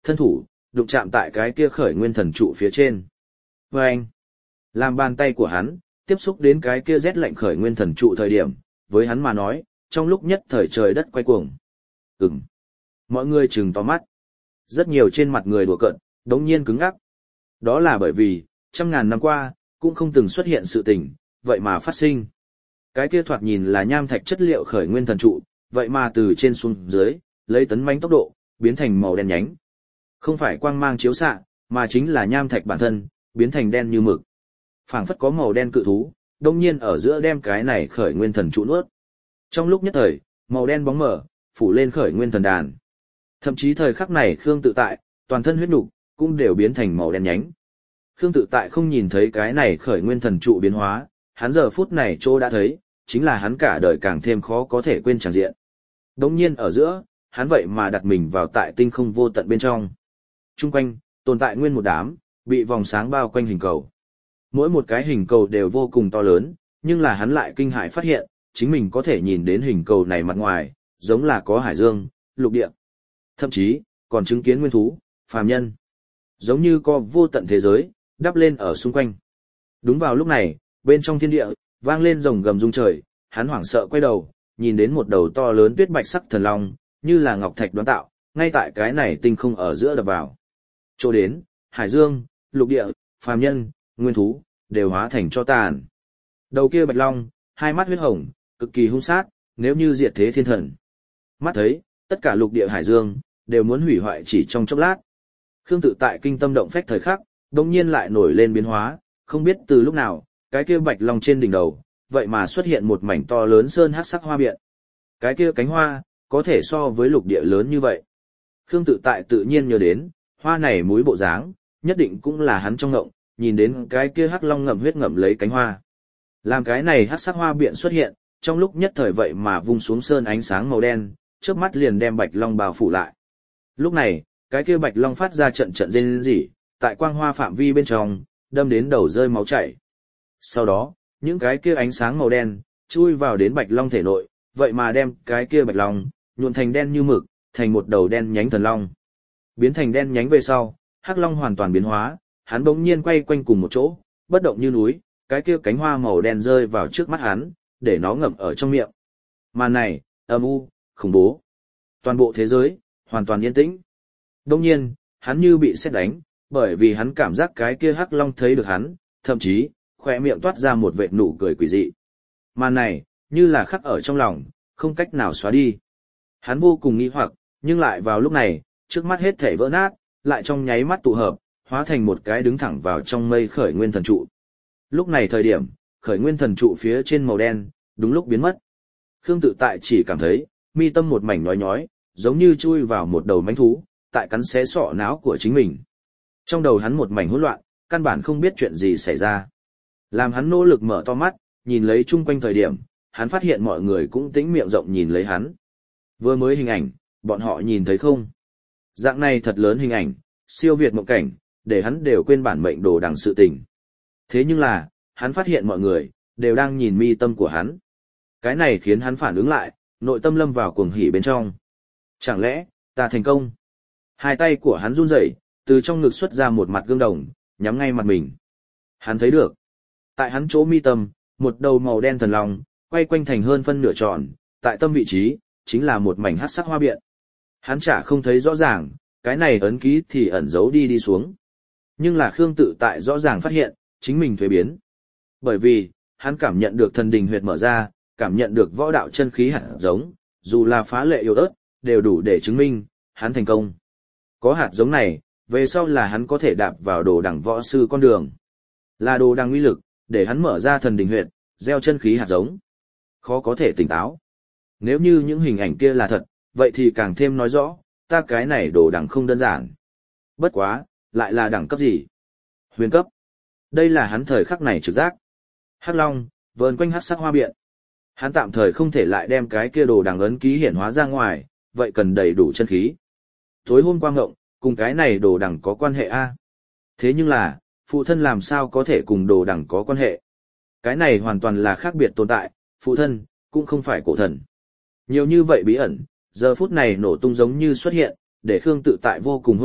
thân thủ, đụng chạm tại cái kia khởi nguyên thần trụ phía trên. Và anh, làm bàn tay của hắn, tiếp xúc đến cái kia rét lạnh khởi nguyên thần trụ thời điểm, với hắn mà nói, trong lúc nhất thời trời đất quay cuồng. Ừm. Mọi người trừng to mắt. Rất nhiều trên mặt người đùa cợt, đống nhiên cứng ngắc. Đó là bởi vì, trăm ngàn năm qua, cũng không từng xuất hiện sự tình, vậy mà phát sinh. Cái kia thoạt nhìn là nham thạch chất liệu khởi nguyên thần trụ, vậy mà từ trên xuống dưới, lấy tấn mãnh tốc độ, biến thành màu đen nhánh. Không phải quang mang chiếu xạ, mà chính là nham thạch bản thân, biến thành đen như mực. Phảng phất có màu đen cự thú, đông nhiên ở giữa đem cái này khởi nguyên thần trụ nuốt. Trong lúc nhất thời, màu đen bóng mở, phủ lên khởi nguyên thần đàn. Thậm chí thời khắc này Khương Tự Tại, toàn thân huyết nục cũng đều biến thành màu đen nhánh. Khương Tự Tại không nhìn thấy cái này khởi nguyên thần trụ biến hóa, hắn giờ phút này chỗ đã thấy, chính là hắn cả đời càng thêm khó có thể quên tràng diện. Đống nhiên ở giữa, hắn vậy mà đặt mình vào tại tinh không vô tận bên trong. Trung quanh, tồn tại nguyên một đám, bị vòng sáng bao quanh hình cầu. Mỗi một cái hình cầu đều vô cùng to lớn, nhưng là hắn lại kinh hãi phát hiện, chính mình có thể nhìn đến hình cầu này mặt ngoài, giống là có hải dương, lục địa. Thậm chí, còn chứng kiến nguyên thú, phàm nhân. Giống như có vô tận thế giới, đắp lên ở xung quanh. Đúng vào lúc này, bên trong thiên địa, vang lên rồng gầm rung trời, hắn hoảng sợ quay đầu, nhìn đến một đầu to lớn tuyết bạch sắc thần long, như là ngọc thạch đoán tạo, ngay tại cái này tinh không ở giữa đập vào. Chỗ đến, hải dương, lục địa, phàm nhân, nguyên thú, đều hóa thành cho tàn. Đầu kia bạch long, hai mắt huyết hồng, cực kỳ hung sát, nếu như diệt thế thiên thần. Mắt thấy, tất cả lục địa hải dương, đều muốn hủy hoại chỉ trong chốc lát. Khương Tự Tại kinh tâm động phách thời khắc, đồng nhiên lại nổi lên biến hóa, không biết từ lúc nào, cái kia bạch long trên đỉnh đầu, vậy mà xuất hiện một mảnh to lớn sơn hắc sắc hoa biện. Cái kia cánh hoa, có thể so với lục địa lớn như vậy. Khương Tự Tại tự nhiên nhớ đến, hoa này múi bộ dáng, nhất định cũng là hắn trong ngộng, nhìn đến cái kia hắc long ngậm huyết ngậm lấy cánh hoa. Làm cái này hắc sắc hoa biện xuất hiện, trong lúc nhất thời vậy mà vung xuống sơn ánh sáng màu đen, chớp mắt liền đem bạch long bao phủ lại. Lúc này, cái kia bạch long phát ra trận trận rên rỉ, tại quang hoa phạm vi bên trong, đâm đến đầu rơi máu chảy. Sau đó, những cái kia ánh sáng màu đen, chui vào đến bạch long thể nội, vậy mà đem cái kia bạch long, nhuộn thành đen như mực, thành một đầu đen nhánh thần long. Biến thành đen nhánh về sau, hắc long hoàn toàn biến hóa, hắn bỗng nhiên quay quanh cùng một chỗ, bất động như núi, cái kia cánh hoa màu đen rơi vào trước mắt hắn, để nó ngậm ở trong miệng. Màn này, âm u, khủng bố. Toàn bộ thế giới, hoàn toàn yên tĩnh. Đông nhiên, hắn như bị sét đánh, bởi vì hắn cảm giác cái kia hắc long thấy được hắn, thậm chí, khỏe miệng toát ra một vệt nụ cười quỷ dị. Màn này, như là khắc ở trong lòng, không cách nào xóa đi. Hắn vô cùng nghi hoặc, nhưng lại vào lúc này, trước mắt hết thảy vỡ nát, lại trong nháy mắt tụ hợp, hóa thành một cái đứng thẳng vào trong mây khởi nguyên thần trụ. Lúc này thời điểm, khởi nguyên thần trụ phía trên màu đen, đúng lúc biến mất. Khương Tự Tại chỉ cảm thấy, mi tâm một mảnh nhói nhói, giống như chui vào một đầu mãnh thú, tại cắn xé sọ não của chính mình. Trong đầu hắn một mảnh hỗn loạn, căn bản không biết chuyện gì xảy ra. Làm hắn nỗ lực mở to mắt, nhìn lấy chung quanh thời điểm, hắn phát hiện mọi người cũng tĩnh miệng rộng nhìn lấy hắn. Vừa mới hình ảnh, bọn họ nhìn thấy không? Dạng này thật lớn hình ảnh, siêu việt mộng cảnh, để hắn đều quên bản mệnh đồ đằng sự tình. Thế nhưng là, hắn phát hiện mọi người, đều đang nhìn mi tâm của hắn. Cái này khiến hắn phản ứng lại, nội tâm lâm vào cuồng hỉ bên trong. Chẳng lẽ, ta thành công? Hai tay của hắn run rẩy, từ trong ngực xuất ra một mặt gương đồng, nhắm ngay mặt mình. Hắn thấy được. Tại hắn chỗ mi tâm, một đầu màu đen thần long, quay quanh thành hơn phân nửa tròn, tại tâm vị trí, chính là một mảnh hắc sắc hoa biện. Hắn chả không thấy rõ ràng, cái này ấn ký thì ẩn giấu đi đi xuống. Nhưng là Khương Tự Tại rõ ràng phát hiện, chính mình thuế biến. Bởi vì, hắn cảm nhận được thần đình huyệt mở ra, cảm nhận được võ đạo chân khí hạt giống, dù là phá lệ yếu ớt, đều đủ để chứng minh, hắn thành công. Có hạt giống này, về sau là hắn có thể đạp vào đồ đằng võ sư con đường. Là đồ đằng uy lực, để hắn mở ra thần đình huyệt, gieo chân khí hạt giống. Khó có thể tỉnh táo. Nếu như những hình ảnh kia là thật, vậy thì càng thêm nói rõ, ta cái này đồ đằng không đơn giản. Bất quá, lại là đẳng cấp gì? Huyền cấp. Đây là hắn thời khắc này trực giác. Hắc Long, vờn quanh hắc sắc hoa biện. Hắn tạm thời không thể lại đem cái kia đồ đằng ấn ký hiển hóa ra ngoài, vậy cần đầy đủ chân khí. Tối hôm qua ngộng, cùng cái này đồ đằng có quan hệ a. Thế nhưng là, phụ thân làm sao có thể cùng đồ đằng có quan hệ? Cái này hoàn toàn là khác biệt tồn tại, phụ thân, cũng không phải cổ thần. Nhiều như vậy bí ẩn, giờ phút này nổ tung giống như xuất hiện, để Khương Tự Tại vô cùng hỗn loạn,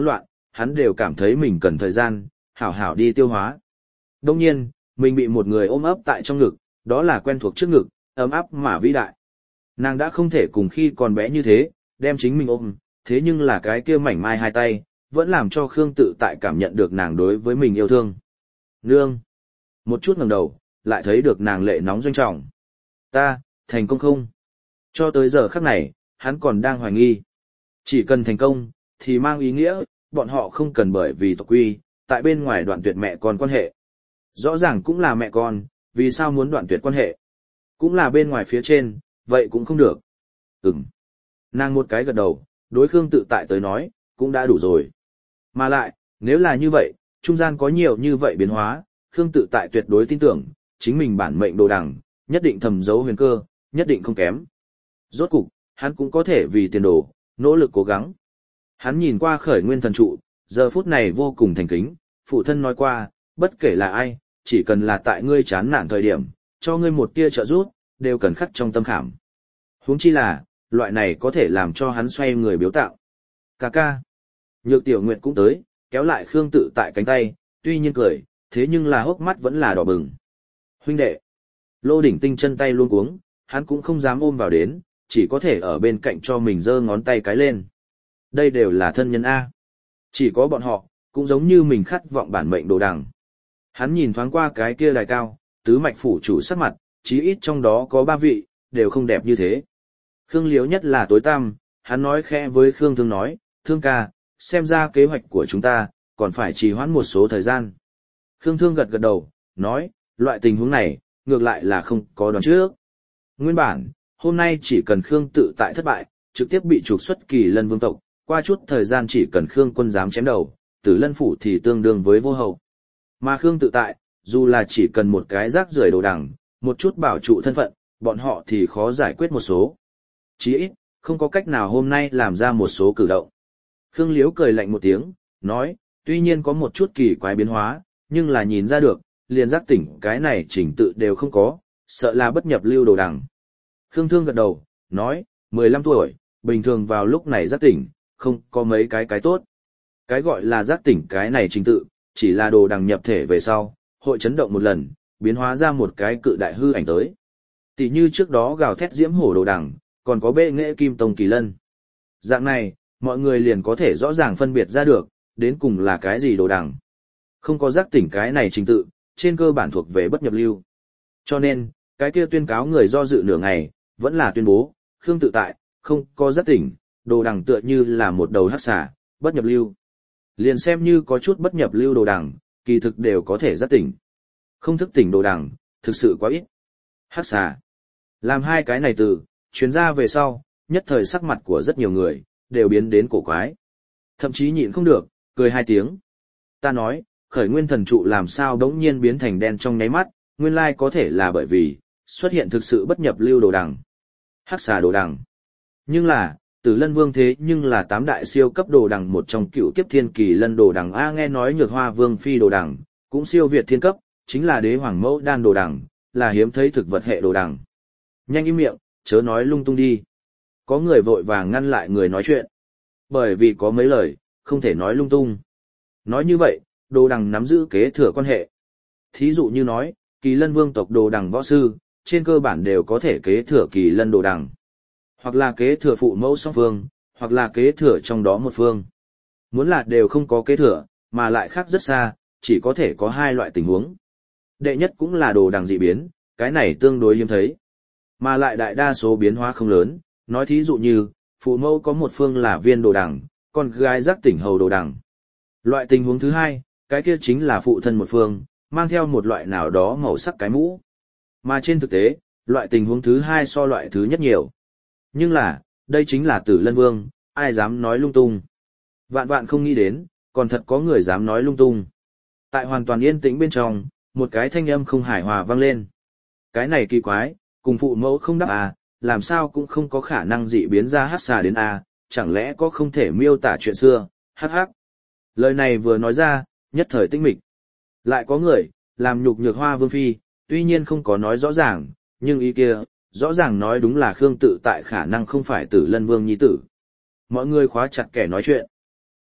hắn đều cảm thấy mình cần thời gian, hảo hảo đi tiêu hóa. Đông nhiên, mình bị một người ôm ấp tại trong ngực, đó là quen thuộc trước ngực, ấm áp mà vĩ đại. Nàng đã không thể cùng khi còn bé như thế, đem chính mình ôm, thế nhưng là cái kia mảnh mai hai tay, vẫn làm cho Khương Tự Tại cảm nhận được nàng đối với mình yêu thương. Nương! Một chút ngẩng đầu, lại thấy được nàng lệ nóng doanh trọng. Ta, thành công không? Cho tới giờ khắc này, hắn còn đang hoài nghi. Chỉ cần thành công, thì mang ý nghĩa, bọn họ không cần bởi vì tộc quy, tại bên ngoài đoạn tuyệt mẹ con quan hệ. Rõ ràng cũng là mẹ con, vì sao muốn đoạn tuyệt quan hệ? Cũng là bên ngoài phía trên, vậy cũng không được. Ừm. Nàng một cái gật đầu, đối Khương Tự Tại tới nói, cũng đã đủ rồi. Mà lại, nếu là như vậy, trung gian có nhiều như vậy biến hóa, Khương Tự Tại tuyệt đối tin tưởng, chính mình bản mệnh đồ đằng, nhất định thầm giấu huyền cơ, nhất định không kém. Rốt cục, hắn cũng có thể vì tiền đồ, nỗ lực cố gắng. Hắn nhìn qua Khởi Nguyên Thần Trụ, giờ phút này vô cùng thành kính, phụ thân nói qua, bất kể là ai, chỉ cần là tại ngươi chán nản thời điểm, cho ngươi một tia trợ giúp, đều cần khắc trong tâm khảm. Huống chi là, loại này có thể làm cho hắn xoay người biếu tạo. Cà ca. Nhược Tiểu Nguyệt cũng tới, kéo lại Khương Tự Tại cánh tay, tuy nhiên cười, thế nhưng là hốc mắt vẫn là đỏ bừng. Huynh đệ. Lô Đỉnh Tinh chân tay luôn cuống, hắn cũng không dám ôm vào đến, chỉ có thể ở bên cạnh cho mình giơ ngón tay cái lên. Đây đều là thân nhân A. Chỉ có bọn họ, cũng giống như mình khát vọng bản mệnh đồ đằng. Hắn nhìn thoáng qua cái kia đài cao, tứ mạch phủ chủ sắc mặt, chí ít trong đó có ba vị, đều không đẹp như thế. Khương Liếu nhất là tối tăm, hắn nói khẽ với Khương Thương nói, Thương ca, xem ra kế hoạch của chúng ta, còn phải trì hoãn một số thời gian. Khương Thương gật gật đầu, nói, loại tình huống này, ngược lại là không có đoán trước. Nguyên bản, hôm nay chỉ cần Khương Tự Tại thất bại, trực tiếp bị trục xuất Kỳ Lân vương tộc, qua chút thời gian chỉ cần Khương quân dám chém đầu, Tử Lân phủ thì tương đương với vô hậu. Mà Khương Tự Tại, dù là chỉ cần một cái rác rưởi đồ đằng, một chút bảo trụ thân phận, bọn họ thì khó giải quyết một số. Chí ít, không có cách nào hôm nay làm ra một số cử động. Khương Liếu cười lạnh một tiếng, nói, tuy nhiên có một chút kỳ quái biến hóa, nhưng là nhìn ra được, liền giác tỉnh cái này chỉnh tự đều không có, sợ là bất nhập lưu đồ đằng. Khương Thương gật đầu, nói, mười lăm tuổi, bình thường vào lúc này giác tỉnh, không có mấy cái cái tốt. Cái gọi là giác tỉnh cái này trình tự, chỉ là đồ đằng nhập thể về sau, hội chấn động một lần, biến hóa ra một cái cự đại hư ảnh tới. Tỷ như trước đó gào thét diễm hổ đồ đằng, còn có bệ nghệ kim tông kỳ lân. Dạng này, mọi người liền có thể rõ ràng phân biệt ra được, đến cùng là cái gì đồ đằng. Không có giác tỉnh cái này trình tự, trên cơ bản thuộc về bất nhập lưu. Cho nên, cái kia tuyên cáo người do dự nửa ngày, vẫn là tuyên bố, Khương Tự Tại, không có giác tỉnh, đồ đằng tựa như là một đầu hắc xà, bất nhập lưu. Liền xem như có chút bất nhập lưu đồ đằng, kỳ thực đều có thể giác tỉnh. Không thức tỉnh đồ đằng, thực sự quá ít. Hắc xà. Làm hai cái này từ, chuyến ra về sau, nhất thời sắc mặt của rất nhiều người, đều biến đến cổ quái. Thậm chí nhịn không được, cười hai tiếng. Ta nói, Khởi Nguyên Thần Trụ làm sao đống nhiên biến thành đen trong nháy mắt, nguyên lai có thể là bởi vì, xuất hiện thực sự bất nhập lưu đồ đằng. Hắc xà đồ đằng. Nhưng là, Tử Lân Vương thế nhưng là tám đại siêu cấp đồ đằng một trong cựu kiếp thiên kỳ lân đồ đằng A, nghe nói Nhược Hoa Vương phi đồ đằng, cũng siêu việt thiên cấp, chính là đế hoàng mẫu đan đồ đằng, là hiếm thấy thực vật hệ đồ đằng. Nhanh im miệng, chớ nói lung tung đi. Có người vội vàng ngăn lại người nói chuyện. Bởi vì có mấy lời, không thể nói lung tung. Nói như vậy, đồ đằng nắm giữ kế thừa quan hệ. Thí dụ như nói, kỳ lân vương tộc đồ đằng võ sư, trên cơ bản đều có thể kế thừa kỳ lân đồ đằng. Hoặc là kế thừa phụ mẫu song phương, hoặc là kế thừa trong đó một phương. Muốn là đều không có kế thừa, mà lại khác rất xa, chỉ có thể có hai loại tình huống. Đệ nhất cũng là đồ đằng dị biến, cái này tương đối hiếm thấy. Mà lại đại đa số biến hóa không lớn, nói thí dụ như, phụ mẫu có một phương là viên đồ đằng, con gái giác tỉnh hầu đồ đằng. Loại tình huống thứ hai, cái kia chính là phụ thân một phương, mang theo một loại nào đó màu sắc cái mũ. Mà trên thực tế, loại tình huống thứ hai so loại thứ nhất nhiều. Nhưng là, đây chính là Tử Lân Vương, ai dám nói lung tung. Vạn vạn không nghĩ đến, còn thật có người dám nói lung tung. Tại hoàn toàn yên tĩnh bên trong, một cái thanh âm không hài hòa vang lên. Cái này kỳ quái, cùng phụ mẫu không đáp à, làm sao cũng không có khả năng dị biến ra hát xà đến à, chẳng lẽ có không thể miêu tả chuyện xưa, hát hát. Lời này vừa nói ra, nhất thời tinh mịch. Lại có người, làm nhục Nhược Hoa Vương phi, tuy nhiên không có nói rõ ràng, nhưng ý kia, rõ ràng nói đúng là Khương Tự Tại khả năng không phải Tử Lân Vương nhi tử. Mọi người khóa chặt kẻ nói chuyện.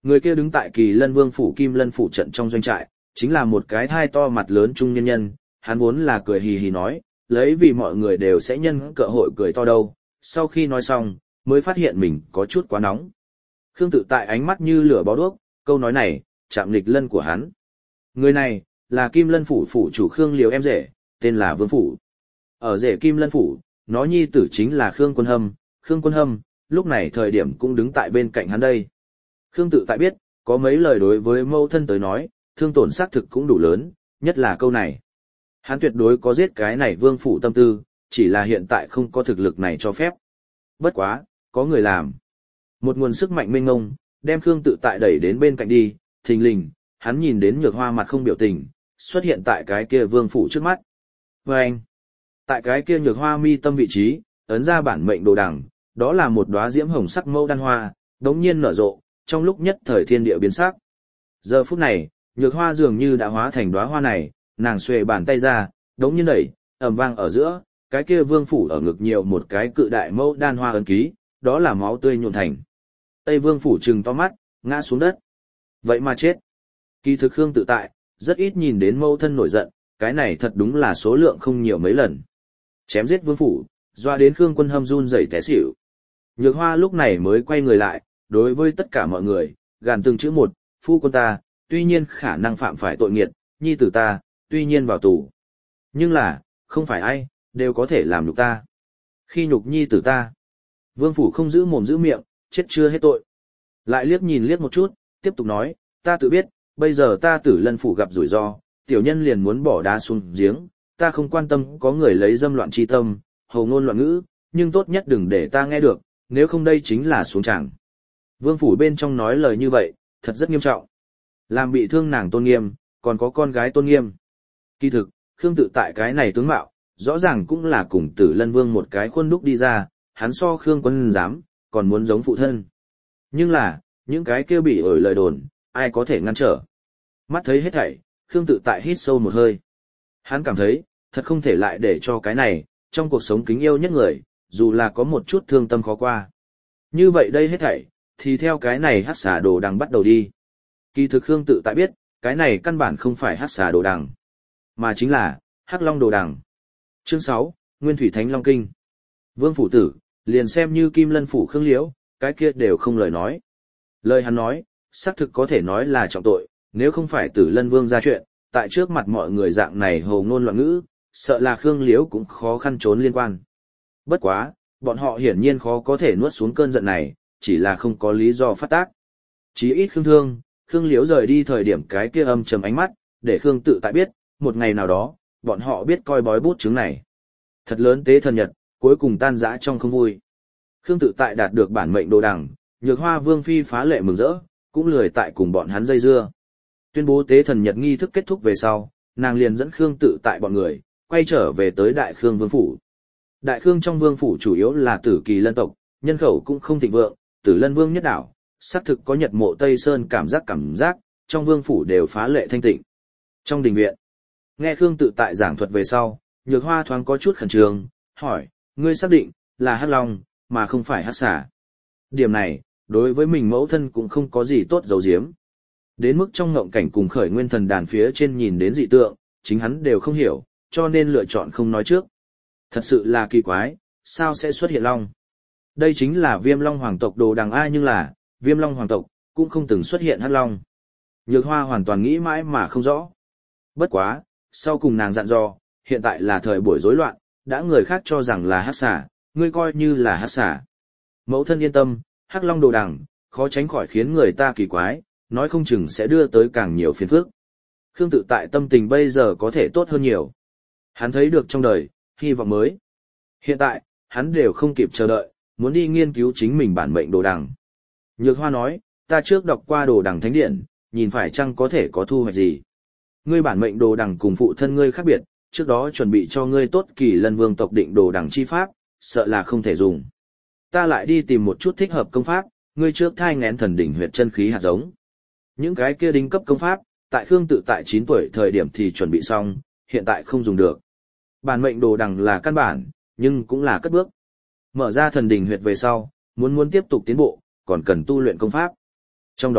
Người kia đứng tại Kỳ Lân Vương phủ Kim Lân phủ trận trong doanh trại, chính là một cái thai to mặt lớn trung nhân nhân, hắn vốn là cười hì hì nói, lấy vì mọi người đều sẽ nhân cơ hội cười to đâu, sau khi nói xong, mới phát hiện mình có chút quá nóng. Khương Tự Tại ánh mắt như lửa bó đuốc, câu nói này, chạm nghịch lân của hắn. Người này, là Kim Lân phủ phủ chủ Khương Liều em rể, tên là Vương Phủ. Ở rể Kim Lân phủ, nó nhi tử chính là Khương Quân Hâm, Khương Quân Hâm, lúc này thời điểm cũng đứng tại bên cạnh hắn đây. Khương Tự Tại biết, có mấy lời đối với mâu thân tới nói, thương tổn xác thực cũng đủ lớn, nhất là câu này. Hắn tuyệt đối có giết cái này Vương Phủ tâm tư, chỉ là hiện tại không có thực lực này cho phép. Bất quá, có người làm. Một nguồn sức mạnh mênh mông, đem Khương Tự Tại đẩy đến bên cạnh đi, thình lình, hắn nhìn đến Nhược Hoa mặt không biểu tình, xuất hiện tại cái kia Vương Phủ trước mắt. Và anh, tại cái kia Nhược Hoa mi tâm vị trí, ấn ra bản mệnh đồ đằng, đó là một đóa diễm hồng sắc mẫu đan hoa, đống nhiên nở rộ, trong lúc nhất thời thiên địa biến sắc. Giờ phút này, Nhược Hoa dường như đã hóa thành đóa hoa này, nàng xuề bàn tay ra, đống nhiên đẩy, ầm vang ở giữa, cái kia Vương Phủ ở ngực nhiều một cái cự đại mẫu đan hoa ấn ký, đó là máu tươi nhuộm thành. Tây Vương Phủ trừng to mắt, ngã xuống đất. Vậy mà chết. Kỳ thực Khương Tự Tại, rất ít nhìn đến mâu thân nổi giận, cái này thật đúng là số lượng không nhiều mấy lần. Chém giết Vương Phủ, doa đến Khương Quân Hâm run rẩy té xỉu. Nhược Hoa lúc này mới quay người lại, đối với tất cả mọi người, gàn từng chữ một, phu quân ta, tuy nhiên khả năng phạm phải tội nghiệt, nhi tử ta, tuy nhiên vào tù. Nhưng là, không phải ai, đều có thể làm nhục ta. Khi nhục nhi tử ta, Vương Phủ không giữ mồm giữ miệng, chết chưa hết tội. Lại liếc nhìn liếc một chút, tiếp tục nói, ta tự biết, bây giờ ta Tử Lân Phủ gặp rủi ro, tiểu nhân liền muốn bỏ đá xuống giếng, ta không quan tâm có người lấy dâm loạn chi tâm, hầu ngôn loạn ngữ, nhưng tốt nhất đừng để ta nghe được, nếu không đây chính là xuống tràng. Vương Phủ bên trong nói lời như vậy, thật rất nghiêm trọng. Làm bị thương nàng tôn nghiêm, còn có con gái tôn nghiêm. Kỳ thực, Khương Tự Tại cái này tướng mạo, rõ ràng cũng là cùng Tử Lân Vương một cái khuôn đúc đi ra, hắn so Khương Quân dám, còn muốn giống phụ thân. Nhưng là, những cái kêu bị ổi lời đồn, ai có thể ngăn trở. Mắt thấy hết thảy, Khương Tự Tại hít sâu một hơi. Hắn cảm thấy, thật không thể lại để cho cái này, trong cuộc sống kính yêu nhất người, dù là có một chút thương tâm khó qua. Như vậy đây hết thảy, thì theo cái này hắc xà đồ đằng bắt đầu đi. Kỳ thực Khương Tự Tại biết, cái này căn bản không phải hắc xà đồ đằng, mà chính là hắc long đồ đằng. Chương sáu, Nguyên Thủy Thánh Long Kinh. Vương Phủ tử, liền xem như Kim Lân Phủ Khương Liễu, cái kia đều không lời nói. Lời hắn nói, xác thực có thể nói là trọng tội, nếu không phải Tử Lân Vương ra chuyện, tại trước mặt mọi người dạng này hồ ngôn loạn ngữ, sợ là Khương Liễu cũng khó khăn trốn liên quan. Bất quá, bọn họ hiển nhiên khó có thể nuốt xuống cơn giận này, chỉ là không có lý do phát tác. Chí ít Khương Thương, Khương Liễu rời đi thời điểm cái kia âm trầm ánh mắt, để Khương Tự Tại biết, một ngày nào đó, bọn họ biết coi bói bút chứng này. Thật lớn tế thần nhật, cuối cùng tan rã trong không vui. Khương Tự Tại đạt được bản mệnh đồ đằng, Nhược Hoa Vương phi phá lệ mừng rỡ, cũng lười tại cùng bọn hắn dây dưa. Tuyên bố tế thần nhật nghi thức kết thúc về sau, nàng liền dẫn Khương Tự Tại bọn người, quay trở về tới Đại Khương Vương phủ. Đại Khương trong vương phủ chủ yếu là Tử Kỳ Lân tộc, nhân khẩu cũng không thịnh vượng, Tử Lân Vương nhất đảo, xác thực có Nhật Mộ Tây Sơn cảm giác cảm giác, trong vương phủ đều phá lệ thanh tịnh. Trong đình viện, nghe Khương Tự Tại giảng thuật về sau, Nhược Hoa thoáng có chút khẩn trương, hỏi, ngươi xác định là hắc long, mà không phải hắc xà. Điểm này, đối với mình mẫu thân cũng không có gì tốt giấu giếm. Đến mức trong ngộng cảnh cùng Khởi Nguyên Thần đàn phía trên nhìn đến dị tượng, chính hắn đều không hiểu, cho nên lựa chọn không nói trước. Thật sự là kỳ quái, sao sẽ xuất hiện long? Đây chính là Viêm Long hoàng tộc đồ đằng ai, nhưng là, Viêm Long hoàng tộc cũng không từng xuất hiện hắc long. Nhược Hoa hoàn toàn nghĩ mãi mà không rõ. Bất quá, sau cùng nàng dặn dò, hiện tại là thời buổi rối loạn, đã người khác cho rằng là hắc xà, ngươi coi như là hắc xà. Mẫu thân yên tâm, hắc long đồ đằng, khó tránh khỏi khiến người ta kỳ quái, nói không chừng sẽ đưa tới càng nhiều phiền phức. Khương Tự Tại tâm tình bây giờ có thể tốt hơn nhiều. Hắn thấy được trong đời, hy vọng mới. Hiện tại, hắn đều không kịp chờ đợi, muốn đi nghiên cứu chính mình bản mệnh đồ đằng. Nhược Hoa nói, ta trước đọc qua đồ đằng thánh điển, nhìn phải chăng có thể có thu hoạch gì. Ngươi bản mệnh đồ đằng cùng phụ thân ngươi khác biệt, trước đó chuẩn bị cho ngươi tốt Kỳ Lân Vương tộc định đồ đằng chi pháp, sợ là không thể dùng. Ta lại đi tìm một chút thích hợp công pháp, ngươi trước thai nghén thần đỉnh huyệt chân khí hạt giống. Những cái kia đính cấp công pháp, tại Khương Tự Tại chín tuổi thời điểm thì chuẩn bị xong, hiện tại không dùng được. Bản mệnh đồ đằng là căn bản, nhưng cũng là cất bước. Mở ra thần đỉnh huyệt về sau, muốn muốn tiếp tục tiến bộ, còn cần tu luyện công pháp. Trong đó,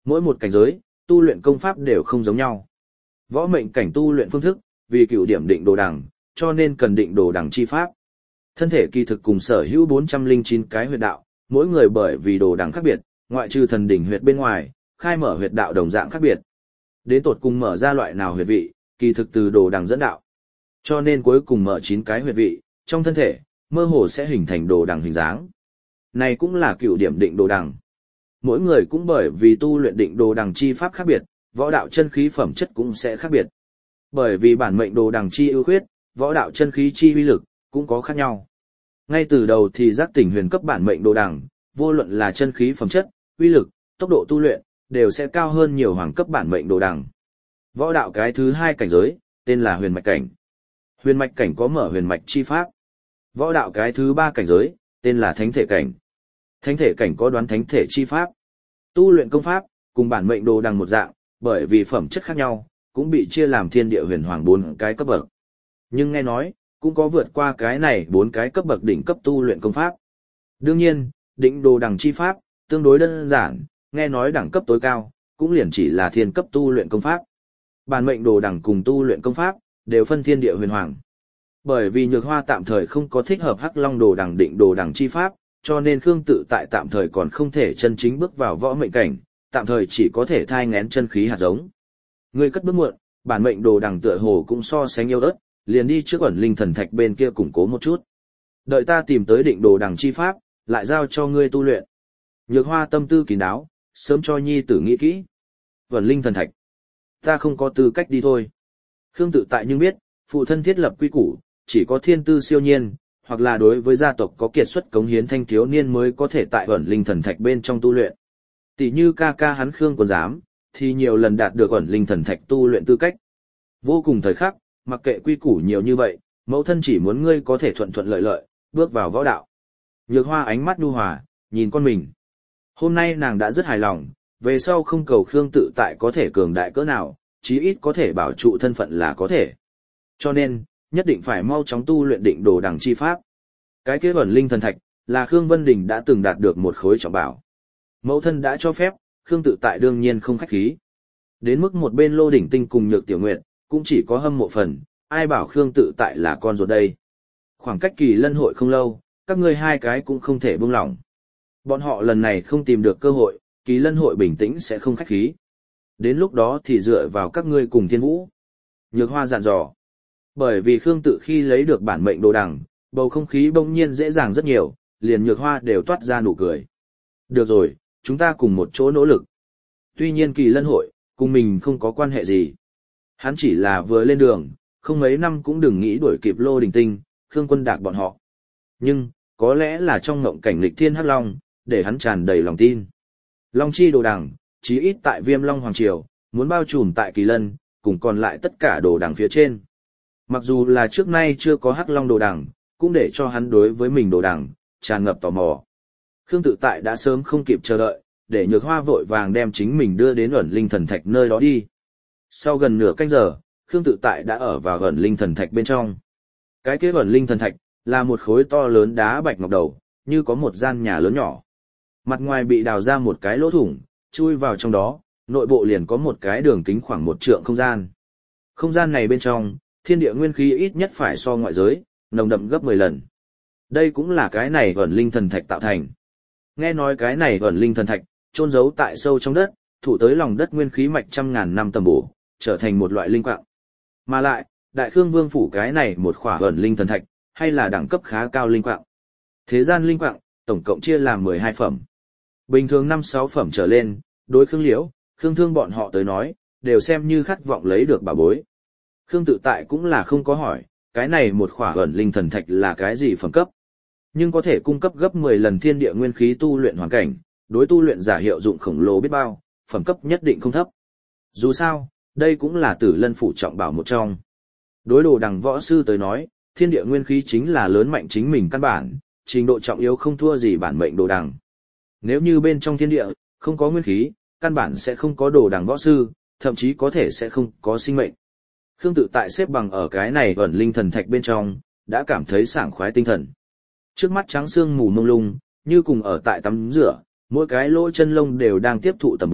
Mỗi một cảnh giới, tu luyện công pháp đều không giống nhau. Võ mệnh cảnh tu luyện phương thức, vì cửu điểm định đồ đằng, cho nên cần định đồ đằng chi pháp. Thân thể kỳ thực cùng sở hữu bốn trăm lẻ chín cái huyệt đạo, mỗi người bởi vì đồ đằng khác biệt, ngoại trừ thần đỉnh huyệt bên ngoài, khai mở huyệt đạo đồng dạng khác biệt. Đến tột cùng mở ra loại nào huyệt vị, kỳ thực từ đồ đằng dẫn đạo. Cho nên cuối cùng mở chín cái huyệt vị, trong thân thể, mơ hồ sẽ hình thành đồ đằng hình dáng. Này cũng là cửu điểm định đồ đằng. Mỗi người cũng bởi vì tu luyện định đồ đằng chi pháp khác biệt, võ đạo chân khí phẩm chất cũng sẽ khác biệt. Bởi vì bản mệnh đồ đằng chi ưu khuyết, võ đạo chân khí chi uy lực cũng có khác nhau. Ngay từ đầu thì giác tỉnh huyền cấp bản mệnh đồ đằng, vô luận là chân khí phẩm chất, uy lực, tốc độ tu luyện đều sẽ cao hơn nhiều hoàng cấp bản mệnh đồ đằng. Võ đạo cái thứ hai cảnh giới, tên là huyền mạch cảnh. Huyền mạch cảnh có mở huyền mạch chi pháp. Võ đạo cái thứ ba cảnh giới, tên là thánh thể cảnh. Thánh thể cảnh có đoán thánh thể chi pháp. Tu luyện công pháp, cùng bản mệnh đồ đằng một dạng, bởi vì phẩm chất khác nhau, cũng bị chia làm thiên địa huyền hoàng bốn cái cấp bậc. Nhưng nghe nói, cũng có vượt qua cái này bốn cái cấp bậc đỉnh cấp tu luyện công pháp. Đương nhiên, định đồ đằng chi pháp, tương đối đơn giản, nghe nói đẳng cấp tối cao, cũng liền chỉ là thiên cấp tu luyện công pháp. Bản mệnh đồ đằng cùng tu luyện công pháp, đều phân thiên địa huyền hoàng. Bởi vì Nhược Hoa tạm thời không có thích hợp Hắc Long đồ đằng định đồ đằng chi pháp, cho nên Khương Tự Tại tạm thời còn không thể chân chính bước vào võ mệnh cảnh, tạm thời chỉ có thể thai nghén chân khí hạt giống. Ngươi cất bước muộn, bản mệnh đồ đằng tựa hồ cũng so sánh yếu ớt, liền đi trước ẩn linh thần thạch bên kia củng cố một chút. Đợi ta tìm tới định đồ đằng chi pháp, lại giao cho ngươi tu luyện. Nhược Hoa tâm tư kín đáo, sớm cho nhi tử nghĩ kỹ. Ẩn linh thần thạch, ta không có tư cách đi thôi. Khương Tự Tại nhưng biết, phụ thân thiết lập quy củ, chỉ có thiên tư siêu nhiên, hoặc là đối với gia tộc có kiệt xuất cống hiến thanh thiếu niên mới có thể tại ẩn linh thần thạch bên trong tu luyện. Tỷ như ca ca hắn Khương còn dám, thì nhiều lần đạt được ẩn linh thần thạch tu luyện tư cách. Vô cùng thời khắc, mặc kệ quy củ nhiều như vậy, mẫu thân chỉ muốn ngươi có thể thuận thuận lợi lợi, bước vào võ đạo. Nhược Hoa ánh mắt nhu hòa, nhìn con mình. Hôm nay nàng đã rất hài lòng, về sau không cầu Khương Tự Tại có thể cường đại cỡ nào, chí ít có thể bảo trụ thân phận là có thể. Cho nên, nhất định phải mau chóng tu luyện định đồ đằng chi pháp. Cái kế ẩn linh thần thạch, là Khương Vân Đình đã từng đạt được một khối trọng bảo. Mẫu thân đã cho phép, Khương Tự Tại đương nhiên không khách khí. Đến mức một bên Lô Đỉnh Tinh cùng Nhược Tiểu Nguyệt, cũng chỉ có hâm mộ phần, ai bảo Khương Tự Tại là con ruột đây. Khoảng cách kỳ lân hội không lâu, các ngươi hai cái cũng không thể buông lỏng. Bọn họ lần này không tìm được cơ hội, kỳ lân hội bình tĩnh sẽ không khách khí. Đến lúc đó thì dựa vào các ngươi cùng Thiên Vũ. Nhược Hoa dặn dò. Bởi vì Khương Tự khi lấy được bản mệnh đồ đằng, bầu không khí bỗng nhiên dễ dàng rất nhiều, liền Nhược Hoa đều toát ra nụ cười. Được rồi, chúng ta cùng một chỗ nỗ lực. Tuy nhiên kỳ lân hội, cùng mình không có quan hệ gì. Hắn chỉ là vừa lên đường, không mấy năm cũng đừng nghĩ đuổi kịp Lô Đình Tinh, Khương Quân Đạc bọn họ. Nhưng, có lẽ là trong ngộng cảnh lịch thiên hắc long, để hắn tràn đầy lòng tin. Long chi đồ đằng, chí ít tại Viêm Long Hoàng Triều, muốn bao trùm tại kỳ lân, cùng còn lại tất cả đồ đằng phía trên. Mặc dù là trước nay chưa có hắc long đồ đằng, cũng để cho hắn đối với mình đồ đằng, tràn ngập tò mò. Khương Tự Tại đã sớm không kịp chờ đợi, để Nhược Hoa vội vàng đem chính mình đưa đến ẩn linh thần thạch nơi đó đi. Sau gần nửa canh giờ, Khương Tự Tại đã ở vào ẩn linh thần thạch bên trong. Cái kế ẩn linh thần thạch, là một khối to lớn đá bạch ngọc đầu, như có một gian nhà lớn nhỏ. Mặt ngoài bị đào ra một cái lỗ thủng, chui vào trong đó, nội bộ liền có một cái đường kính khoảng một trượng không gian. Không gian này bên trong, thiên địa nguyên khí ít nhất phải so ngoại giới, nồng đậm gấp mười lần. Đây cũng là cái này ẩn linh thần thạch tạo thành. Nghe nói cái này ẩn linh thần thạch, chôn giấu tại sâu trong đất, thủ tới lòng đất nguyên khí mạch trăm ngàn năm tầm bổ, trở thành một loại linh quạng. Mà lại, Đại Khương Vương phủ cái này một khỏa ẩn linh thần thạch, hay là đẳng cấp khá cao linh quạng. Thế gian linh quạng, tổng cộng chia làm mười hai phẩm. Bình thường năm sáu phẩm trở lên, đối Khương Liễu, Khương Thương bọn họ tới nói, đều xem như khát vọng lấy được bảo bối. Khương Tự Tại cũng là không có hỏi, cái này một khỏa ẩn linh thần thạch là cái gì phẩm cấp. Nhưng có thể cung cấp gấp mười lần thiên địa nguyên khí tu luyện hoàn cảnh, đối tu luyện giả hiệu dụng khổng lồ biết bao, phẩm cấp nhất định không thấp. Dù sao, đây cũng là Tử Lân phủ trọng bảo một trong. Đối đồ đằng võ sư tới nói, thiên địa nguyên khí chính là lớn mạnh chính mình căn bản, trình độ trọng yếu không thua gì bản mệnh đồ đằng. Nếu như bên trong thiên địa không có nguyên khí, căn bản sẽ không có đồ đằng võ sư, thậm chí có thể sẽ không có sinh mệnh. Khương Tự Tại xếp bằng ở cái này ẩn linh thần thạch bên trong, đã cảm thấy sảng khoái tinh thần. Trước mắt trắng sương mù mông lung, như cùng ở tại tắm rửa, mỗi cái lỗ chân lông đều đang tiếp thụ tầm bổ,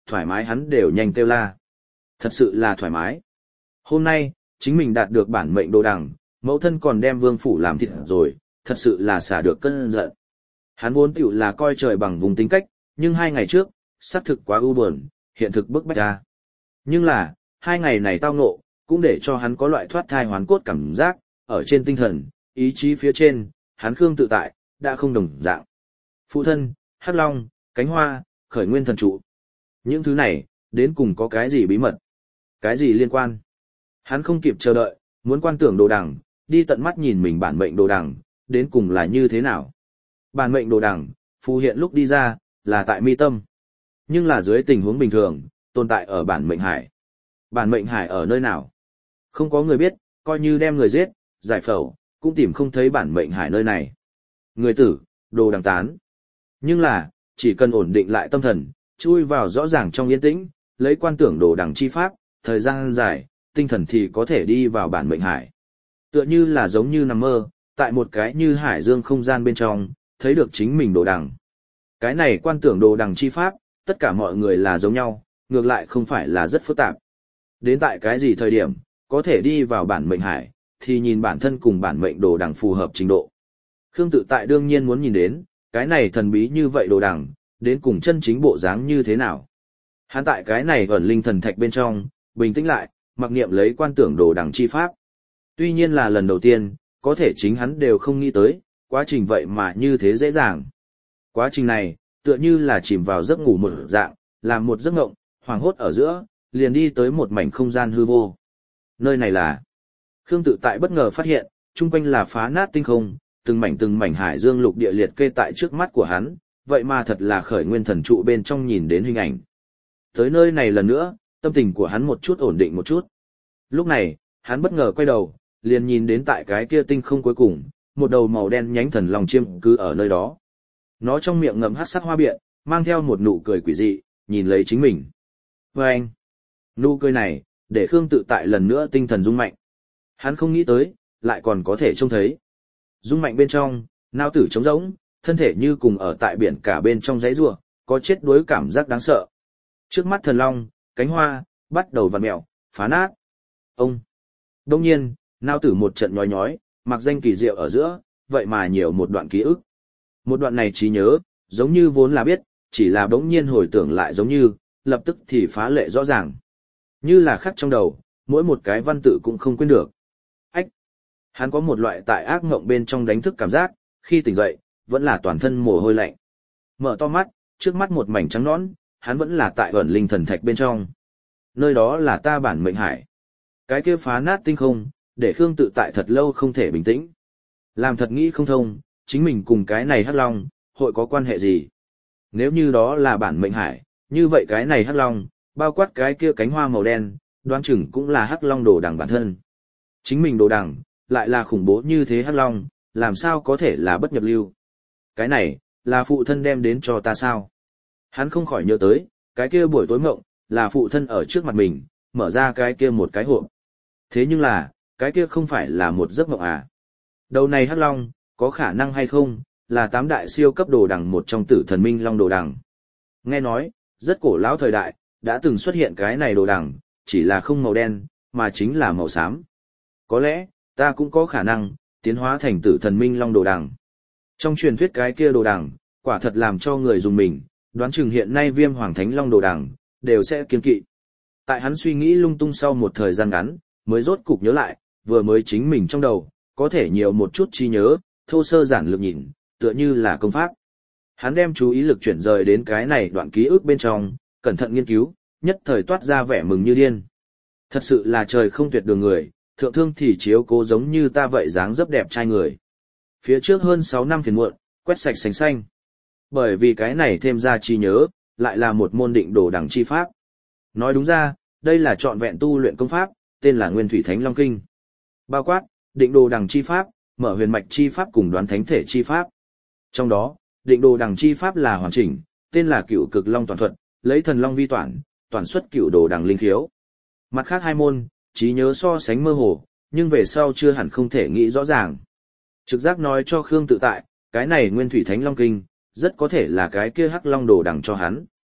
thoải mái hắn đều nhanh kêu la. Thật sự là thoải mái. Hôm nay, chính mình đạt được bản mệnh đồ đằng, mẫu thân còn đem vương phủ làm thịt rồi, thật sự là xả được cơn giận. Hắn vốn tiểu là coi trời bằng vùng tính cách, nhưng hai ngày trước, xác thực quá ưu buồn, hiện thực bức bách ra. Nhưng là, hai ngày này tao ngộ, cũng để cho hắn có loại thoát thai hoán cốt cảm giác, ở trên tinh thần, ý chí phía trên, hắn Khương tự tại, đã không đồng dạng. Phụ thân, hắc long, cánh hoa, khởi nguyên thần trụ. Những thứ này, đến cùng có cái gì bí mật? Cái gì liên quan? Hắn không kịp chờ đợi, muốn quan tưởng đồ đằng, đi tận mắt nhìn mình bản mệnh đồ đằng, đến cùng là như thế nào? Bản mệnh đồ đằng, phù hiện lúc đi ra, là tại mi tâm. Nhưng là dưới tình huống bình thường, tồn tại ở bản mệnh hải. Bản mệnh hải ở nơi nào? Không có người biết, coi như đem người giết, giải phẫu, cũng tìm không thấy bản mệnh hải nơi này. Người tử, đồ đằng tán. Nhưng là, chỉ cần ổn định lại tâm thần, chui vào rõ ràng trong yên tĩnh, lấy quan tưởng đồ đằng chi pháp, thời gian dài, tinh thần thì có thể đi vào bản mệnh hải. Tựa như là giống như nằm mơ, tại một cái như hải dương không gian bên trong, thấy được chính mình đồ đằng. Cái này quan tưởng đồ đằng chi pháp, tất cả mọi người là giống nhau, ngược lại không phải là rất phức tạp. Đến tại cái gì thời điểm, có thể đi vào bản mệnh hải, thì nhìn bản thân cùng bản mệnh đồ đằng phù hợp trình độ. Khương tự tại đương nhiên muốn nhìn đến, cái này thần bí như vậy đồ đằng, đến cùng chân chính bộ dáng như thế nào. Hắn tại cái này ẩn linh thần thạch bên trong, bình tĩnh lại, mặc niệm lấy quan tưởng đồ đằng chi pháp. Tuy nhiên là lần đầu tiên, có thể chính hắn đều không nghĩ tới, quá trình vậy mà như thế dễ dàng. Quá trình này, tựa như là chìm vào giấc ngủ một dạng, làm một giấc ngộng, hoàng hốt ở giữa, liền đi tới một mảnh không gian hư vô. Nơi này là... Khương tự tại bất ngờ phát hiện, chung quanh là phá nát tinh không, từng mảnh từng mảnh hải dương lục địa liệt kê tại trước mắt của hắn, vậy mà thật là khởi nguyên thần trụ bên trong nhìn đến hình ảnh. Tới nơi này lần nữa, tâm tình của hắn một chút ổn định một chút. Lúc này, hắn bất ngờ quay đầu, liền nhìn đến tại cái kia tinh không cuối cùng, một đầu màu đen nhánh thần long chiêm cứ ở nơi đó. Nó trong miệng ngậm hắc sắc hoa biện, mang theo một nụ cười quỷ dị, nhìn lấy chính mình. Và anh, nụ cười này, để Khương tự tại lần nữa tinh thần rung mạnh. Hắn không nghĩ tới, lại còn có thể trông thấy. Rung mạnh bên trong, nao tử trống rỗng, thân thể như cùng ở tại biển cả bên trong giấy rùa, có chết đuối cảm giác đáng sợ. Trước mắt thần long, cánh hoa, bắt đầu vặn mẹo, phá nát. Ông! Đông nhiên, nao tử một trận nhói nhói, mặc danh kỳ diệu ở giữa, vậy mà nhiều một đoạn ký ức. Một đoạn này trí nhớ, giống như vốn là biết, chỉ là bỗng nhiên hồi tưởng lại giống như, lập tức thì phá lệ rõ ràng. Như là khắc trong đầu, mỗi một cái văn tự cũng không quên được. Ách! Hắn có một loại tại ác ngộng bên trong đánh thức cảm giác, khi tỉnh dậy, vẫn là toàn thân mồ hôi lạnh. Mở to mắt, trước mắt một mảnh trắng nõn, hắn vẫn là tại ẩn linh thần thạch bên trong. Nơi đó là ta bản mệnh hải. Cái kia phá nát tinh không, để Khương tự tại thật lâu không thể bình tĩnh. Làm thật nghĩ không thông, chính mình cùng cái này hắc long, hội có quan hệ gì? Nếu như đó là bản mệnh hải, như vậy cái này hắc long, bao quát cái kia cánh hoa màu đen, đoán chừng cũng là hắc long đồ đằng bản thân. Chính mình đồ đằng, lại là khủng bố như thế hắc long, làm sao có thể là bất nhập lưu? Cái này, là phụ thân đem đến cho ta sao? Hắn không khỏi nhớ tới, cái kia buổi tối mộng, là phụ thân ở trước mặt mình, mở ra cái kia một cái hộp. Thế nhưng là, cái kia không phải là một giấc mộng à? Đầu này hắc long, có khả năng hay không, là tám đại siêu cấp đồ đằng một trong tử thần minh long đồ đằng. Nghe nói, rất cổ lão thời đại, đã từng xuất hiện cái này đồ đằng, chỉ là không màu đen, mà chính là màu xám. Có lẽ, ta cũng có khả năng, tiến hóa thành tử thần minh long đồ đằng. Trong truyền thuyết cái kia đồ đằng, quả thật làm cho người dùng mình, đoán chừng hiện nay viêm hoàng thánh long đồ đằng, đều sẽ kiên kỵ. Tại hắn suy nghĩ lung tung sau một thời gian ngắn, mới rốt cục nhớ lại, vừa mới chính mình trong đầu, có thể nhiều một chút trí nhớ, thô sơ giản lược nhìn, tựa như là công pháp. Hắn đem chú ý lực chuyển rời đến cái này đoạn ký ức bên trong, cẩn thận nghiên cứu, nhất thời toát ra vẻ mừng như điên. Thật sự là trời không tuyệt đường người, thượng thương thì chiếu cố giống như ta vậy dáng dấp đẹp trai người. Phía trước hơn sáu năm phiền muộn, quét sạch sành xanh. Bởi vì cái này thêm ra trí nhớ, lại là một môn định đồ đằng chi pháp. Nói đúng ra, đây là trọn vẹn tu luyện công pháp, tên là Nguyên Thủy Thánh Long Kinh. Bao quát, định đồ đằng chi pháp, mở huyền mạch chi pháp cùng đoán thánh thể chi pháp. Trong đó, định đồ đằng chi pháp là hoàn chỉnh, tên là Cửu Cực Long Toàn Thuật, lấy thần long vi toản, toàn xuất cửu đồ đằng linh khiếu. Mặt khác hai môn, trí nhớ so sánh mơ hồ, nhưng về sau chưa hẳn không thể nghĩ rõ ràng. Trực giác nói cho Khương tự tại, cái này Nguyên Thủy Thánh Long Kinh, rất có thể là cái kia hắc long đồ đằng cho hắn.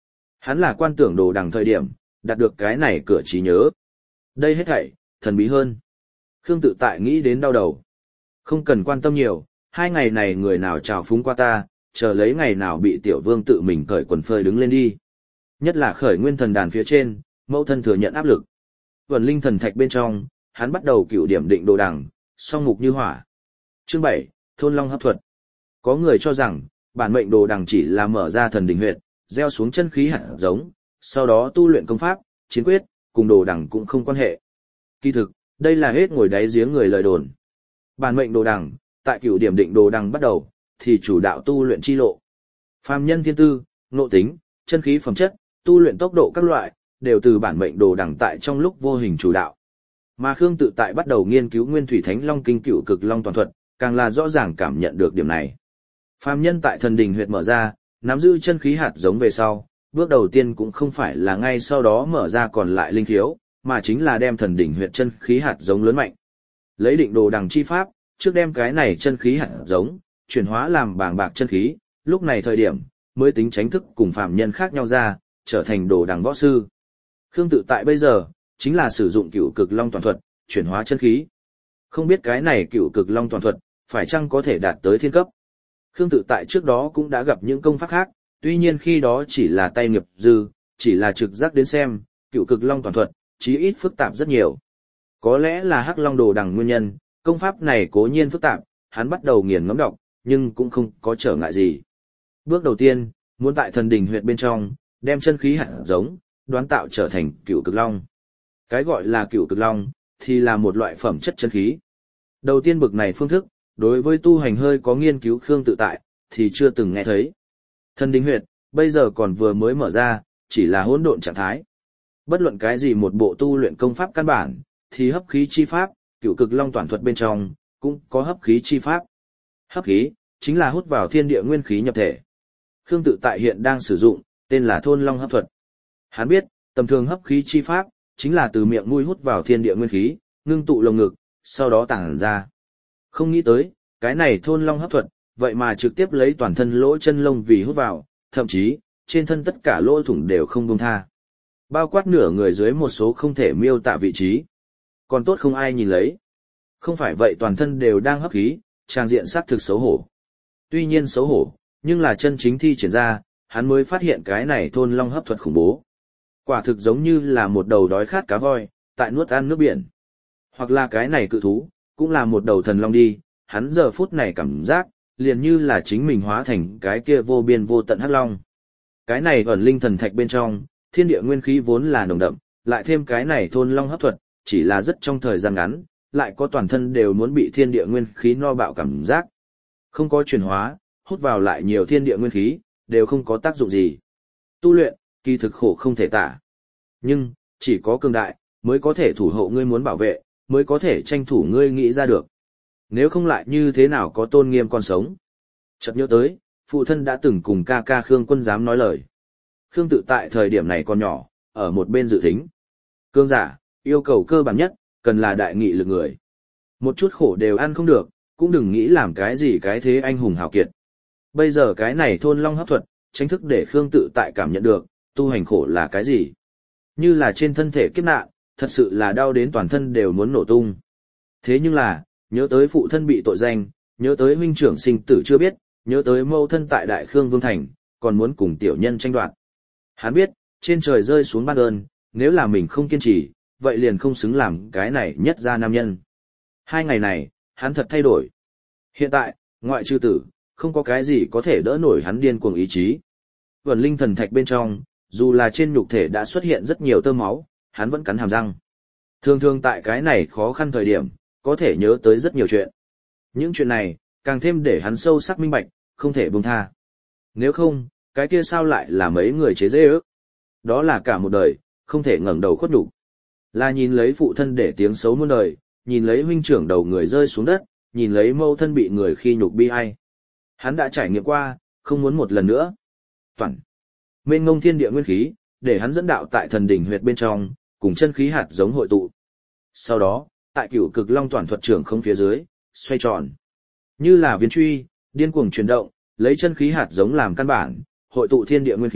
Hắn là quan tưởng đồ đằng thời điểm, đạt được cái này cửa trí nhớ. Đây hết thảy, thần bí hơn. Khương Tự Tại nghĩ đến đau đầu. Không cần quan tâm nhiều, hai ngày này người nào trào phúng qua ta, chờ lấy ngày nào bị tiểu vương tự mình cởi quần phơi đứng lên đi. Nhất là khởi nguyên thần đàn phía trên, mẫu thân thừa nhận áp lực. Vẩn linh thần thạch bên trong, hắn bắt đầu cựu điểm định đồ đằng, song mục như hỏa. Chương bảy, Thôn Long hấp thuật. Có người cho rằng, bản mệnh đồ đằng chỉ là mở ra thần đình huyệt, gieo xuống chân khí hạt giống, sau đó tu luyện công pháp, chiến quyết, cùng đồ đằng cũng không quan hệ. Kỳ thực, đây là hết ngồi đáy giếng người lời đồn. Bản mệnh đồ đằng, tại cửu điểm định đồ đằng bắt đầu, thì chủ đạo tu luyện chi lộ. Phàm nhân thiên tư, nội tính, chân khí phẩm chất, tu luyện tốc độ các loại, đều từ bản mệnh đồ đằng tại trong lúc vô hình chủ đạo. Mà Khương Tự Tại bắt đầu nghiên cứu Nguyên Thủy Thánh Long Kinh Cửu Cực Long Toàn Thuật, càng là rõ ràng cảm nhận được điểm này. Phàm nhân tại thần đình huyệt mở ra, nắm giữ chân khí hạt giống về sau, bước đầu tiên cũng không phải là ngay sau đó mở ra còn lại linh khiếu, mà chính là đem thần đỉnh huyệt chân khí hạt giống lớn mạnh. Lấy định đồ đằng chi pháp, trước đem cái này chân khí hạt giống, chuyển hóa làm bàng bạc chân khí, lúc này thời điểm, mới tính tránh thức cùng phàm nhân khác nhau ra, trở thành đồ đằng võ sư. Khương Tự Tại bây giờ, chính là sử dụng cửu cực long toàn thuật, chuyển hóa chân khí. Không biết cái này cửu cực long toàn thuật, phải chăng có thể đạt tới thiên cấp. Khương Tự Tại trước đó cũng đã gặp những công pháp khác, tuy nhiên khi đó chỉ là tay nghiệp dư, chỉ là trực giác đến xem, cửu cực long toàn thuật, chí ít phức tạp rất nhiều. Có lẽ là hắc long đồ đằng nguyên nhân, công pháp này cố nhiên phức tạp, hắn bắt đầu nghiền ngẫm đọc, nhưng cũng không có trở ngại gì. Bước đầu tiên, muốn tại thần đình huyệt bên trong, đem chân khí hạt giống, đoán tạo trở thành cửu cực long. Cái gọi là cửu cực long, thì là một loại phẩm chất chân khí. Đầu tiên bực này phương thức, đối với tu hành hơi có nghiên cứu Khương Tự Tại, thì chưa từng nghe thấy. Thần đình huyệt, bây giờ còn vừa mới mở ra, chỉ là hỗn độn trạng thái. Bất luận cái gì một bộ tu luyện công pháp căn bản, thì hấp khí chi pháp, cửu cực long toàn thuật bên trong, cũng có hấp khí chi pháp. Hấp khí, chính là hút vào thiên địa nguyên khí nhập thể. Khương Tự Tại hiện đang sử dụng, tên là Thôn Long hấp thuật. Hắn biết, tầm thường hấp khí chi pháp, chính là từ miệng mũi hút vào thiên địa nguyên khí, ngưng tụ lồng ngực, sau đó tản ra. Không nghĩ tới, cái này Thôn Long hấp thuật, vậy mà trực tiếp lấy toàn thân lỗ chân lông vì hút vào, thậm chí, trên thân tất cả lỗ thủng đều không buông tha. Bao quát nửa người dưới một số không thể miêu tả vị trí. Còn tốt không ai nhìn lấy. Không phải vậy toàn thân đều đang hấp khí, trang diện xác thực xấu hổ. Tuy nhiên xấu hổ, nhưng là chân chính thi triển ra, hắn mới phát hiện cái này Thôn Long hấp thuật khủng bố. Quả thực giống như là một đầu đói khát cá voi, tại nuốt ăn nước biển. Hoặc là cái này cự thú, cũng là một đầu thần long đi, hắn giờ phút này cảm giác, liền như là chính mình hóa thành cái kia vô biên vô tận hắc long. Cái này ẩn linh thần thạch bên trong, thiên địa nguyên khí vốn là nồng đậm, lại thêm cái này Thôn Long hấp thuật, chỉ là rất trong thời gian ngắn, lại có toàn thân đều muốn bị thiên địa nguyên khí no bạo cảm giác. Không có chuyển hóa, hút vào lại nhiều thiên địa nguyên khí, đều không có tác dụng gì. Tu luyện, kỳ thực khổ không thể tả. Nhưng, chỉ có cường đại, mới có thể thủ hộ ngươi muốn bảo vệ, mới có thể tranh thủ ngươi nghĩ ra được. Nếu không lại như thế nào có tôn nghiêm còn sống. Chợt nhớ tới, phụ thân đã từng cùng ca ca Khương Quân dám nói lời. Khương Tự Tại thời điểm này còn nhỏ, ở một bên dự thính. Cương giả, yêu cầu cơ bản nhất, cần là đại nghị lực người. Một chút khổ đều ăn không được, cũng đừng nghĩ làm cái gì cái thế anh hùng hào kiệt. Bây giờ cái này Thôn Long hấp thuật, chính thức để Khương Tự Tại cảm nhận được, tu hành khổ là cái gì. Như là trên thân thể kiếp nạn, thật sự là đau đến toàn thân đều muốn nổ tung. Thế nhưng là, nhớ tới phụ thân bị tội danh, nhớ tới huynh trưởng sinh tử chưa biết, nhớ tới mâu thân tại Đại Khương Vương Thành, còn muốn cùng tiểu nhân tranh đoạt. Hắn biết, trên trời rơi xuống ban ơn, nếu là mình không kiên trì, vậy liền không xứng làm cái này nhất gia nam nhân. Hai ngày này, hắn thật thay đổi. Hiện tại, ngoại trừ tử, không có cái gì có thể đỡ nổi hắn điên cuồng ý chí. Vẩn linh thần thạch bên trong, dù là trên nhục thể đã xuất hiện rất nhiều tơ máu, hắn vẫn cắn hàm răng. Thường thường tại cái này khó khăn thời điểm, có thể nhớ tới rất nhiều chuyện. Những chuyện này, càng thêm để hắn sâu sắc minh bạch, không thể buông tha. Nếu không, cái kia sao lại là mấy người chế dễ ước. Đó là cả một đời, không thể ngẩng đầu khuất nhục. Là nhìn lấy phụ thân để tiếng xấu muôn đời, nhìn lấy huynh trưởng đầu người rơi xuống đất, nhìn lấy mâu thân bị người khi nhục bi ai. Hắn đã trải nghiệm qua, không muốn một lần nữa. Toàn. Mênh ngông thiên địa nguyên khí, để hắn dẫn đạo tại thần đỉnh huyệt bên trong, cùng chân khí hạt giống hội tụ. Sau đó, tại cửu cực long toàn thuật trưởng không phía dưới, xoay tròn. Như là viên truy, điên cuồng chuyển động, lấy chân khí hạt giống làm căn bản, hội tụ thiên địa nguyên khí,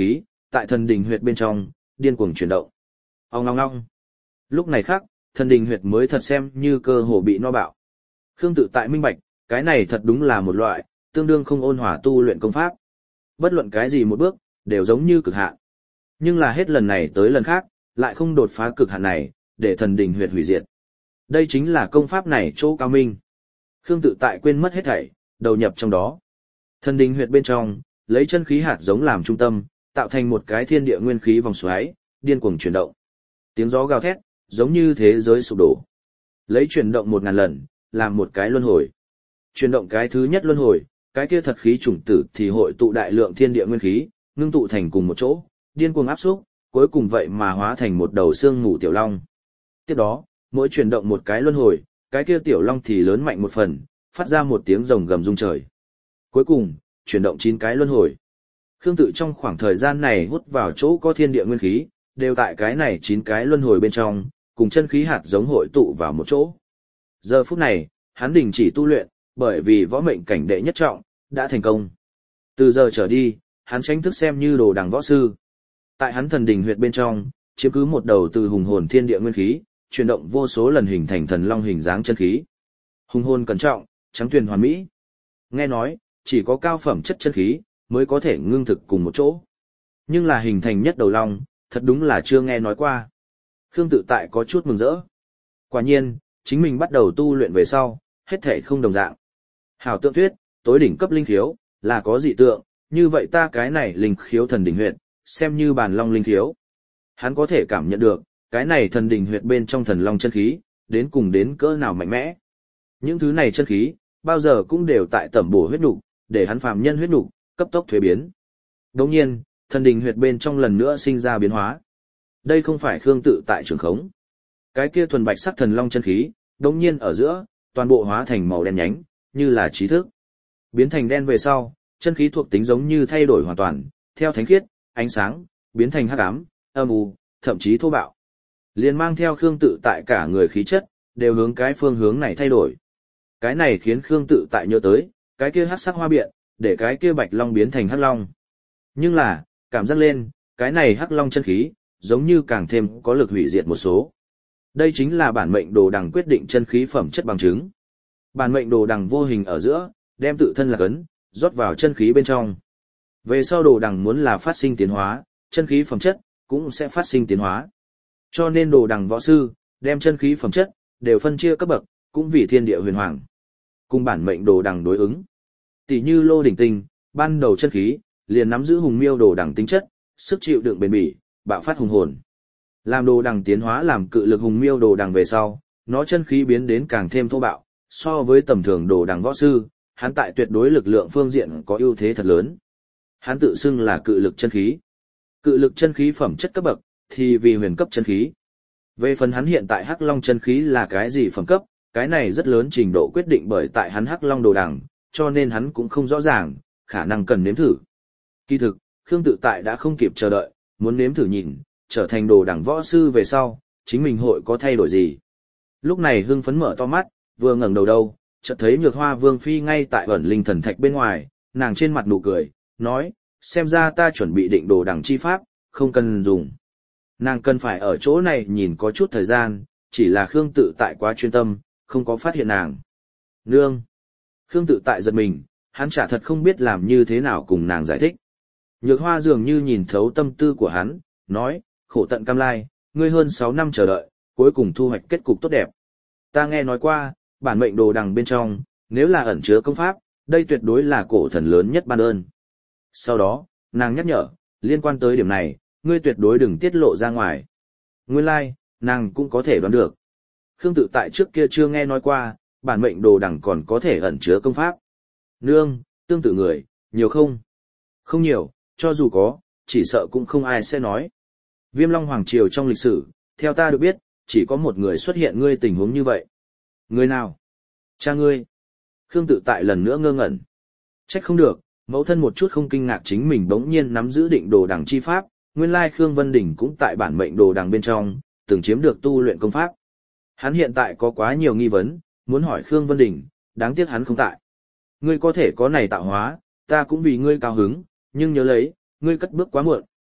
tại thần đình huyệt bên trong, điên cuồng chuyển động. Ong ong ong. Lúc này khác, thần đình huyệt mới thật xem như cơ hồ bị no bạo. Khương Tự Tại minh bạch, cái này thật đúng là một loại, tương đương không ôn hòa tu luyện công pháp. Bất luận cái gì một bước, đều giống như cực hạn. Nhưng là hết lần này tới lần khác, lại không đột phá cực hạn này, để thần đình huyệt hủy diệt. Đây chính là công pháp này chỗ cao minh. Khương Tự Tại quên mất hết thảy, đầu nhập trong đó. Thần đình huyệt bên trong, lấy chân khí hạt giống làm trung tâm, tạo thành một cái thiên địa nguyên khí vòng xoáy, điên cuồng chuyển động. Tiếng gió gào thét, giống như thế giới sụp đổ. Lấy chuyển động một ngàn lần, làm một cái luân hồi. Chuyển động cái thứ nhất luân hồi, cái kia thật khí chủng tử thì hội tụ đại lượng thiên địa nguyên khí, ngưng tụ thành cùng một chỗ, điên cuồng áp xúc, cuối cùng vậy mà hóa thành một đầu xương mù tiểu long. Tiếp đó, mỗi chuyển động một cái luân hồi, cái kia tiểu long thì lớn mạnh một phần, phát ra một tiếng rồng gầm rung trời. Cuối cùng, chuyển động chín cái luân hồi. Khương Tự trong khoảng thời gian này hút vào chỗ có thiên địa nguyên khí, đều tại cái này chín cái luân hồi bên trong, cùng chân khí hạt giống hội tụ vào một chỗ. Giờ phút này, hắn đình chỉ tu luyện, bởi vì võ mệnh cảnh đệ nhất trọng, đã thành công. Từ giờ trở đi, hắn tranh thức xem như đồ đằng võ sư. Tại hắn thần đình huyệt bên trong, chiếm cứ một đầu từ hùng hồn thiên địa nguyên khí, chuyển động vô số lần hình thành thần long hình dáng chân khí. Hùng hồn cẩn trọng, trắng tuyền hoàn mỹ. Nghe nói, chỉ có cao phẩm chất chân khí mới có thể ngưng thực cùng một chỗ. Nhưng là hình thành nhất đầu long, thật đúng là chưa nghe nói qua. Khương Tự Tại có chút mừng rỡ. Quả nhiên, chính mình bắt đầu tu luyện về sau, hết thể không đồng dạng. Hảo tượng thuyết, tối đỉnh cấp linh khiếu, là có dị tượng, như vậy ta cái này linh khiếu thần đình huyệt, xem như bàn long linh khiếu. Hắn có thể cảm nhận được, cái này thần đình huyệt bên trong thần long chân khí, đến cùng đến cỡ nào mạnh mẽ. Những thứ này chân khí, bao giờ cũng đều tại tẩm bổ huyết nục, để hắn phàm nhân huyết nục, cấp tốc thuế biến. Đồng nhiên, thần đình huyệt bên trong lần nữa sinh ra biến hóa. Đây không phải Khương Tự Tại trường khống. Cái kia thuần bạch sắc thần long chân khí, đồng nhiên ở giữa, toàn bộ hóa thành màu đen nhánh, như là trí thức. Biến thành đen về sau, chân khí thuộc tính giống như thay đổi hoàn toàn, theo thánh khiết, ánh sáng, biến thành hắc ám, âm u, thậm chí thô bạo. Liền mang theo Khương Tự Tại cả người khí chất, đều hướng cái phương hướng này thay đổi. Cái này khiến Khương Tự Tại nhớ tới, cái kia hắc sắc hoa biện, để cái kia bạch long biến thành hắc long. Nhưng là, cảm giác lên, cái này hắc long chân khí, giống như càng thêm có lực hủy diệt một số. Đây chính là bản mệnh đồ đằng quyết định chân khí phẩm chất bằng chứng. Bản mệnh đồ đằng vô hình ở giữa, đem tự thân lạc ấn, rót vào chân khí bên trong. Về sau đồ đằng muốn là phát sinh tiến hóa, chân khí phẩm chất, cũng sẽ phát sinh tiến hóa. Cho nên đồ đằng võ sư, đem chân khí phẩm chất, đều phân chia cấp bậc, cũng vì thiên địa huyền hoàng. Cùng bản mệnh đồ đằng đối ứng. Tỷ như lô đỉnh tinh, ban đầu chân khí, liền nắm giữ hùng miêu đồ đằng tính chất, sức chịu đựng bền bỉ, bạo phát hùng hồn. Làm đồ đằng tiến hóa làm cự lực hùng miêu đồ đằng về sau, nó chân khí biến đến càng thêm thô bạo, so với tầm thường đồ đằng võ sư, hắn tại tuyệt đối lực lượng phương diện có ưu thế thật lớn. Hắn tự xưng là cự lực chân khí. Cự lực chân khí phẩm chất cấp bậc, thì vì huyền cấp chân khí. Về phần hắn hiện tại hắc long chân khí là cái gì phẩm cấp, cái này rất lớn trình độ quyết định bởi tại hắn hắc long đồ đằng, cho nên hắn cũng không rõ ràng, khả năng cần nếm thử. Kỳ thực, Khương Tự Tại đã không kịp chờ đợi, muốn nếm thử nhìn, trở thành đồ đằng võ sư về sau, chính mình hội có thay đổi gì. Lúc này hưng phấn mở to mắt, vừa ngẩng đầu đâu, chợt thấy Nhược Hoa Vương phi ngay tại ẩn linh thần thạch bên ngoài, nàng trên mặt nụ cười, nói, xem ra ta chuẩn bị định đồ đằng chi pháp, không cần dùng. Nàng cần phải ở chỗ này nhìn có chút thời gian, chỉ là Khương Tự Tại quá chuyên tâm, không có phát hiện nàng. Nương! Khương Tự Tại giật mình, hắn chả thật không biết làm như thế nào cùng nàng giải thích. Nhược Hoa dường như nhìn thấu tâm tư của hắn, nói, khổ tận cam lai, ngươi hơn sáu năm chờ đợi, cuối cùng thu hoạch kết cục tốt đẹp. Ta nghe nói qua, bản mệnh đồ đằng bên trong, nếu là ẩn chứa công pháp, đây tuyệt đối là cổ thần lớn nhất ban ơn. Sau đó, nàng nhắc nhở, liên quan tới điểm này, ngươi tuyệt đối đừng tiết lộ ra ngoài. Nguyên lai, like, nàng cũng có thể đoán được. Khương Tự Tại trước kia chưa nghe nói qua, bản mệnh đồ đằng còn có thể ẩn chứa công pháp. Nương, tương tự người, nhiều không? Không nhiều, cho dù có, chỉ sợ cũng không ai sẽ nói. Viêm Long Hoàng Triều trong lịch sử, theo ta được biết, chỉ có một người xuất hiện ngươi tình huống như vậy. Người nào? Cha ngươi. Khương Tự Tại lần nữa ngơ ngẩn. Trách không được, mẫu thân một chút không kinh ngạc chính mình bỗng nhiên nắm giữ định đồ đằng chi pháp, nguyên lai Khương Vân Đình cũng tại bản mệnh đồ đằng bên trong, từng chiếm được tu luyện công pháp. Hắn hiện tại có quá nhiều nghi vấn, muốn hỏi Khương Vân Đình, đáng tiếc hắn không tại. Ngươi có thể có này tạo hóa, ta cũng vì ngươi cao hứng, nhưng nhớ lấy, ngươi cất bước quá muộn,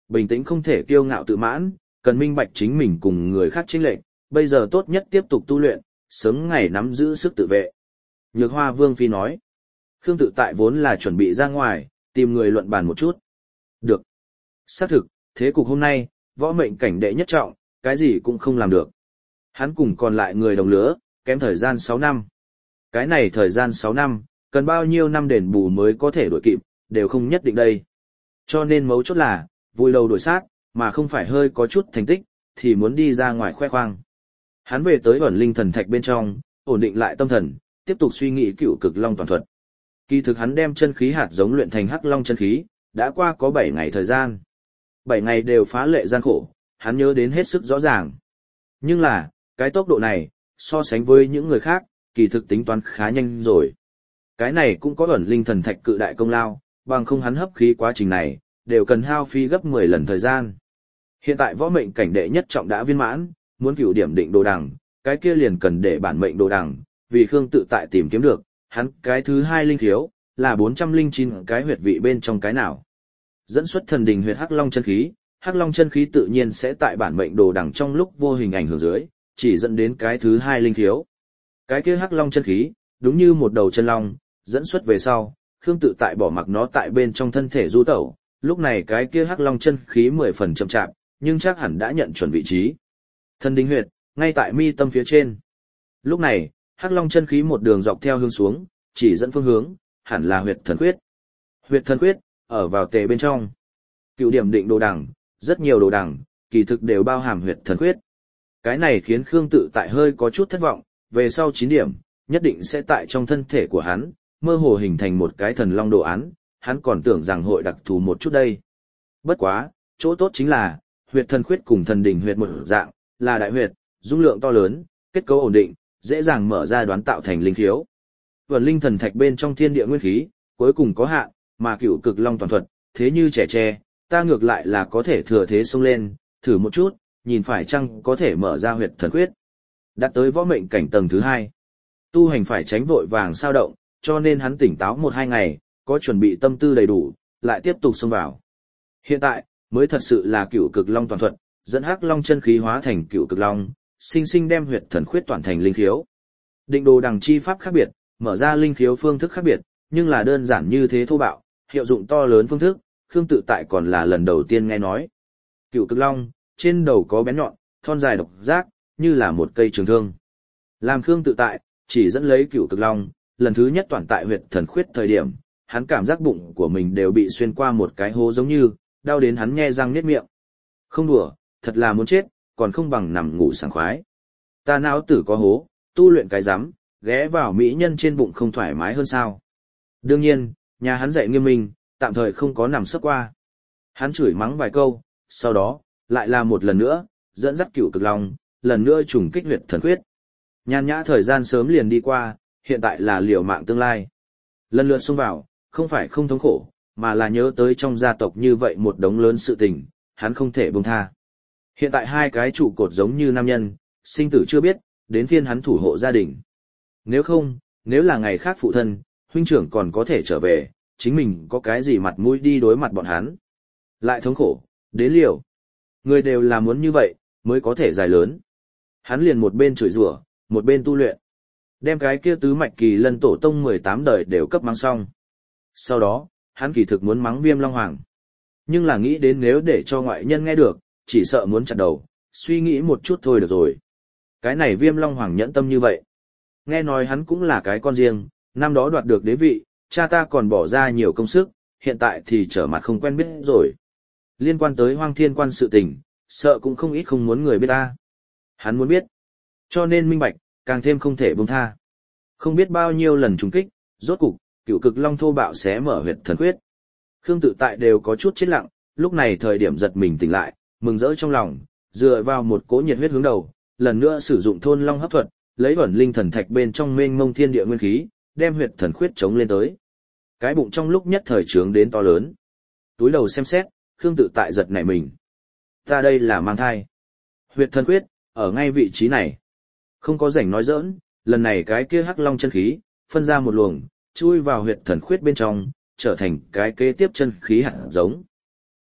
bình tĩnh không thể kiêu ngạo tự mãn, cần minh bạch chính mình cùng người khác chênh lệch, bây giờ tốt nhất tiếp tục tu luyện, sớm ngày nắm giữ sức tự vệ. Nhược Hoa Vương Phi nói, Khương Tự Tại vốn là chuẩn bị ra ngoài, tìm người luận bàn một chút. Được. Xác thực, thế cục hôm nay, võ mệnh cảnh đệ nhất trọng, cái gì cũng không làm được. Hắn cùng còn lại người đồng lứa, kém thời gian sáu năm. Cái này thời gian sáu năm, cần bao nhiêu năm đền bù mới có thể đổi kịp, đều không nhất định đây. Cho nên mấu chốt là, vui đầu đổi sát, mà không phải hơi có chút thành tích, thì muốn đi ra ngoài khoe khoang. Hắn về tới ẩn linh thần thạch bên trong, ổn định lại tâm thần, tiếp tục suy nghĩ cựu cực long toàn thuật. Kỳ thực hắn đem chân khí hạt giống luyện thành hắc long chân khí, đã qua có bảy ngày thời gian. bảy ngày đều phá lệ gian khổ, hắn nhớ đến hết sức rõ ràng. Nhưng là, cái tốc độ này, so sánh với những người khác, kỳ thực tính toán khá nhanh rồi. Cái này cũng có ẩn linh thần thạch cự đại công lao, bằng không hắn hấp khí quá trình này, đều cần hao phí gấp mười lần thời gian. Hiện tại võ mệnh cảnh đệ nhất trọng đã viên mãn, muốn cửu điểm định đồ đằng, cái kia liền cần để bản mệnh đồ đằng, vì Khương Tự Tại tìm kiếm được, hắn cái thứ hai linh khiếu, là bốn trăm lẻ chín cái huyệt vị bên trong cái nào. Dẫn xuất thần đình huyệt hắc long chân khí, hắc long chân khí tự nhiên sẽ tại bản mệnh đồ đằng trong lúc vô hình ảnh hưởng dưới, chỉ dẫn đến cái thứ hai linh khiếu. Cái kia hắc long chân khí, đúng như một đầu chân long, dẫn xuất về sau, Khương Tự Tại bỏ mặc nó tại bên trong thân thể du tẩu, lúc này cái kia hắc long chân khí mười phần chậm chạp, nhưng chắc hẳn đã nhận chuẩn vị trí. Thần đình huyệt, ngay tại mi tâm phía trên. Lúc này, hắc long chân khí một đường dọc theo hướng xuống, chỉ dẫn phương hướng, hẳn là huyệt thần khuyết. Huyệt thần khuyết, ở vào tề bên trong. Cựu điểm định đồ đằng, rất nhiều đồ đằng, kỳ thực đều bao hàm huyệt thần khuyết. Cái này khiến Khương Tự Tại hơi có chút thất vọng, về sau chín điểm, nhất định sẽ tại trong thân thể của hắn, mơ hồ hình thành một cái thần long đồ án, hắn còn tưởng rằng hội đặc thù một chút đây. Bất quá, chỗ tốt chính là, huyệt thần khuyết cùng thần đỉnh huyệt một dạng, là đại huyệt, dung lượng to lớn, kết cấu ổn định, dễ dàng mở ra đoán tạo thành linh khiếu. Vẩn linh thần thạch bên trong thiên địa nguyên khí, cuối cùng có hạn, mà cửu cực long toàn thuật, thế như trẻ tre, ta ngược lại là có thể thừa thế xông lên, thử một chút, nhìn phải chăng có thể mở ra huyệt thần khuyết. Đạt tới võ mệnh cảnh tầng thứ hai. Tu hành phải tránh vội vàng sao động, cho nên hắn tỉnh táo một hai ngày, có chuẩn bị tâm tư đầy đủ, lại tiếp tục xông vào. Hiện tại, mới thật sự là cửu cực long toàn thuật, dẫn hắc long chân khí hóa thành cửu cực long, sinh sinh đem huyệt thần khuyết toàn thành linh khiếu. Định đồ đằng chi pháp khác biệt, mở ra linh khiếu phương thức khác biệt, nhưng là đơn giản như thế thô bạo, hiệu dụng to lớn phương thức, Khương Tự Tại còn là lần đầu tiên nghe nói. Cửu cực long, trên đầu có bén nhọn, thon dài độc giác, như là một cây trường thương. Làm Khương Tự Tại, chỉ dẫn lấy cửu cực long, lần thứ nhất toàn tại huyệt thần khuyết thời điểm, hắn cảm giác bụng của mình đều bị xuyên qua một cái hố giống như, đau đến hắn nhe răng niết miệng. Không đùa, thật là muốn chết, còn không bằng nằm ngủ sảng khoái. Ta não tử có hố, tu luyện cái rắm, ghé vào mỹ nhân trên bụng không thoải mái hơn sao. Đương nhiên, nhà hắn dạy nghiêm minh, tạm thời không có nằm sấp qua. Hắn chửi mắng vài câu, sau đó, lại làm một lần nữa, dẫn dắt cửu cực long, lần nữa trùng kích huyệt thần khuyết. Nhàn nhã thời gian sớm liền đi qua, hiện tại là liều mạng tương lai. Lần lượt xông vào, không phải không thống khổ, mà là nhớ tới trong gia tộc như vậy một đống lớn sự tình, hắn không thể buông tha. Hiện tại hai cái trụ cột giống như nam nhân, sinh tử chưa biết, đến phiên hắn thủ hộ gia đình. Nếu không, nếu là ngày khác phụ thân, huynh trưởng còn có thể trở về, chính mình có cái gì mặt mũi đi đối mặt bọn hắn. Lại thống khổ, đến liều. Người đều là muốn như vậy, mới có thể dài lớn. Hắn liền một bên chửi rủa, một bên tu luyện. Đem cái kia tứ mạch kỳ lân tổ tông mười tám đời đều cấp mắng xong. Sau đó, hắn kỳ thực muốn mắng Viêm Long Hoàng. Nhưng là nghĩ đến nếu để cho ngoại nhân nghe được, chỉ sợ muốn chặt đầu, suy nghĩ một chút thôi được rồi. Cái này Viêm Long Hoàng nhẫn tâm như vậy. Nghe nói hắn cũng là cái con riêng, năm đó đoạt được đế vị, cha ta còn bỏ ra nhiều công sức, hiện tại thì trở mặt không quen biết rồi. Liên quan tới Hoang Thiên Quan sự tình, sợ cũng không ít không muốn người biết ta. Hắn muốn biết. Cho nên minh bạch, càng thêm không thể buông tha. Không biết bao nhiêu lần trùng kích, rốt cục, cửu cực long thô bạo xé mở huyệt thần khuyết. Khương Tự Tại đều có chút chết lặng, lúc này thời điểm giật mình tỉnh lại, mừng rỡ trong lòng, dựa vào một cỗ nhiệt huyết hướng đầu, lần nữa sử dụng thôn long hấp thuật, lấy vẩn linh thần thạch bên trong mênh mông thiên địa nguyên khí, đem huyệt thần khuyết chống lên tới. Cái bụng trong lúc nhất thời trướng đến to lớn. Túi đầu xem xét, Khương Tự Tại giật nảy mình. Ta đây là mang thai. Huyệt thần khuyết, ở ngay vị trí này. Không có rảnh nói giỡn, lần này cái kia hắc long chân khí, phân ra một luồng, chui vào huyệt thần khuyết bên trong, trở thành cái kế tiếp chân khí hạt giống.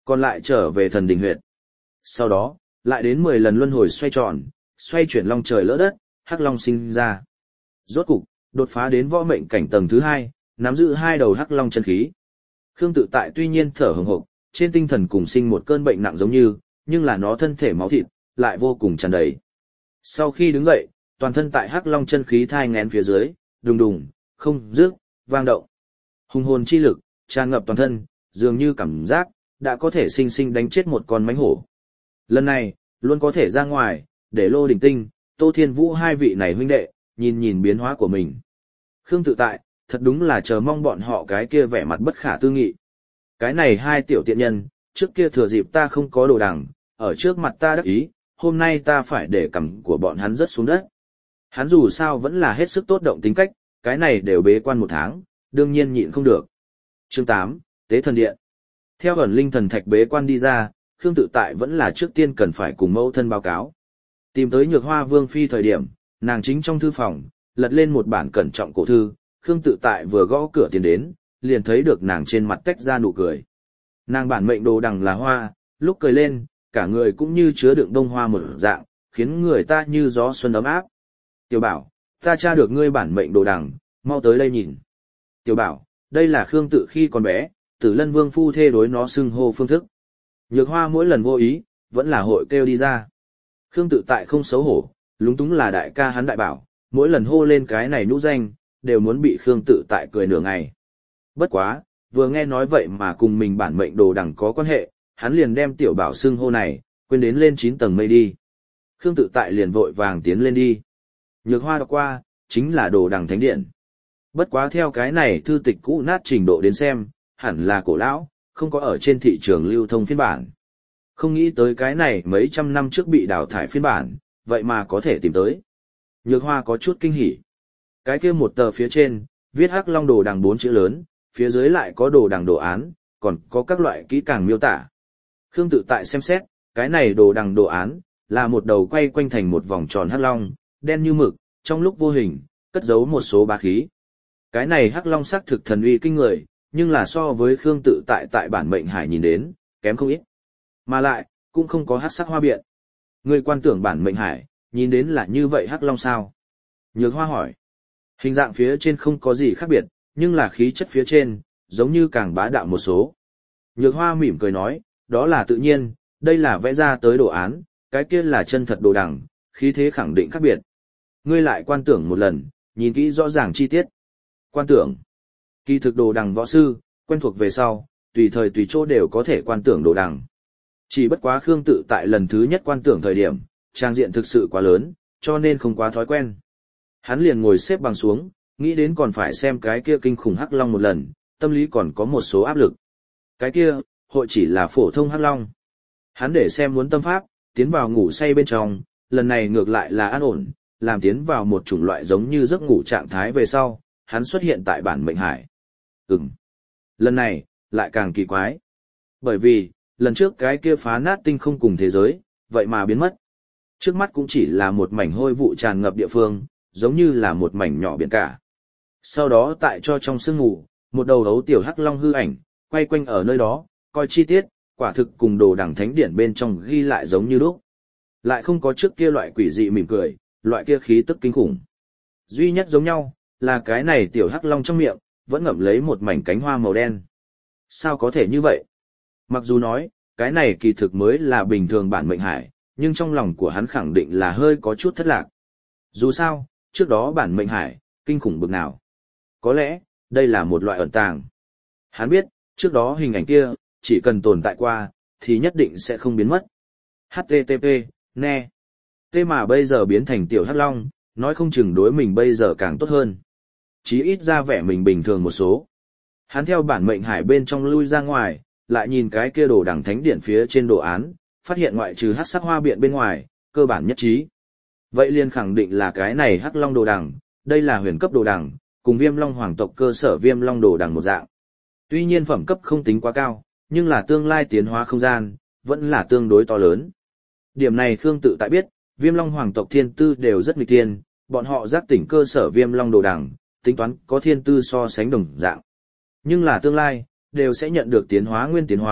còn lại trở về thần đình huyệt. Sau đó, lại đến mười lần luân hồi xoay tròn, xoay chuyển long trời lỡ đất, hắc long sinh ra. Rốt cục, đột phá đến võ mệnh cảnh tầng thứ hai, nắm giữ hai đầu hắc long chân khí. Khương Tự Tại tuy nhiên thở hổn hộc, trên tinh thần cùng sinh một cơn bệnh nặng giống như, nhưng là nó thân thể máu thịt lại vô cùng tràn đầy. Sau khi đứng dậy, toàn thân tại hắc long chân khí thai nghén phía dưới, đùng đùng, không dứt, vang động. Hùng hồn chi lực tràn ngập toàn thân, dường như cảm giác đã có thể sinh sinh đánh chết một con mãnh hổ. Lần này, luôn có thể ra ngoài, để Lô Đình Tinh, Tô Thiên Vũ hai vị này huynh đệ, nhìn nhìn biến hóa của mình. Khương Tự Tại, thật đúng là chờ mong bọn họ cái kia vẻ mặt bất khả tư nghị. Cái này hai tiểu tiện nhân, trước kia thừa dịp ta không có đồ đằng, ở trước mặt ta đắc ý, hôm nay ta phải để cằm của bọn hắn rớt xuống đất. Hắn dù sao vẫn là hết sức tốt động tính cách, cái này đều bế quan một tháng, đương nhiên nhịn không được. Chương tám, Tế Thần Điện. Theo ẩn linh thần thạch bế quan đi ra, Khương Tự Tại vẫn là trước tiên cần phải cùng mẫu thân báo cáo. Tìm tới Nhược Hoa Vương Phi thời điểm, nàng chính trong thư phòng, lật lên một bản cẩn trọng cổ thư, Khương Tự Tại vừa gõ cửa tiến đến, liền thấy được nàng trên mặt tách ra nụ cười. Nàng bản mệnh đồ đằng là hoa, lúc cười lên, cả người cũng như chứa đựng đông hoa một dạng, khiến người ta như gió xuân ấm áp. Tiểu Bảo, ta tra được ngươi bản mệnh đồ đằng, mau tới đây nhìn. Tiểu Bảo, đây là Khương Tự khi còn bé, Tử Lân Vương phu thê đối nó xưng hô phương thức. Nhược Hoa mỗi lần vô ý, vẫn là hội kêu đi ra. Khương Tự Tại không xấu hổ, lúng túng là đại ca hắn đại bảo, mỗi lần hô lên cái này nhũ danh, đều muốn bị Khương Tự Tại cười nửa ngày. Bất quá, vừa nghe nói vậy mà cùng mình bản mệnh đồ đằng có quan hệ, hắn liền đem tiểu bảo xưng hô này, quên đến lên chín tầng mây đi. Khương Tự Tại liền vội vàng tiến lên đi. Nhược Hoa đọc qua, chính là đồ đằng thánh điện. Bất quá theo cái này thư tịch cũ nát trình độ đến xem, hẳn là cổ lão, không có ở trên thị trường lưu thông phiên bản. Không nghĩ tới cái này mấy trăm năm trước bị đào thải phiên bản, vậy mà có thể tìm tới. Nhược Hoa có chút kinh hỉ. Cái kia một tờ phía trên, viết hắc long đồ đằng bốn chữ lớn, phía dưới lại có đồ đằng đồ án, còn có các loại kỹ càng miêu tả. Khương Tự Tại xem xét, cái này đồ đằng đồ án, là một đầu quay quanh thành một vòng tròn hắc long, đen như mực, trong lúc vô hình, cất giấu một số bá khí. Cái này hắc long sắc thực thần uy kinh người, nhưng là so với Khương Tự Tại tại bản mệnh hải nhìn đến, kém không ít. Mà lại, cũng không có hắc sắc hoa biện. Người quan tưởng bản mệnh hải, nhìn đến là như vậy hắc long sao? Nhược Hoa hỏi. Hình dạng phía trên không có gì khác biệt, nhưng là khí chất phía trên, giống như càng bá đạo một số. Nhược Hoa mỉm cười nói, đó là tự nhiên, đây là vẽ ra tới đồ án, cái kia là chân thật đồ đằng, khí thế khẳng định khác biệt. Ngươi lại quan tưởng một lần, nhìn kỹ rõ ràng chi tiết. Quan tưởng. Kỳ thực đồ đằng võ sư, quen thuộc về sau, tùy thời tùy chỗ đều có thể quan tưởng đồ đằng. Chỉ bất quá Khương Tự Tại lần thứ nhất quan tưởng thời điểm, trang diện thực sự quá lớn, cho nên không quá thói quen. Hắn liền ngồi xếp bằng xuống, nghĩ đến còn phải xem cái kia kinh khủng hắc long một lần, tâm lý còn có một số áp lực. Cái kia, hội chỉ là phổ thông hắc long. Hắn để xem muốn tâm pháp, tiến vào ngủ say bên trong, lần này ngược lại là an ổn, làm tiến vào một chủng loại giống như giấc ngủ trạng thái về sau, hắn xuất hiện tại bản mệnh hải. Ừm. Lần này, lại càng kỳ quái. Bởi vì, lần trước cái kia phá nát tinh không cùng thế giới, vậy mà biến mất. Trước mắt cũng chỉ là một mảnh hôi vụ tràn ngập địa phương, giống như là một mảnh nhỏ biển cả. Sau đó tại cho trong sương ngủ, một đầu ấu tiểu hắc long hư ảnh, quay quanh ở nơi đó, coi chi tiết, quả thực cùng đồ đằng thánh điển bên trong ghi lại giống như lúc. Lại không có trước kia loại quỷ dị mỉm cười, loại kia khí tức kinh khủng. Duy nhất giống nhau, là cái này tiểu hắc long trong miệng, vẫn ngậm lấy một mảnh cánh hoa màu đen. Sao có thể như vậy? Mặc dù nói, cái này kỳ thực mới là bình thường bản mệnh hải, nhưng trong lòng của hắn khẳng định là hơi có chút thất lạc. Dù sao, trước đó bản mệnh hải, kinh khủng bực nào. Có lẽ, đây là một loại ẩn tàng. Hắn biết, trước đó hình ảnh kia, chỉ cần tồn tại qua, thì nhất định sẽ không biến mất. hát tê tê pê, ne. Thế mà bây giờ biến thành tiểu hắc long, nói không chừng đối mình bây giờ càng tốt hơn. Chí ít ra vẻ mình bình thường một số. Hắn theo bản mệnh hải bên trong lui ra ngoài, lại nhìn cái kia đồ đằng thánh điển phía trên đồ án, phát hiện ngoại trừ hắc sắc hoa biện bên ngoài, cơ bản nhất trí. Vậy liền khẳng định là cái này hắc long đồ đằng, đây là huyền cấp đồ đằng, cùng viêm long hoàng tộc cơ sở viêm long đồ đằng một dạng. Tuy nhiên phẩm cấp không tính quá cao, nhưng là tương lai tiến hóa không gian, vẫn là tương đối to lớn. Điểm này Khương Tự Tại biết, viêm long hoàng tộc thiên tư đều rất nghịch thiên, bọn họ giác tỉnh cơ sở viêm long đồ đằng, tính toán có thiên tư so sánh đồng dạng. Nhưng là tương lai, đều sẽ nhận được tiến hóa nguyên tiến hóa,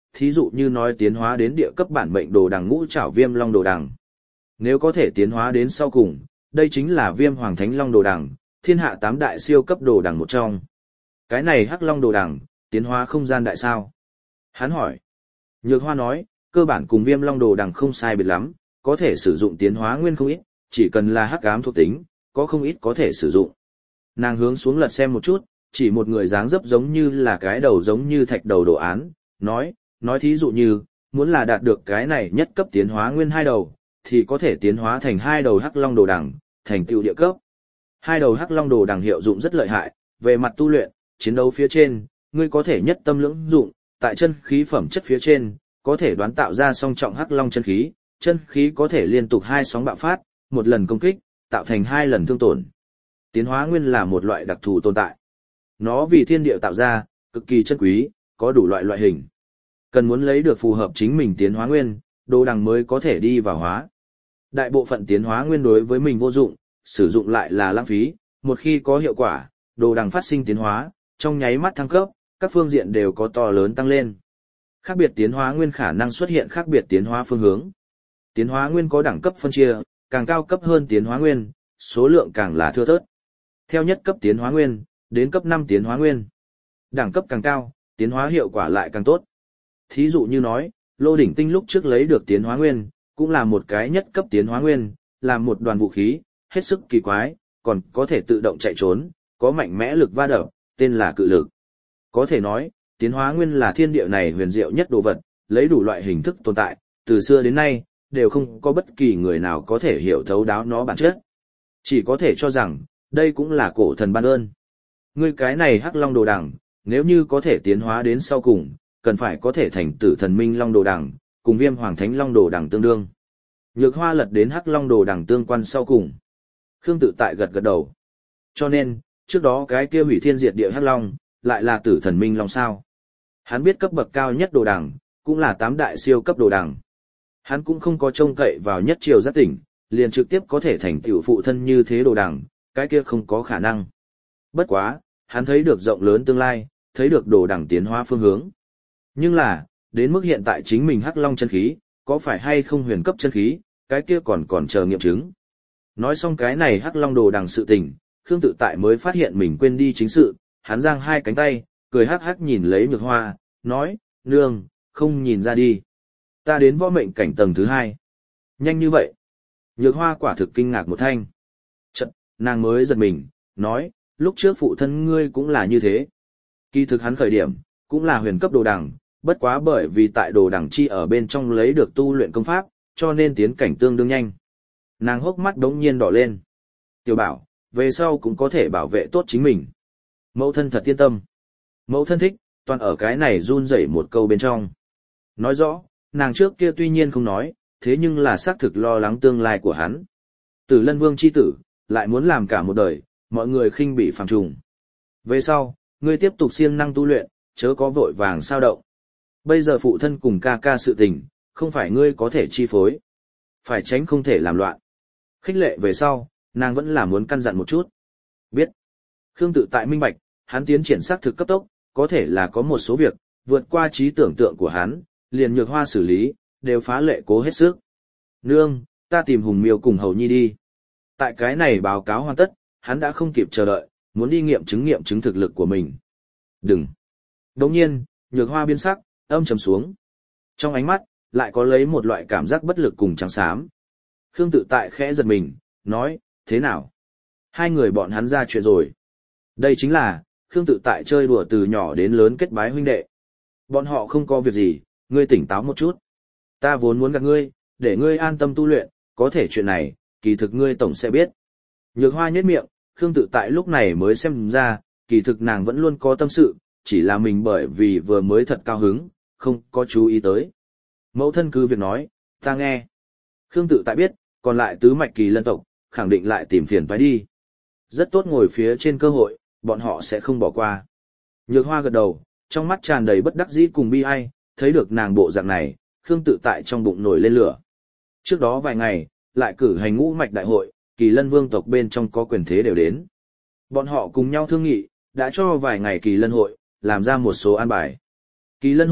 thí dụ như nói tiến hóa đến địa cấp bản mệnh đồ đằng ngũ trảo viêm long đồ đằng. Nếu có thể tiến hóa đến sau cùng, đây chính là viêm hoàng thánh long đồ đằng, thiên hạ tám đại siêu cấp đồ đằng một trong. Cái này hắc long đồ đằng, tiến hóa không gian đại sao? Hắn hỏi. Nhược Hoa nói, cơ bản cùng viêm long đồ đằng không sai biệt lắm, có thể sử dụng tiến hóa nguyên không ít, chỉ cần là hắc ám thuộc tính, có không ít có thể sử dụng. Nàng hướng xuống lật xem một chút, chỉ một người dáng dấp giống như là cái đầu giống như thạch đầu đồ án, nói, nói thí dụ như, muốn là đạt được cái này nhất cấp tiến hóa nguyên hai đầu, thì có thể tiến hóa thành hai đầu hắc long đồ đằng, thành tựu địa cấp. Hai đầu hắc long đồ đằng hiệu dụng rất lợi hại, về mặt tu luyện, chiến đấu phía trên, ngươi có thể nhất tâm lưỡng dụng, tại chân khí phẩm chất phía trên, có thể đoán tạo ra song trọng hắc long chân khí, chân khí có thể liên tục hai sóng bạo phát, một lần công kích, tạo thành hai lần thương tổn. Tiến hóa nguyên là một loại đặc thù tồn tại. Nó vì thiên địa tạo ra, cực kỳ chân quý, có đủ loại loại hình. Cần muốn lấy được phù hợp chính mình tiến hóa nguyên, đồ đằng mới có thể đi vào hóa. Đại bộ phận tiến hóa nguyên đối với mình vô dụng, sử dụng lại là lãng phí, một khi có hiệu quả, đồ đằng phát sinh tiến hóa, trong nháy mắt thăng cấp, các phương diện đều có to lớn tăng lên. Khác biệt tiến hóa nguyên khả năng xuất hiện khác biệt tiến hóa phương hướng. Tiến hóa nguyên có đẳng cấp phân chia, càng cao cấp hơn tiến hóa nguyên, số lượng càng là thưa thớt. Theo nhất cấp tiến hóa nguyên, đến cấp năm tiến hóa nguyên. Đẳng cấp càng cao, tiến hóa hiệu quả lại càng tốt. Thí dụ như nói, Lô Đỉnh Tinh lúc trước lấy được tiến hóa nguyên, cũng là một cái nhất cấp tiến hóa nguyên, là một đoàn vũ khí, hết sức kỳ quái, còn có thể tự động chạy trốn, có mạnh mẽ lực va đập, tên là cự lực. Có thể nói, tiến hóa nguyên là thiên địa này huyền diệu nhất đồ vật, lấy đủ loại hình thức tồn tại, từ xưa đến nay, đều không có bất kỳ người nào có thể hiểu thấu đáo nó bản chất. Chỉ có thể cho rằng, đây cũng là cổ thần ban ơn. Ngươi cái này hắc long đồ đằng, nếu như có thể tiến hóa đến sau cùng, cần phải có thể thành tử thần minh long đồ đằng, cùng viêm hoàng thánh long đồ đằng tương đương. Nhược Hoa lật đến hắc long đồ đằng tương quan sau cùng. Khương Tự Tại gật gật đầu. Cho nên, trước đó cái kia hủy thiên diệt địa hắc long, lại là tử thần minh long sao. Hắn biết cấp bậc cao nhất đồ đằng, cũng là tám đại siêu cấp đồ đằng. Hắn cũng không có trông cậy vào nhất triều giác tỉnh, liền trực tiếp có thể thành tựu phụ thân như thế đồ đằng, cái kia không có khả năng. Bất quá, hắn thấy được rộng lớn tương lai, thấy được đồ đằng tiến hóa phương hướng. Nhưng là, đến mức hiện tại chính mình hắc long chân khí, có phải hay không huyền cấp chân khí, cái kia còn còn chờ nghiệm chứng. Nói xong cái này hắc long đồ đằng sự tình, Khương Tự Tại mới phát hiện mình quên đi chính sự, hắn giang hai cánh tay, cười hắc hắc nhìn lấy Nhược Hoa, nói, nương, không nhìn ra đi. Ta đến võ mệnh cảnh tầng thứ hai. Nhanh như vậy. Nhược Hoa quả thực kinh ngạc một thanh. Chật, nàng mới giật mình, nói, lúc trước phụ thân ngươi cũng là như thế. Kỳ thực hắn khởi điểm, cũng là huyền cấp đồ đằng, bất quá bởi vì tại đồ đằng chi ở bên trong lấy được tu luyện công pháp, cho nên tiến cảnh tương đương nhanh. Nàng hốc mắt đống nhiên đỏ lên. Tiểu Bảo, về sau cũng có thể bảo vệ tốt chính mình. Mẫu thân thật yên tâm. Mẫu thân thích, toàn ở cái này run rẩy một câu bên trong. Nói rõ, nàng trước kia tuy nhiên không nói, thế nhưng là xác thực lo lắng tương lai của hắn. Tử Lân Vương chi tử, lại muốn làm cả một đời, mọi người khinh bị phàm trùng. Về sau, ngươi tiếp tục siêng năng tu luyện, chớ có vội vàng sao động. Bây giờ phụ thân cùng ca ca sự tình, không phải ngươi có thể chi phối. Phải tránh không thể làm loạn. Khích lệ về sau, nàng vẫn là muốn căn dặn một chút. Biết. Khương Tự Tại minh bạch, hắn tiến triển xác thực cấp tốc, có thể là có một số việc, vượt qua trí tưởng tượng của hắn, liền Nhược Hoa xử lý, đều phá lệ cố hết sức. Nương, ta tìm Hùng Miêu cùng Hầu Nhi đi. Tại cái này báo cáo hoàn tất, hắn đã không kịp chờ đợi, muốn đi nghiệm chứng nghiệm chứng thực lực của mình. Đừng. Đồng nhiên, Nhược Hoa biến sắc, âm trầm xuống. Trong ánh mắt, lại có lấy một loại cảm giác bất lực cùng trắng xám. Khương Tự Tại khẽ giật mình, nói, thế nào? Hai người bọn hắn ra chuyện rồi. Đây chính là, Khương Tự Tại chơi đùa từ nhỏ đến lớn kết bái huynh đệ. Bọn họ không có việc gì, ngươi tỉnh táo một chút. Ta vốn muốn gặp ngươi, để ngươi an tâm tu luyện, có thể chuyện này, kỳ thực ngươi tổng sẽ biết. Nhược Hoa nhếch miệng, Khương Tự Tại lúc này mới xem ra, kỳ thực nàng vẫn luôn có tâm sự, chỉ là mình bởi vì vừa mới thật cao hứng, không có chú ý tới. Mẫu thân cứ việc nói, ta nghe. Khương Tự Tại biết, còn lại tứ mạch kỳ lân tộc, khẳng định lại tìm phiền phải đi. Rất tốt ngồi phía trên cơ hội, bọn họ sẽ không bỏ qua. Nhược Hoa gật đầu, trong mắt tràn đầy bất đắc dĩ cùng bi ai, thấy được nàng bộ dạng này, Khương Tự Tại trong bụng nổi lên lửa. Trước đó vài ngày, lại cử hành ngũ mạch đại hội, kỳ lân vương tộc bên trong có quyền thế đều đến. Bọn họ cùng nhau thương nghị, đã cho vài ngày kỳ lân hội, làm ra một số an bài. Kỳ lân hội,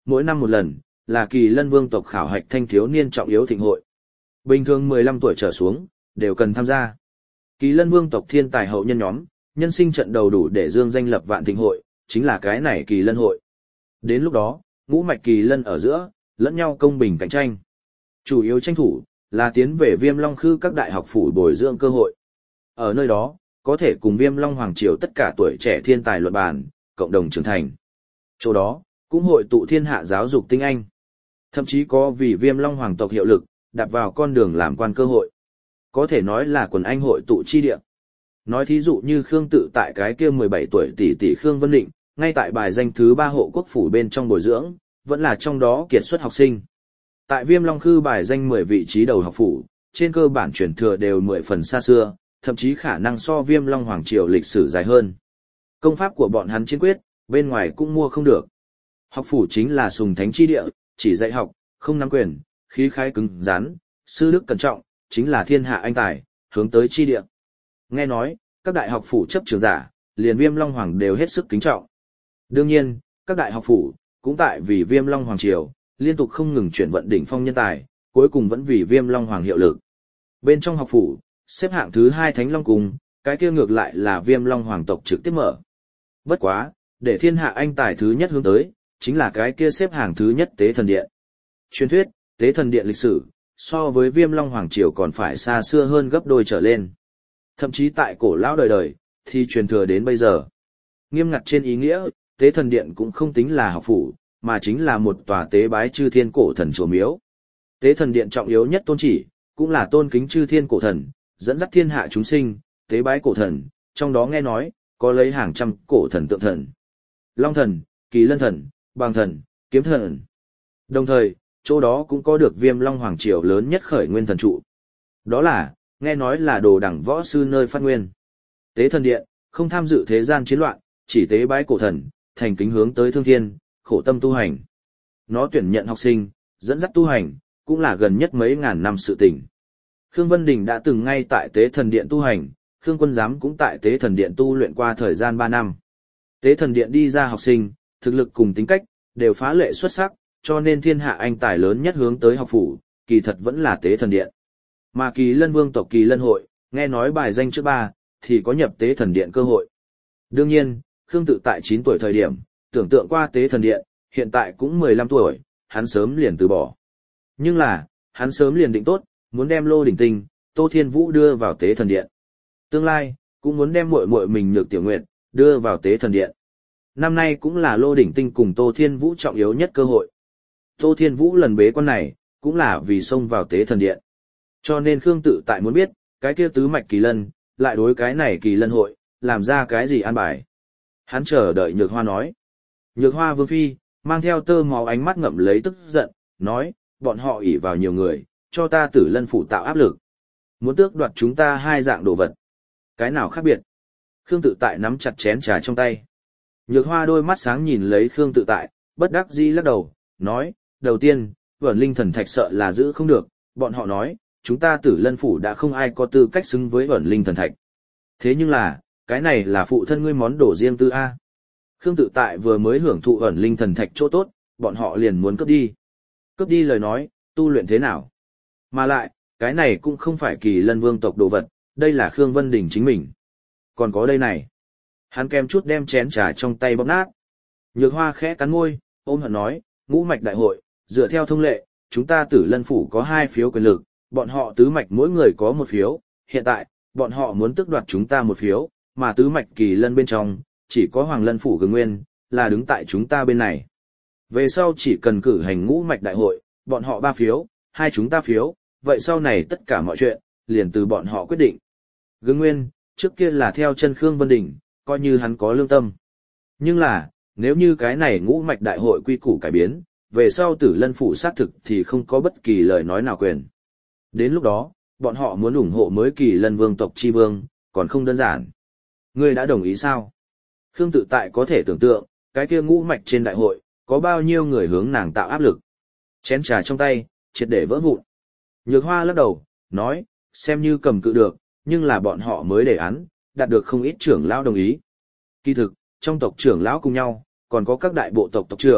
mỗi năm một lần, là Kỳ Lân Vương tộc khảo hạch thanh thiếu niên trọng yếu thịnh hội. Bình thường mười lăm tuổi trở xuống, đều cần tham gia. Kỳ Lân Vương tộc thiên tài hậu nhân nhóm, nhân sinh trận đầu đủ để dương danh lập vạn thịnh hội, chính là cái này Kỳ Lân hội. Đến lúc đó, ngũ mạch Kỳ Lân ở giữa, lẫn nhau công bình cạnh tranh. Chủ yếu tranh thủ, là tiến về Viêm Long Khư các đại học phủ bồi dưỡng cơ hội. Ở nơi đó, có thể cùng Viêm Long Hoàng Triều tất cả tuổi trẻ thiên tài luận bàn, cộng đồng trưởng thành. Chỗ đó, cũng hội tụ thiên hạ giáo dục tinh anh. Thậm chí có vì Viêm Long Hoàng tộc hiệu lực, đạp vào con đường làm quan cơ hội. Có thể nói là quần anh hội tụ chi địa. Nói thí dụ như Khương Tự tại cái kia mười bảy tuổi tỷ tỷ Khương Vân Định, ngay tại bài danh thứ ba hộ quốc phủ bên trong bồi dưỡng, vẫn là trong đó kiệt xuất học sinh. Tại Viêm Long Khư bài danh mười vị trí đầu học phủ, trên cơ bản truyền thừa đều mười phần xa xưa, thậm chí khả năng so Viêm Long Hoàng Triều lịch sử dài hơn. Công pháp của bọn hắn chiến quyết, bên ngoài cũng mua không được. Học phủ chính là sùng thánh chi địa, chỉ dạy học, không nắm quyền, khí khái cứng rắn, sư đức cẩn trọng, chính là thiên hạ anh tài, hướng tới chi địa. Nghe nói, các đại học phủ chấp trường giả, liền Viêm Long Hoàng đều hết sức kính trọng. Đương nhiên, các đại học phủ, cũng tại vì Viêm Long Hoàng Triều, liên tục không ngừng chuyển vận đỉnh phong nhân tài, cuối cùng vẫn vì Viêm Long Hoàng hiệu lực. Bên trong học phủ, xếp hạng thứ hai Thánh Long Cung, cái kia ngược lại là Viêm Long Hoàng tộc trực tiếp mở. Bất quá, để thiên hạ anh tài thứ nhất hướng tới, chính là cái kia xếp hạng thứ nhất Tế Thần Điện. Truyền thuyết, Tế Thần Điện lịch sử, so với Viêm Long Hoàng Triều còn phải xa xưa hơn gấp đôi trở lên. Thậm chí tại cổ lão đời đời, thì truyền thừa đến bây giờ. Nghiêm ngặt trên ý nghĩa, Tế Thần Điện cũng không tính là học phủ, mà chính là một tòa tế bái chư thiên cổ thần chùa miếu. Tế Thần Điện trọng yếu nhất tôn chỉ, cũng là tôn kính chư thiên cổ thần, dẫn dắt thiên hạ chúng sinh, tế bái cổ thần, trong đó nghe nói, có lấy hàng trăm cổ thần tượng thần. Long thần, Kỳ Lân thần, Bàng thần, Kiếm thần. Đồng thời, chỗ đó cũng có được Viêm Long Hoàng Triều lớn nhất khởi nguyên thần trụ. Đó là, nghe nói là đồ đẳng võ sư nơi phát nguyên. Tế Thần Điện, không tham dự thế gian chiến loạn, chỉ tế bái cổ thần, thành kính hướng tới thương thiên, khổ tâm tu hành. Nó tuyển nhận học sinh, dẫn dắt tu hành, cũng là gần nhất mấy ngàn năm sự tình. Khương Vân Đình đã từng ngay tại Tế Thần Điện tu hành, Khương Quân Giám cũng tại Tế Thần Điện tu luyện qua thời gian ba năm. Tế Thần Điện đi ra học sinh, thực lực cùng tính cách, đều phá lệ xuất sắc, cho nên thiên hạ anh tài lớn nhất hướng tới học phủ, kỳ thật vẫn là Tế Thần Điện. Mà Kỳ Lân Vương tộc Kỳ Lân hội, nghe nói bài danh trước ba, thì có nhập Tế Thần Điện cơ hội. Đương nhiên, Khương Tự tại chín tuổi thời điểm, tưởng tượng qua Tế Thần Điện, hiện tại cũng mười lăm tuổi, hắn sớm liền từ bỏ. Nhưng là, hắn sớm liền định tốt, muốn đem Lô Đỉnh Tinh, Tô Thiên Vũ đưa vào Tế Thần Điện. Tương lai, cũng muốn đem muội muội mình Nhược Tiểu Nguyệt, đưa vào Tế Thần Điện. Năm nay cũng là Lô Đỉnh Tinh cùng Tô Thiên Vũ trọng yếu nhất cơ hội. Tô Thiên Vũ lần bế quan này, cũng là vì xông vào Tế Thần Điện. Cho nên Khương Tự tại muốn biết, cái kia tứ mạch Kỳ Lân, lại đối cái này Kỳ Lân hội, làm ra cái gì an bài. Hắn chờ đợi Nhược Hoa nói. Nhược Hoa vương phi, mang theo tơ máu ánh mắt ngậm lấy tức giận, nói, bọn họ ỷ vào nhiều người, cho ta Tử Lân phủ tạo áp lực. Muốn tước đoạt chúng ta hai dạng đồ vật. Cái nào khác biệt? Khương Tự tại nắm chặt chén trà trong tay. Nhược Hoa đôi mắt sáng nhìn lấy Khương Tự tại, bất đắc dĩ lắc đầu, nói, đầu tiên, Vẩn Linh thần thạch sợ là giữ không được, bọn họ nói, chúng ta Tử Lân phủ đã không ai có tư cách xứng với Vẩn Linh thần thạch. Thế nhưng là, cái này là phụ thân ngươi món đồ riêng tư a. Khương Tự tại vừa mới hưởng thụ Vẩn Linh thần thạch chỗ tốt, bọn họ liền muốn cướp đi. Cướp đi lời nói, tu luyện thế nào? Mà lại, cái này cũng không phải Kỳ Lân vương tộc đồ vật, đây là Khương Vân Đình chính mình. Còn có đây này. Hắn kem chút đem chén trà trong tay bóp nát. Nhược Hoa khẽ cắn môi, ôm hận nói, ngũ mạch đại hội, dựa theo thông lệ, chúng ta Tử Lân phủ có hai phiếu quyền lực, bọn họ tứ mạch mỗi người có một phiếu, hiện tại, bọn họ muốn tước đoạt chúng ta một phiếu, mà tứ mạch Kỳ Lân bên trong, chỉ có Hoàng Lân phủ Gừng Nguyên, là đứng tại chúng ta bên này. Về sau chỉ cần cử hành ngũ mạch đại hội, bọn họ ba phiếu, hai chúng ta phiếu, vậy sau này tất cả mọi chuyện, liền từ bọn họ quyết định. Gừng Nguyên, trước kia là theo chân Khương Vân Đình, coi như hắn có lương tâm. Nhưng là, nếu như cái này ngũ mạch đại hội quy củ cải biến, về sau Tử Lân phủ xác thực thì không có bất kỳ lời nói nào quyền. Đến lúc đó, bọn họ muốn ủng hộ mới Kỳ Lân vương tộc chi vương, còn không đơn giản. Ngươi đã đồng ý sao? Khương Tự tại có thể tưởng tượng, cái kia ngũ mạch trên đại hội, có bao nhiêu người hướng nàng tạo áp lực. Chén trà trong tay, triệt để vỡ vụn. Nhược Hoa lắc đầu, nói, xem như cầm cự được, nhưng là bọn họ mới đề án, đạt được không ít trưởng lão đồng ý. Kỳ thực, trong tộc trưởng lão cùng nhau, còn có các đại bộ tộc tộc trưởng,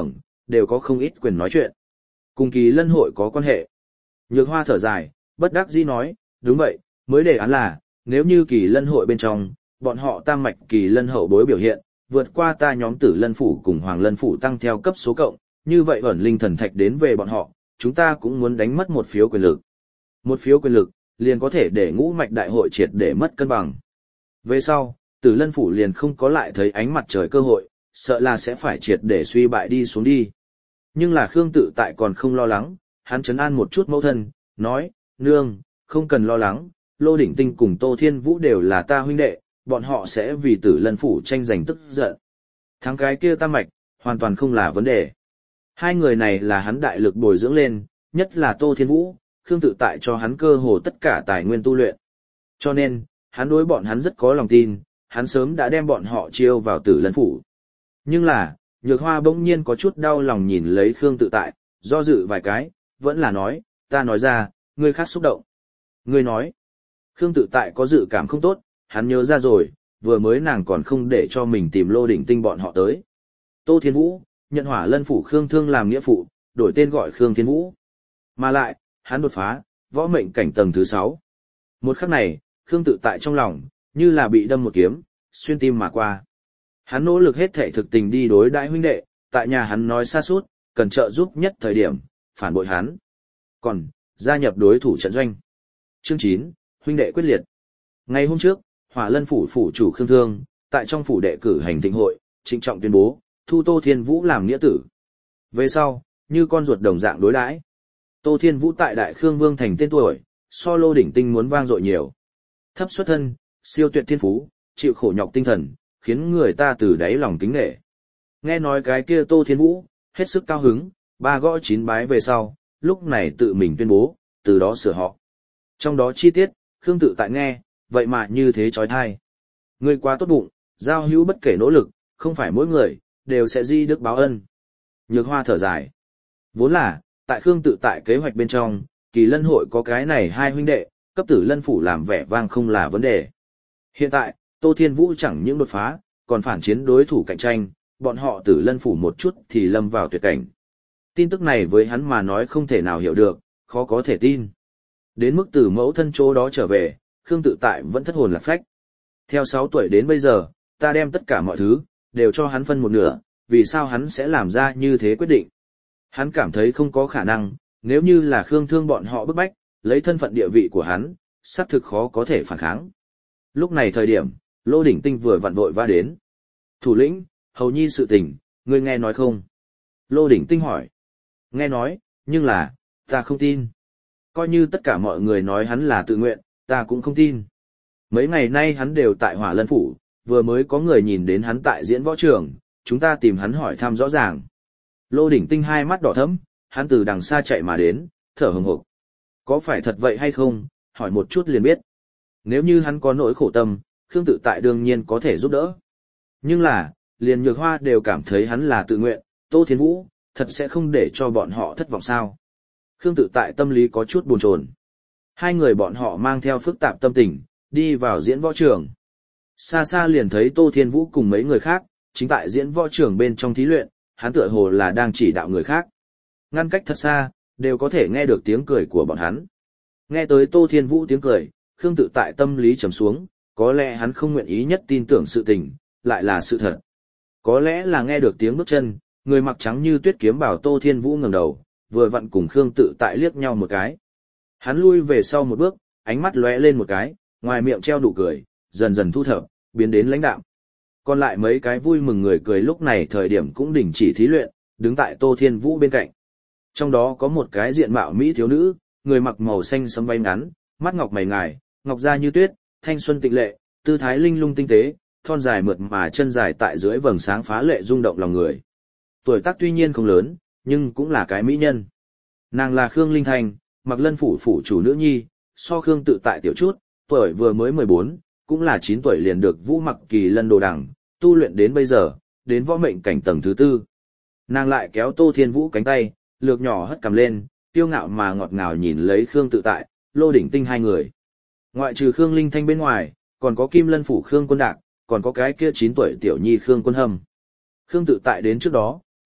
đều có không ít quyền nói chuyện. Cùng kỳ lân hội có quan hệ. Nhược Hoa thở dài, bất đắc dĩ nói, đúng vậy, mới đề án là, nếu như kỳ lân hội bên trong, bọn họ tam mạch kỳ lân hậu bối biểu hiện, vượt qua ta nhóm tử lân phủ cùng hoàng lân phủ tăng theo cấp số cộng, như vậy ẩn linh thần thạch đến về bọn họ, chúng ta cũng muốn đánh mất một phiếu quyền lực. Một phiếu quyền lực, liền có thể để ngũ mạch đại hội triệt để mất cân bằng. Về sau, tử lân phủ liền không có lại thấy ánh mặt trời cơ hội, sợ là sẽ phải triệt để suy bại đi xuống đi. Nhưng là Khương Tự Tại còn không lo lắng, hắn trấn an một chút mẫu thân, nói, nương, không cần lo lắng, Lô Đỉnh Tinh cùng Tô Thiên Vũ đều là ta huynh đệ, bọn họ sẽ vì tử lân phủ tranh giành tức giận. Thắng cái kia tam mạch, hoàn toàn không là vấn đề. Hai người này là hắn đại lực bồi dưỡng lên, nhất là Tô Thiên Vũ, Khương Tự Tại cho hắn cơ hồ tất cả tài nguyên tu luyện. Cho nên, hắn đối bọn hắn rất có lòng tin, hắn sớm đã đem bọn họ chiêu vào tử lân phủ. Nhưng là, Nhược Hoa bỗng nhiên có chút đau lòng nhìn lấy Khương Tự Tại, do dự vài cái, vẫn là nói, ta nói ra, ngươi khác xúc động. Ngươi nói, Khương Tự Tại có dự cảm không tốt, hắn nhớ ra rồi, vừa mới nàng còn không để cho mình tìm Lô Đỉnh Tinh bọn họ tới. Tô Thiên Vũ, nhận Hỏa Lân phủ Khương Thương làm nghĩa phụ, đổi tên gọi Khương Thiên Vũ. Mà lại, hắn đột phá, võ mệnh cảnh tầng thứ sáu. Một khắc này, Khương Tự Tại trong lòng, như là bị đâm một kiếm, xuyên tim mà qua. Hắn nỗ lực hết thể thực tình đi đối đãi huynh đệ, tại nhà hắn nói xa suốt, cần trợ giúp nhất thời điểm, phản bội hắn. Còn, gia nhập đối thủ trận doanh. Chương chín, huynh đệ quyết liệt. Ngày hôm trước, Hỏa Lân phủ phủ chủ Khương Thương, tại trong phủ đệ cử hành thịnh hội, trịnh trọng tuyên bố, thu Tô Thiên Vũ làm nghĩa tử. Về sau, như con ruột đồng dạng đối đãi. Tô Thiên Vũ tại Đại Khương Vương thành tên tuổi, so Lô Đỉnh Tinh muốn vang dội nhiều. Thấp xuất thân, siêu tuyệt thiên phú, chịu khổ nhọc tinh thần, khiến người ta từ đáy lòng kính nể. Nghe nói cái kia Tô Thiên Vũ, hết sức cao hứng, ba gõ chín bái về sau, lúc này tự mình tuyên bố, từ đó sửa họ. Trong đó chi tiết, Khương Tự Tại nghe, vậy mà như thế chói tai. Ngươi quá tốt bụng, giao hữu bất kể nỗ lực, không phải mỗi người, đều sẽ di đức báo ân. Nhược Hoa thở dài. Vốn là, tại Khương Tự Tại kế hoạch bên trong, kỳ lân hội có cái này hai huynh đệ, cấp tử lân phủ làm vẻ vang không là vấn đề. Hiện tại, Tô Thiên Vũ chẳng những đột phá, còn phản chiến đối thủ cạnh tranh, bọn họ tử lân phủ một chút thì lâm vào tuyệt cảnh. Tin tức này với hắn mà nói không thể nào hiểu được, khó có thể tin. Đến mức từ mẫu thân chỗ đó trở về, Khương Tự Tại vẫn thất hồn lạc phách. Theo sáu tuổi đến bây giờ, ta đem tất cả mọi thứ, đều cho hắn phân một nửa, vì sao hắn sẽ làm ra như thế quyết định. Hắn cảm thấy không có khả năng, nếu như là Khương Thương bọn họ bức bách, lấy thân phận địa vị của hắn, xác thực khó có thể phản kháng. Lúc này thời điểm, Lô Đỉnh Tinh vừa vặn vội va đến. Thủ lĩnh, hầu nhi sự tình, ngươi nghe nói không? Lô Đỉnh Tinh hỏi. Nghe nói, nhưng là, ta không tin. Coi như tất cả mọi người nói hắn là tự nguyện, ta cũng không tin. Mấy ngày nay hắn đều tại Hỏa Lân phủ, vừa mới có người nhìn đến hắn tại diễn võ trường, chúng ta tìm hắn hỏi thăm rõ ràng. Lô Đỉnh Tinh hai mắt đỏ thẫm, hắn từ đằng xa chạy mà đến, thở hổn hộc. Có phải thật vậy hay không, hỏi một chút liền biết. Nếu như hắn có nỗi khổ tâm, Khương Tự Tại đương nhiên có thể giúp đỡ. Nhưng là, liền Nhược Hoa đều cảm thấy hắn là tự nguyện, Tô Thiên Vũ, thật sẽ không để cho bọn họ thất vọng sao. Khương Tự Tại tâm lý có chút buồn chồn. Hai người bọn họ mang theo phức tạp tâm tình, đi vào diễn võ trường. Xa xa liền thấy Tô Thiên Vũ cùng mấy người khác, chính tại diễn võ trường bên trong thí luyện, hắn tựa hồ là đang chỉ đạo người khác. Ngăn cách thật xa, đều có thể nghe được tiếng cười của bọn hắn. Nghe tới Tô Thiên Vũ tiếng cười, Khương Tự Tại tâm lý trầm xuống, có lẽ hắn không nguyện ý nhất tin tưởng sự tình, lại là sự thật. Có lẽ là nghe được tiếng bước chân, người mặc trắng như tuyết kiếm bảo Tô Thiên Vũ ngẩng đầu, vừa vặn cùng Khương Tự Tại liếc nhau một cái. Hắn lui về sau một bước, ánh mắt lóe lên một cái, ngoài miệng treo nụ cười, dần dần thu thập, biến đến lãnh đạm. Còn lại mấy cái vui mừng người cười lúc này thời điểm cũng đình chỉ thí luyện, đứng tại Tô Thiên Vũ bên cạnh. Trong đó có một cái diện mạo mỹ thiếu nữ, người mặc màu xanh sẫm váy ngắn, mắt ngọc mày ngài, ngọc da như tuyết, thanh xuân tịnh lệ, tư thái linh lung tinh tế, thon dài mượt mà chân dài tại dưới vầng sáng phá lệ rung động lòng người. Tuổi tác tuy nhiên không lớn, nhưng cũng là cái mỹ nhân. Nàng là Khương Linh Thanh, Mặc Lân phủ phủ chủ nữ nhi, so Khương Tự Tại tiểu chút, tuổi vừa mới mười bốn, cũng là chín tuổi liền được Vũ Mặc Kỳ Lân đồ đằng, tu luyện đến bây giờ, đến võ mệnh cảnh tầng thứ tư. Nàng lại kéo Tô Thiên Vũ cánh tay, lược nhỏ hất cầm lên, tiêu ngạo mà ngọt ngào nhìn lấy Khương Tự Tại, Lô Đỉnh Tinh hai người. Ngoại trừ Khương Linh Thanh bên ngoài, còn có Kim Lân phủ Khương Quân Đạc, còn có cái kia chín tuổi tiểu nhi Khương Quân Hâm. Khương Tự Tại đến trước đó,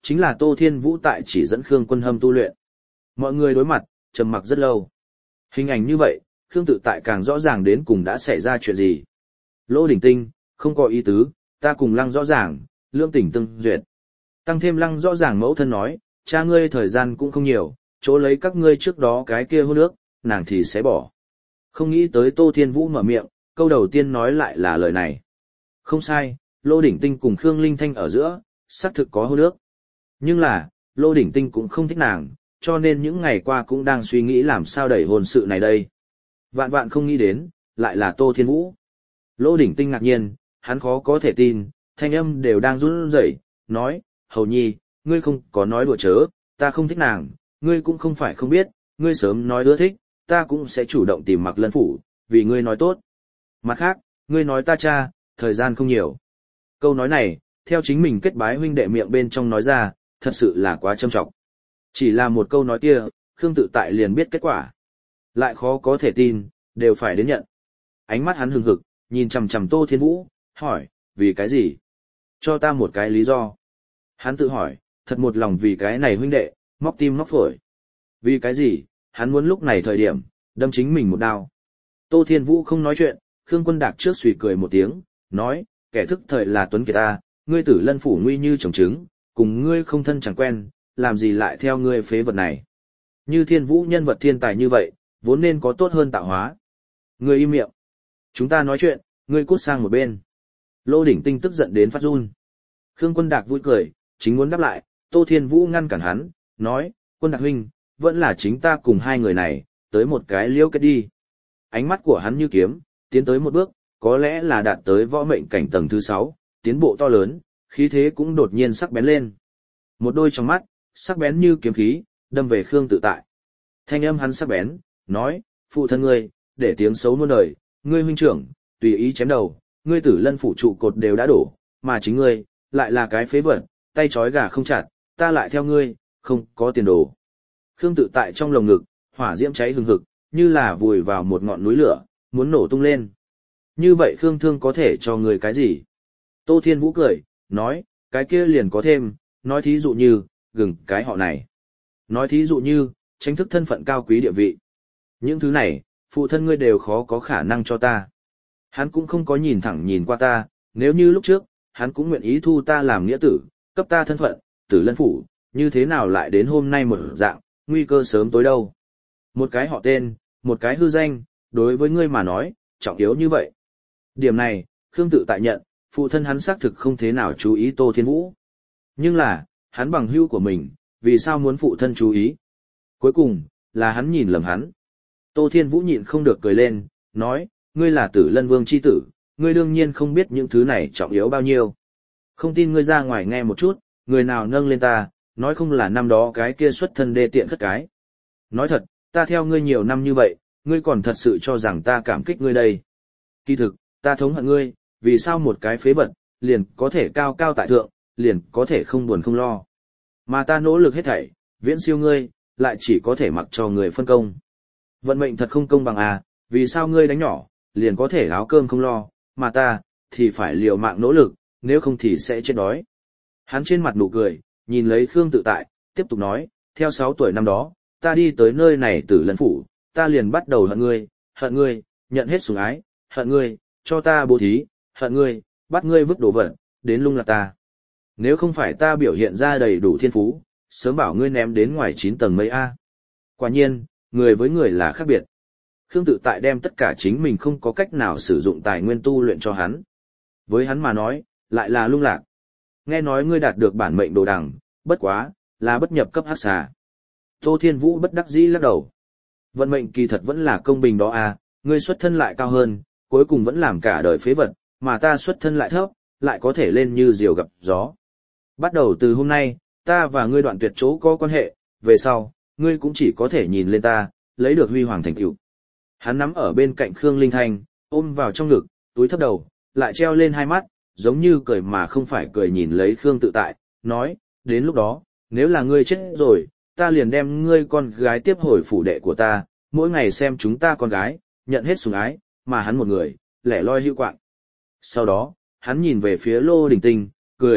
chính là Tô Thiên Vũ tại chỉ dẫn Khương Quân Hâm tu luyện. Mọi người đối mặt, trầm mặc rất lâu. Hình ảnh như vậy, Khương Tự Tại càng rõ ràng đến cùng đã xảy ra chuyện gì. Lô Đỉnh Tinh, không có ý tứ, ta cùng Lăng rõ ràng, lương tình tương duyệt. Tăng thêm Lăng rõ ràng mẫu thân nói, cha ngươi thời gian cũng không nhiều, chỗ lấy các ngươi trước đó cái kia hôn ước, nàng thì sẽ bỏ. Không nghĩ tới Tô Thiên Vũ mở miệng, câu đầu tiên nói lại là lời này. Không sai, Lô Đỉnh Tinh cùng Khương Linh Thanh ở giữa, xác thực có hôn ước. Nhưng là, Lô Đỉnh Tinh cũng không thích nàng, cho nên những ngày qua cũng đang suy nghĩ làm sao đẩy hôn sự này đây. Vạn vạn không nghĩ đến, lại là Tô Thiên Vũ. Lô Đỉnh Tinh ngạc nhiên, hắn khó có thể tin, thanh âm đều đang run rẩy, nói, hầu nhi, ngươi không có nói đùa chớ, ta không thích nàng, ngươi cũng không phải không biết, ngươi sớm nói ưa thích, ta cũng sẽ chủ động tìm Mặc Lân Phủ, vì ngươi nói tốt. Mặt khác, ngươi nói ta cha, thời gian không nhiều. Câu nói này, theo chính mình kết bái huynh đệ miệng bên trong nói ra, thật sự là quá trâm trọng. Chỉ là một câu nói kia, Khương Tự Tại liền biết kết quả. Lại khó có thể tin, đều phải đến nhận. Ánh mắt hắn hừng hực, nhìn chằm chằm Tô Thiên Vũ, hỏi, vì cái gì? Cho ta một cái lý do. Hắn tự hỏi, thật một lòng vì cái này huynh đệ, móc tim móc phổi. Vì cái gì, hắn muốn lúc này thời điểm, đâm chính mình một đao. Tô Thiên Vũ không nói chuyện, Khương Quân Đạc trước suy cười một tiếng, nói, kẻ thức thời là Tuấn Kiệt ta, ngươi Tử Lân Phủ nguy như trồng trứng, cùng ngươi không thân chẳng quen, làm gì lại theo ngươi phế vật này. Như Thiên Vũ nhân vật thiên tài như vậy, vốn nên có tốt hơn tạo hóa. Ngươi im miệng. Chúng ta nói chuyện, ngươi cút sang một bên. Lô Đỉnh Tinh tức giận đến phát run. Khương Quân Đạc vui cười, chính muốn đáp lại, Tô Thiên Vũ ngăn cản hắn, nói, Quân Đạc huynh, vẫn là chính ta cùng hai người này, tới một cái liễu kết đi. Ánh mắt của hắn như kiếm, tiến tới một bước, có lẽ là đạt tới võ mệnh cảnh tầng thứ sáu, tiến bộ to lớn, khí thế cũng đột nhiên sắc bén lên. Một đôi trong mắt, sắc bén như kiếm khí, đâm về Khương Tự Tại. Thanh âm hắn sắc bén, nói, phụ thân ngươi, để tiếng xấu muôn đời, ngươi huynh trưởng, tùy ý chém đầu, ngươi Tử Lân Phủ trụ cột đều đã đổ, mà chính ngươi, lại là cái phế vật, tay trói gà không chặt, ta lại theo ngươi, không có tiền đồ. Khương Tự Tại trong lồng ngực, hỏa diễm cháy hừng hực, như là vùi vào một ngọn núi lửa, muốn nổ tung lên. Như vậy Khương Thương có thể cho người cái gì? Tô Thiên Vũ cười, nói, cái kia liền có thêm, nói thí dụ như, gừng cái họ này. Nói thí dụ như, tranh thức thân phận cao quý địa vị. Những thứ này, phụ thân ngươi đều khó có khả năng cho ta. Hắn cũng không có nhìn thẳng nhìn qua ta, nếu như lúc trước, hắn cũng nguyện ý thu ta làm nghĩa tử, cấp ta thân phận, Tử Lân Phủ, như thế nào lại đến hôm nay một dạng, nguy cơ sớm tối đâu. Một cái họ tên, một cái hư danh, đối với ngươi mà nói, trọng yếu như vậy. Điểm này, Khương Tự Tại nhận, phụ thân hắn xác thực không thế nào chú ý Tô Thiên Vũ. Nhưng là, hắn bằng hữu của mình, vì sao muốn phụ thân chú ý? Cuối cùng, là hắn nhìn lầm hắn. Tô Thiên Vũ nhịn không được cười lên, nói, ngươi là Tử Lân Vương chi tử, ngươi đương nhiên không biết những thứ này trọng yếu bao nhiêu. Không tin ngươi ra ngoài nghe một chút, người nào nâng lên ta, nói không là năm đó cái kia xuất thân đê tiện khất cái. Nói thật, ta theo ngươi nhiều năm như vậy, ngươi còn thật sự cho rằng ta cảm kích ngươi đây. Kỳ thực, ta thống hận ngươi, vì sao một cái phế vật, liền có thể cao cao tại thượng, liền có thể không buồn không lo. Mà ta nỗ lực hết thảy, viễn siêu ngươi, lại chỉ có thể mặc cho người phân công. Vận mệnh thật không công bằng à, vì sao ngươi đánh nhỏ, liền có thể áo cơm không lo, mà ta, thì phải liều mạng nỗ lực, nếu không thì sẽ chết đói. Hắn trên mặt nụ cười, nhìn lấy Khương Tự Tại, tiếp tục nói, theo sáu tuổi năm đó, ta đi tới nơi này Tử Lân Phủ, ta liền bắt đầu hận ngươi, hận ngươi, nhận hết sủng ái, hận ngươi, cho ta bố thí, hận ngươi, bắt ngươi vứt đồ vật, đến lung lạc ta. Nếu không phải ta biểu hiện ra đầy đủ thiên phú, sớm bảo ngươi ném đến ngoài chín tầng mây A. Quả nhiên, người với người là khác biệt. Khương Tự Tại đem tất cả chính mình không có cách nào sử dụng tài nguyên tu luyện cho hắn. Với hắn mà nói, lại là lung lạc. Nghe nói ngươi đạt được bản mệnh đồ đằng, bất quá, là bất nhập cấp hắc xà. Tô Thiên Vũ bất đắc dĩ lắc đầu. Vận mệnh kỳ thật vẫn là công bình đó à, ngươi xuất thân lại cao hơn, cuối cùng vẫn làm cả đời phế vật, mà ta xuất thân lại thấp, lại có thể lên như diều gặp gió. Bắt đầu từ hôm nay, ta và ngươi đoạn tuyệt chỗ có quan hệ, về sau, ngươi cũng chỉ có thể nhìn lên ta, lấy được huy hoàng thành tựu. Hắn nắm ở bên cạnh Khương Linh Thanh, ôm vào trong ngực, túi thấp đầu, lại treo lên hai mắt, giống như cười mà không phải cười nhìn lấy Khương Tự Tại, nói, đến lúc đó, nếu là ngươi chết rồi, ta liền đem ngươi con gái tiếp hồi phủ đệ của ta, mỗi ngày xem chúng ta con gái, nhận hết sủng ái, mà hắn một người, lẻ loi hữu quạng. Sau đó, hắn nhìn về phía Lô Đỉnh Tinh, cười,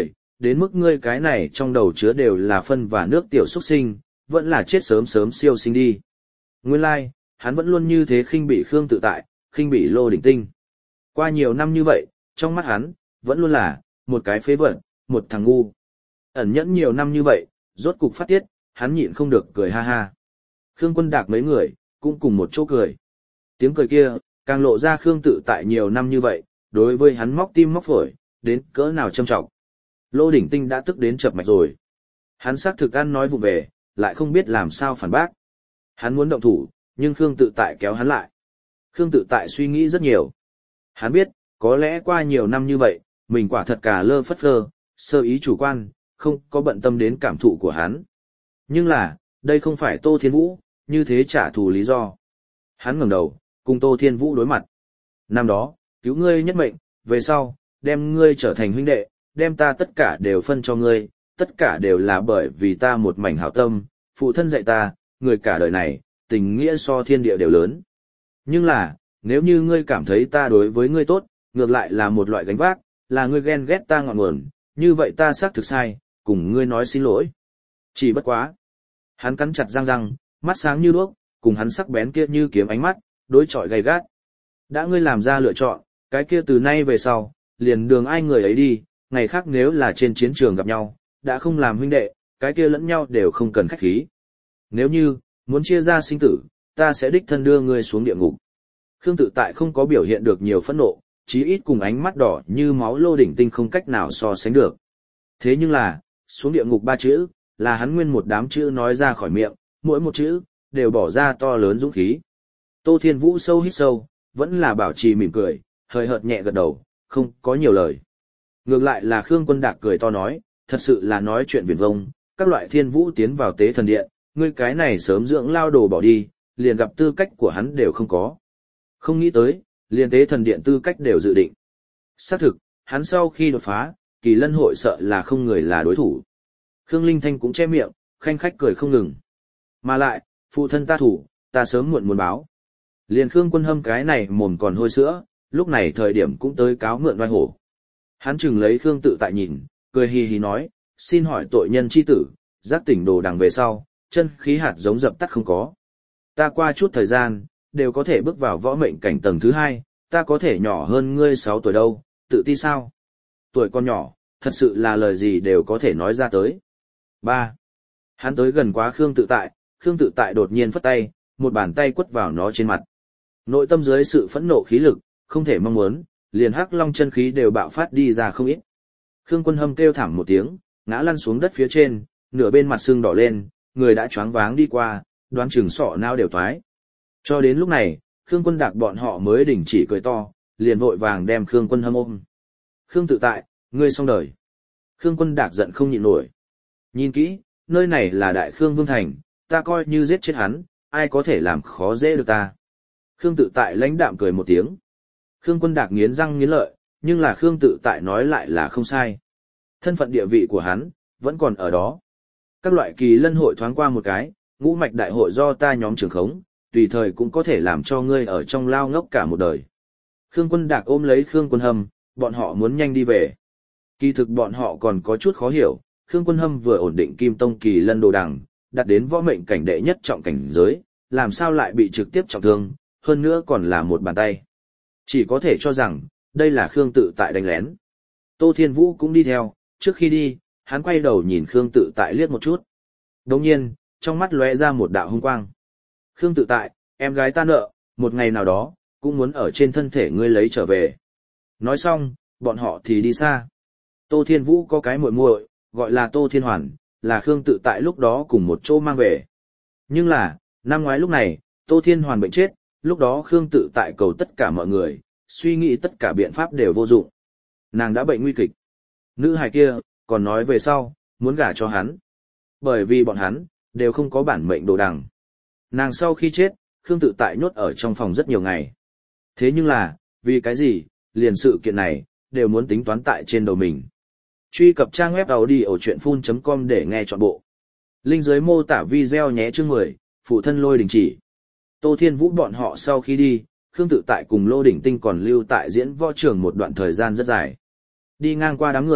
đến mức ngươi cái này trong đầu chứa đều là phân và nước tiểu xuất sinh, vẫn là chết sớm sớm siêu sinh đi. Nguyên lai, like, hắn vẫn luôn như thế khinh bị Khương Tự Tại, khinh bị Lô Đỉnh Tinh. Qua nhiều năm như vậy, trong mắt hắn, vẫn luôn là một cái phế vật, một thằng ngu. Ẩn nhẫn nhiều năm như vậy, rốt cục phát tiết, hắn nhịn không được cười ha ha. Khương Quân Đạc mấy người, cũng cùng một chỗ cười. Tiếng cười kia, càng lộ ra Khương Tự Tại nhiều năm như vậy, đối với hắn móc tim móc phổi, đến cỡ nào châm trọng. Lô Đỉnh Tinh đã tức đến chập mạch rồi. Hắn xác thực ăn nói vụ về, lại không biết làm sao phản bác. Hắn muốn động thủ, nhưng Khương Tự Tại kéo hắn lại. Khương Tự Tại suy nghĩ rất nhiều. Hắn biết, có lẽ qua nhiều năm như vậy, mình quả thật cả lơ phất phơ, sơ ý chủ quan, không có bận tâm đến cảm thụ của hắn. Nhưng là, đây không phải Tô Thiên Vũ, như thế trả thù lý do. Hắn ngẩng đầu, cùng Tô Thiên Vũ đối mặt. Năm đó, cứu ngươi nhất mệnh, về sau, đem ngươi trở thành huynh đệ, đem ta tất cả đều phân cho ngươi, tất cả đều là bởi vì ta một mảnh hảo tâm, phụ thân dạy ta, người cả đời này, tình nghĩa so thiên địa đều lớn. Nhưng là, nếu như ngươi cảm thấy ta đối với ngươi tốt, ngược lại là một loại gánh vác, là ngươi ghen ghét ta ngọn nguồn, như vậy ta xác thực sai, cùng ngươi nói xin lỗi. Chỉ bất quá. Hắn cắn chặt răng răng, mắt sáng như đuốc, cùng hắn sắc bén kia như kiếm ánh mắt, đối chọi gay gắt. Đã ngươi làm ra lựa chọn, cái kia từ nay về sau, liền đường ai người ấy đi, ngày khác nếu là trên chiến trường gặp nhau, đã không làm huynh đệ, cái kia lẫn nhau đều không cần khách khí. Nếu như, muốn chia ra sinh tử, ta sẽ đích thân đưa ngươi xuống địa ngục. Khương Tự Tại không có biểu hiện được nhiều phẫn nộ, chí ít cùng ánh mắt đỏ như máu Lô Đỉnh Tinh không cách nào so sánh được. Thế nhưng là, xuống địa ngục ba chữ, là hắn nguyên một đám chữ nói ra khỏi miệng, mỗi một chữ, đều bỏ ra to lớn dũng khí. Tô Thiên Vũ sâu hít sâu, vẫn là bảo trì mỉm cười, hơi hợt nhẹ gật đầu, không có nhiều lời. Ngược lại là Khương Quân Đạc cười to nói, thật sự là nói chuyện viển vông, các loại thiên vũ tiến vào tế thần điện, ngươi cái này sớm dưỡng lao đồ bỏ đi, liền gặp tư cách của hắn đều không có. Không nghĩ tới, liền tế thần điện tư cách đều dự định. Xác thực, hắn sau khi đột phá, Kỳ Lân hội sợ là không người là đối thủ. Khương Linh Thanh cũng che miệng, khanh khách cười không ngừng. Mà lại, phụ thân ta thủ, ta sớm muộn muốn báo. Liền Khương Quân Hâm cái này mồm còn hôi sữa, lúc này thời điểm cũng tới cáo mượn oai hổ. Hắn chừng lấy Khương Tự Tại nhìn, cười hì hì nói, xin hỏi tội nhân chi tử, giác tỉnh đồ đằng về sau, chân khí hạt giống dập tắt không có. Ta qua chút thời gian, đều có thể bước vào võ mệnh cảnh tầng thứ hai, ta có thể nhỏ hơn ngươi sáu tuổi đâu, tự ti sao? Tuổi con nhỏ, thật sự là lời gì đều có thể nói ra tới. Ba. Hắn tới gần quá Khương Tự Tại, Khương Tự Tại đột nhiên phất tay, một bàn tay quất vào nó trên mặt. Nội tâm dưới sự phẫn nộ khí lực, không thể mong muốn, liền hắc long chân khí đều bạo phát đi ra không ít. Khương Quân Hâm kêu thảm một tiếng, ngã lăn xuống đất phía trên, nửa bên mặt sưng đỏ lên, người đã choáng váng đi qua, đoán chừng sọ não đều toái. Cho đến lúc này, Khương Quân Đạc bọn họ mới đình chỉ cười to, liền vội vàng đem Khương Quân Hâm ôm. Khương Tự Tại, ngươi xong đời. Khương Quân Đạc giận không nhịn nổi. Nhìn kỹ, nơi này là Đại Khương Vương Thành, ta coi như giết chết hắn, ai có thể làm khó dễ được ta. Khương Tự Tại lãnh đạm cười một tiếng. Khương Quân Đạc nghiến răng nghiến lợi, nhưng là Khương Tự Tại nói lại là không sai. Thân phận địa vị của hắn, vẫn còn ở đó. Các loại Kỳ Lân hội thoáng qua một cái, ngũ mạch đại hội do ta nhóm trưởng khống, tùy thời cũng có thể làm cho ngươi ở trong lao ngốc cả một đời. Khương Quân Đạc ôm lấy Khương Quân Hâm, bọn họ muốn nhanh đi về. Kỳ thực bọn họ còn có chút khó hiểu, Khương Quân Hâm vừa ổn định Kim Tông Kỳ Lân đồ đằng, đạt đến võ mệnh cảnh đệ nhất trọng cảnh giới, làm sao lại bị trực tiếp trọng thương, hơn nữa còn là một bàn tay. Chỉ có thể cho rằng, đây là Khương Tự Tại đánh lén. Tô Thiên Vũ cũng đi theo, trước khi đi, hắn quay đầu nhìn Khương Tự Tại liếc một chút. Đồng nhiên, trong mắt lóe ra một đạo hung quang. Khương Tự Tại, em gái ta nợ, một ngày nào đó, cũng muốn ở trên thân thể ngươi lấy trở về. Nói xong, bọn họ thì đi xa. Tô Thiên Vũ có cái muội muội, gọi là Tô Thiên Hoàn, là Khương Tự Tại lúc đó cùng một chỗ mang về. Nhưng là, năm ngoái lúc này, Tô Thiên Hoàn bệnh chết, lúc đó Khương Tự Tại cầu tất cả mọi người, suy nghĩ tất cả biện pháp đều vô dụng. Nàng đã bệnh nguy kịch. Nữ hài kia, còn nói về sau, muốn gả cho hắn. Bởi vì bọn hắn, đều không có bản mệnh đồ đằng. Nàng sau khi chết, Khương Tự Tại nhốt ở trong phòng rất nhiều ngày. Thế nhưng là, vì cái gì, liền sự kiện này, đều muốn tính toán tại trên đầu mình. Truy cập trang web audiochuyenphun chấm com để nghe trọn bộ. Link dưới mô tả video nhé chương mười, phụ thân Lôi Đình Chỉ. Tô Thiên Vũ bọn họ sau khi đi, Khương Tự Tại cùng Lô Đỉnh Tinh còn lưu tại diễn võ trường một đoạn thời gian rất dài. Đi ngang qua đám người,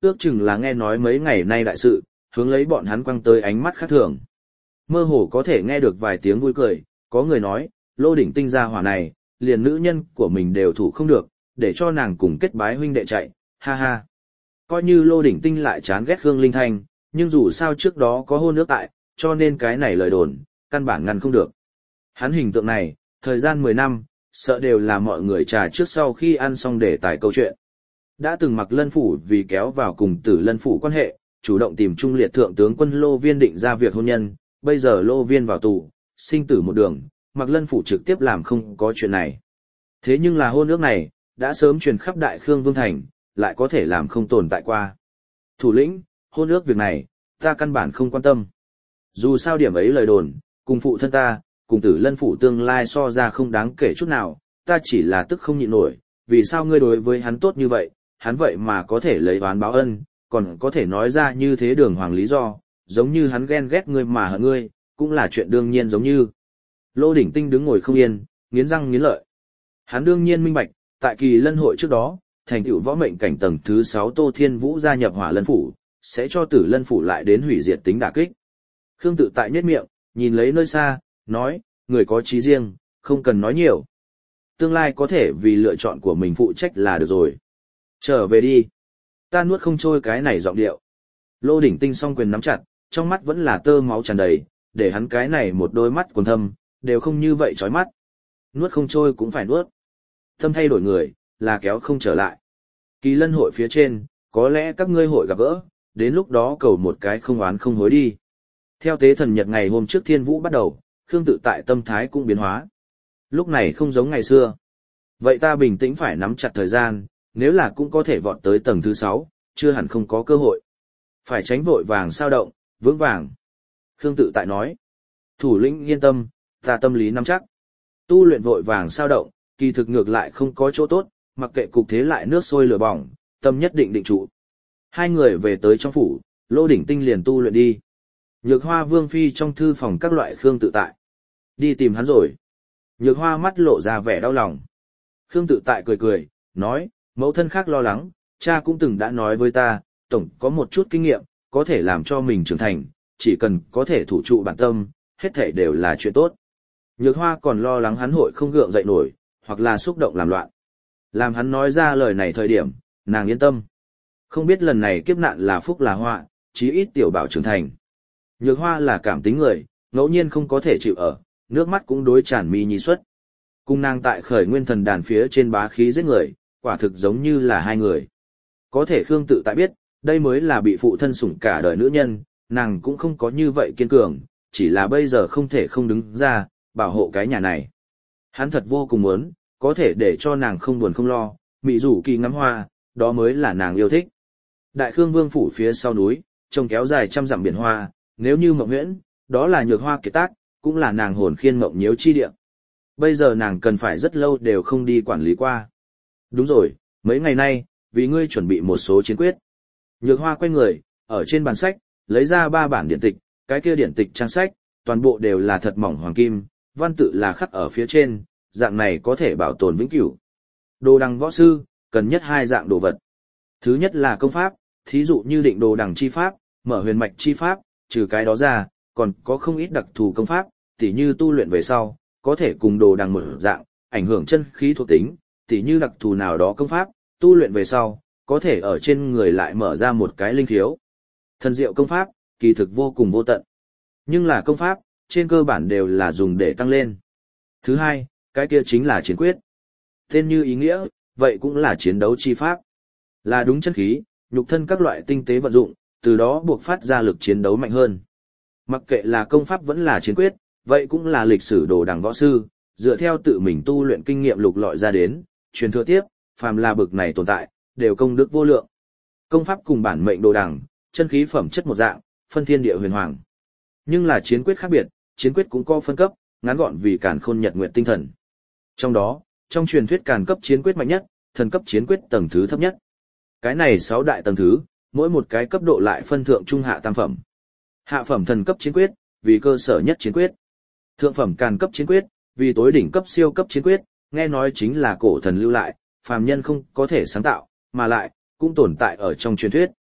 ước chừng là nghe nói mấy ngày nay đại sự, hướng lấy bọn hắn quăng tới ánh mắt khác thường. Mơ hồ có thể nghe được vài tiếng vui cười, có người nói, Lô Đỉnh Tinh gia hỏa này, liền nữ nhân của mình đều thủ không được, để cho nàng cùng kết bái huynh đệ chạy, ha ha. Coi như Lô Đỉnh Tinh lại chán ghét Khương Linh Thanh, nhưng dù sao trước đó có hôn ước tại, cho nên cái này lời đồn, căn bản ngăn không được. Hắn hình tượng này, thời gian mười năm, sợ đều là mọi người trà trước sau khi ăn xong để tải câu chuyện. Đã từng mặc lân phủ vì kéo vào cùng tử lân phủ quan hệ, chủ động tìm trung liệt thượng tướng quân Lô Viên định ra việc hôn nhân, bây giờ Lô Viên vào tù, sinh tử một đường, mặc lân phủ trực tiếp làm không có chuyện này. Thế nhưng là hôn ước này, đã sớm truyền khắp Đại Khương Vương Thành, lại có thể làm không tồn tại qua. Thủ lĩnh, hôn ước việc này, ta căn bản không quan tâm. Dù sao điểm ấy lời đồn, cùng phụ thân ta, cùng tử lân phủ tương lai so ra không đáng kể chút nào, ta chỉ là tức không nhịn nổi, vì sao ngươi đối với hắn tốt như vậy, hắn vậy mà có thể lấy oán báo ân, còn có thể nói ra như thế đường hoàng lý do, giống như hắn ghen ghét ngươi mà hận ngươi, cũng là chuyện đương nhiên giống như. Lô Đỉnh Tinh đứng ngồi không yên, nghiến răng nghiến lợi. Hắn đương nhiên minh bạch, tại kỳ lân hội trước đó, thành tựu võ mệnh cảnh tầng thứ sáu Tô Thiên Vũ gia nhập Hỏa Lân phủ, sẽ cho Tử Lân phủ lại đến hủy diệt tính đả kích. Khương Tự Tại nhếch miệng, nhìn lấy nơi xa, nói, người có chí riêng, không cần nói nhiều. Tương lai có thể vì lựa chọn của mình phụ trách là được rồi. Trở về đi. Ta nuốt không trôi cái này giọng điệu. Lô Đỉnh Tinh song quyền nắm chặt, trong mắt vẫn là tơ máu tràn đầy, để hắn cái này một đôi mắt quần thâm, đều không như vậy chói mắt. Nuốt không trôi cũng phải nuốt. Tâm thay đổi người, là kéo không trở lại. Kỳ lân hội phía trên, có lẽ các ngươi hội gặp gỡ, đến lúc đó cầu một cái không oán không hối đi. Theo tế thần nhật ngày hôm trước thiên vũ bắt đầu, Khương Tự Tại tâm thái cũng biến hóa. Lúc này không giống ngày xưa. Vậy ta bình tĩnh phải nắm chặt thời gian, nếu là cũng có thể vọt tới tầng thứ sáu, chưa hẳn không có cơ hội. Phải tránh vội vàng sao động, vững vàng. Khương Tự Tại nói. Thủ lĩnh yên tâm, ta tâm lý nắm chắc. Tu luyện vội vàng sao động, kỳ thực ngược lại không có chỗ tốt, mặc kệ cục thế lại nước sôi lửa bỏng, tâm nhất định định trụ. Hai người về tới trong phủ, Lô Đỉnh Tinh liền tu luyện đi. Nhược Hoa Vương phi trong thư phòng các loại Khương Tự Tại. Đi tìm hắn rồi. Nhược Hoa mắt lộ ra vẻ đau lòng. Khương Tự Tại cười cười, nói, mẫu thân khác lo lắng, cha cũng từng đã nói với ta, tổng có một chút kinh nghiệm, có thể làm cho mình trưởng thành, chỉ cần có thể thủ trụ bản tâm, hết thảy đều là chuyện tốt. Nhược Hoa còn lo lắng hắn hội không gượng dậy nổi, hoặc là xúc động làm loạn. Làm hắn nói ra lời này thời điểm, nàng yên tâm. Không biết lần này kiếp nạn là phúc là họa, chí ít tiểu bảo trưởng thành. Nhược Hoa là cảm tính người, ngẫu nhiên không có thể chịu ở, nước mắt cũng đối tràn mi nhi xuất. Cùng nàng tại khởi nguyên thần đàn phía trên bá khí giết người, quả thực giống như là hai người. Có thể Khương Tự Tại biết, đây mới là bị phụ thân sủng cả đời nữ nhân, nàng cũng không có như vậy kiên cường, chỉ là bây giờ không thể không đứng ra, bảo hộ cái nhà này. Hắn thật vô cùng muốn, có thể để cho nàng không buồn không lo, mị rủ kỳ ngắm hoa, đó mới là nàng yêu thích. Đại Khương Vương phủ phía sau núi, trông kéo dài trăm dặm biển hoa, nếu như mộng huyễn, đó là Nhược Hoa kiệt tác, cũng là nàng hồn khiên mộng nhiễu chi địa. Bây giờ nàng cần phải rất lâu đều không đi quản lý qua. Đúng rồi, mấy ngày nay, vì ngươi chuẩn bị một số chiến quyết. Nhược Hoa quay người, ở trên bàn sách, lấy ra ba bản điện tịch, cái kia điện tịch trang sách, toàn bộ đều là thật mỏng hoàng kim, văn tự là khắc ở phía trên, dạng này có thể bảo tồn vĩnh cửu. Đồ đằng võ sư, cần nhất hai dạng đồ vật. Thứ nhất là công pháp, thí dụ như định đồ đằng chi pháp, mở huyền mạch chi pháp, trừ cái đó ra, còn có không ít đặc thù công pháp, tỉ như tu luyện về sau, có thể cùng đồ đằng một dạng, ảnh hưởng chân khí thuộc tính, tỉ như đặc thù nào đó công pháp, tu luyện về sau, có thể ở trên người lại mở ra một cái linh khiếu. Thần diệu công pháp, kỳ thực vô cùng vô tận. Nhưng là công pháp, trên cơ bản đều là dùng để tăng lên. Thứ hai, cái kia chính là chiến quyết. Tên như ý nghĩa, vậy cũng là chiến đấu chi pháp. Là đúng chân khí, nhục thân các loại tinh tế vận dụng, từ đó buộc phát ra lực chiến đấu mạnh hơn. Mặc kệ là công pháp vẫn là chiến quyết, vậy cũng là lịch sử đồ đằng võ sư, dựa theo tự mình tu luyện kinh nghiệm lục lọi ra đến, truyền thừa tiếp, phàm là bực này tồn tại, đều công đức vô lượng. Công pháp cùng bản mệnh đồ đằng, chân khí phẩm chất một dạng, phân thiên địa huyền hoàng. Nhưng là chiến quyết khác biệt, chiến quyết cũng có phân cấp, ngắn gọn vì càn khôn nhật nguyện tinh thần. Trong đó, trong truyền thuyết càn cấp chiến quyết mạnh nhất, thần cấp chiến quyết tầng thứ thấp nhất. Cái này sáu đại tầng thứ, mỗi một cái cấp độ lại phân thượng trung hạ tam phẩm. Hạ phẩm thần cấp chiến quyết, vì cơ sở nhất chiến quyết. Thượng phẩm càn cấp chiến quyết, vì tối đỉnh cấp siêu cấp chiến quyết, nghe nói chính là cổ thần lưu lại, phàm nhân không có thể sáng tạo, mà lại, cũng tồn tại ở trong truyền thuyết.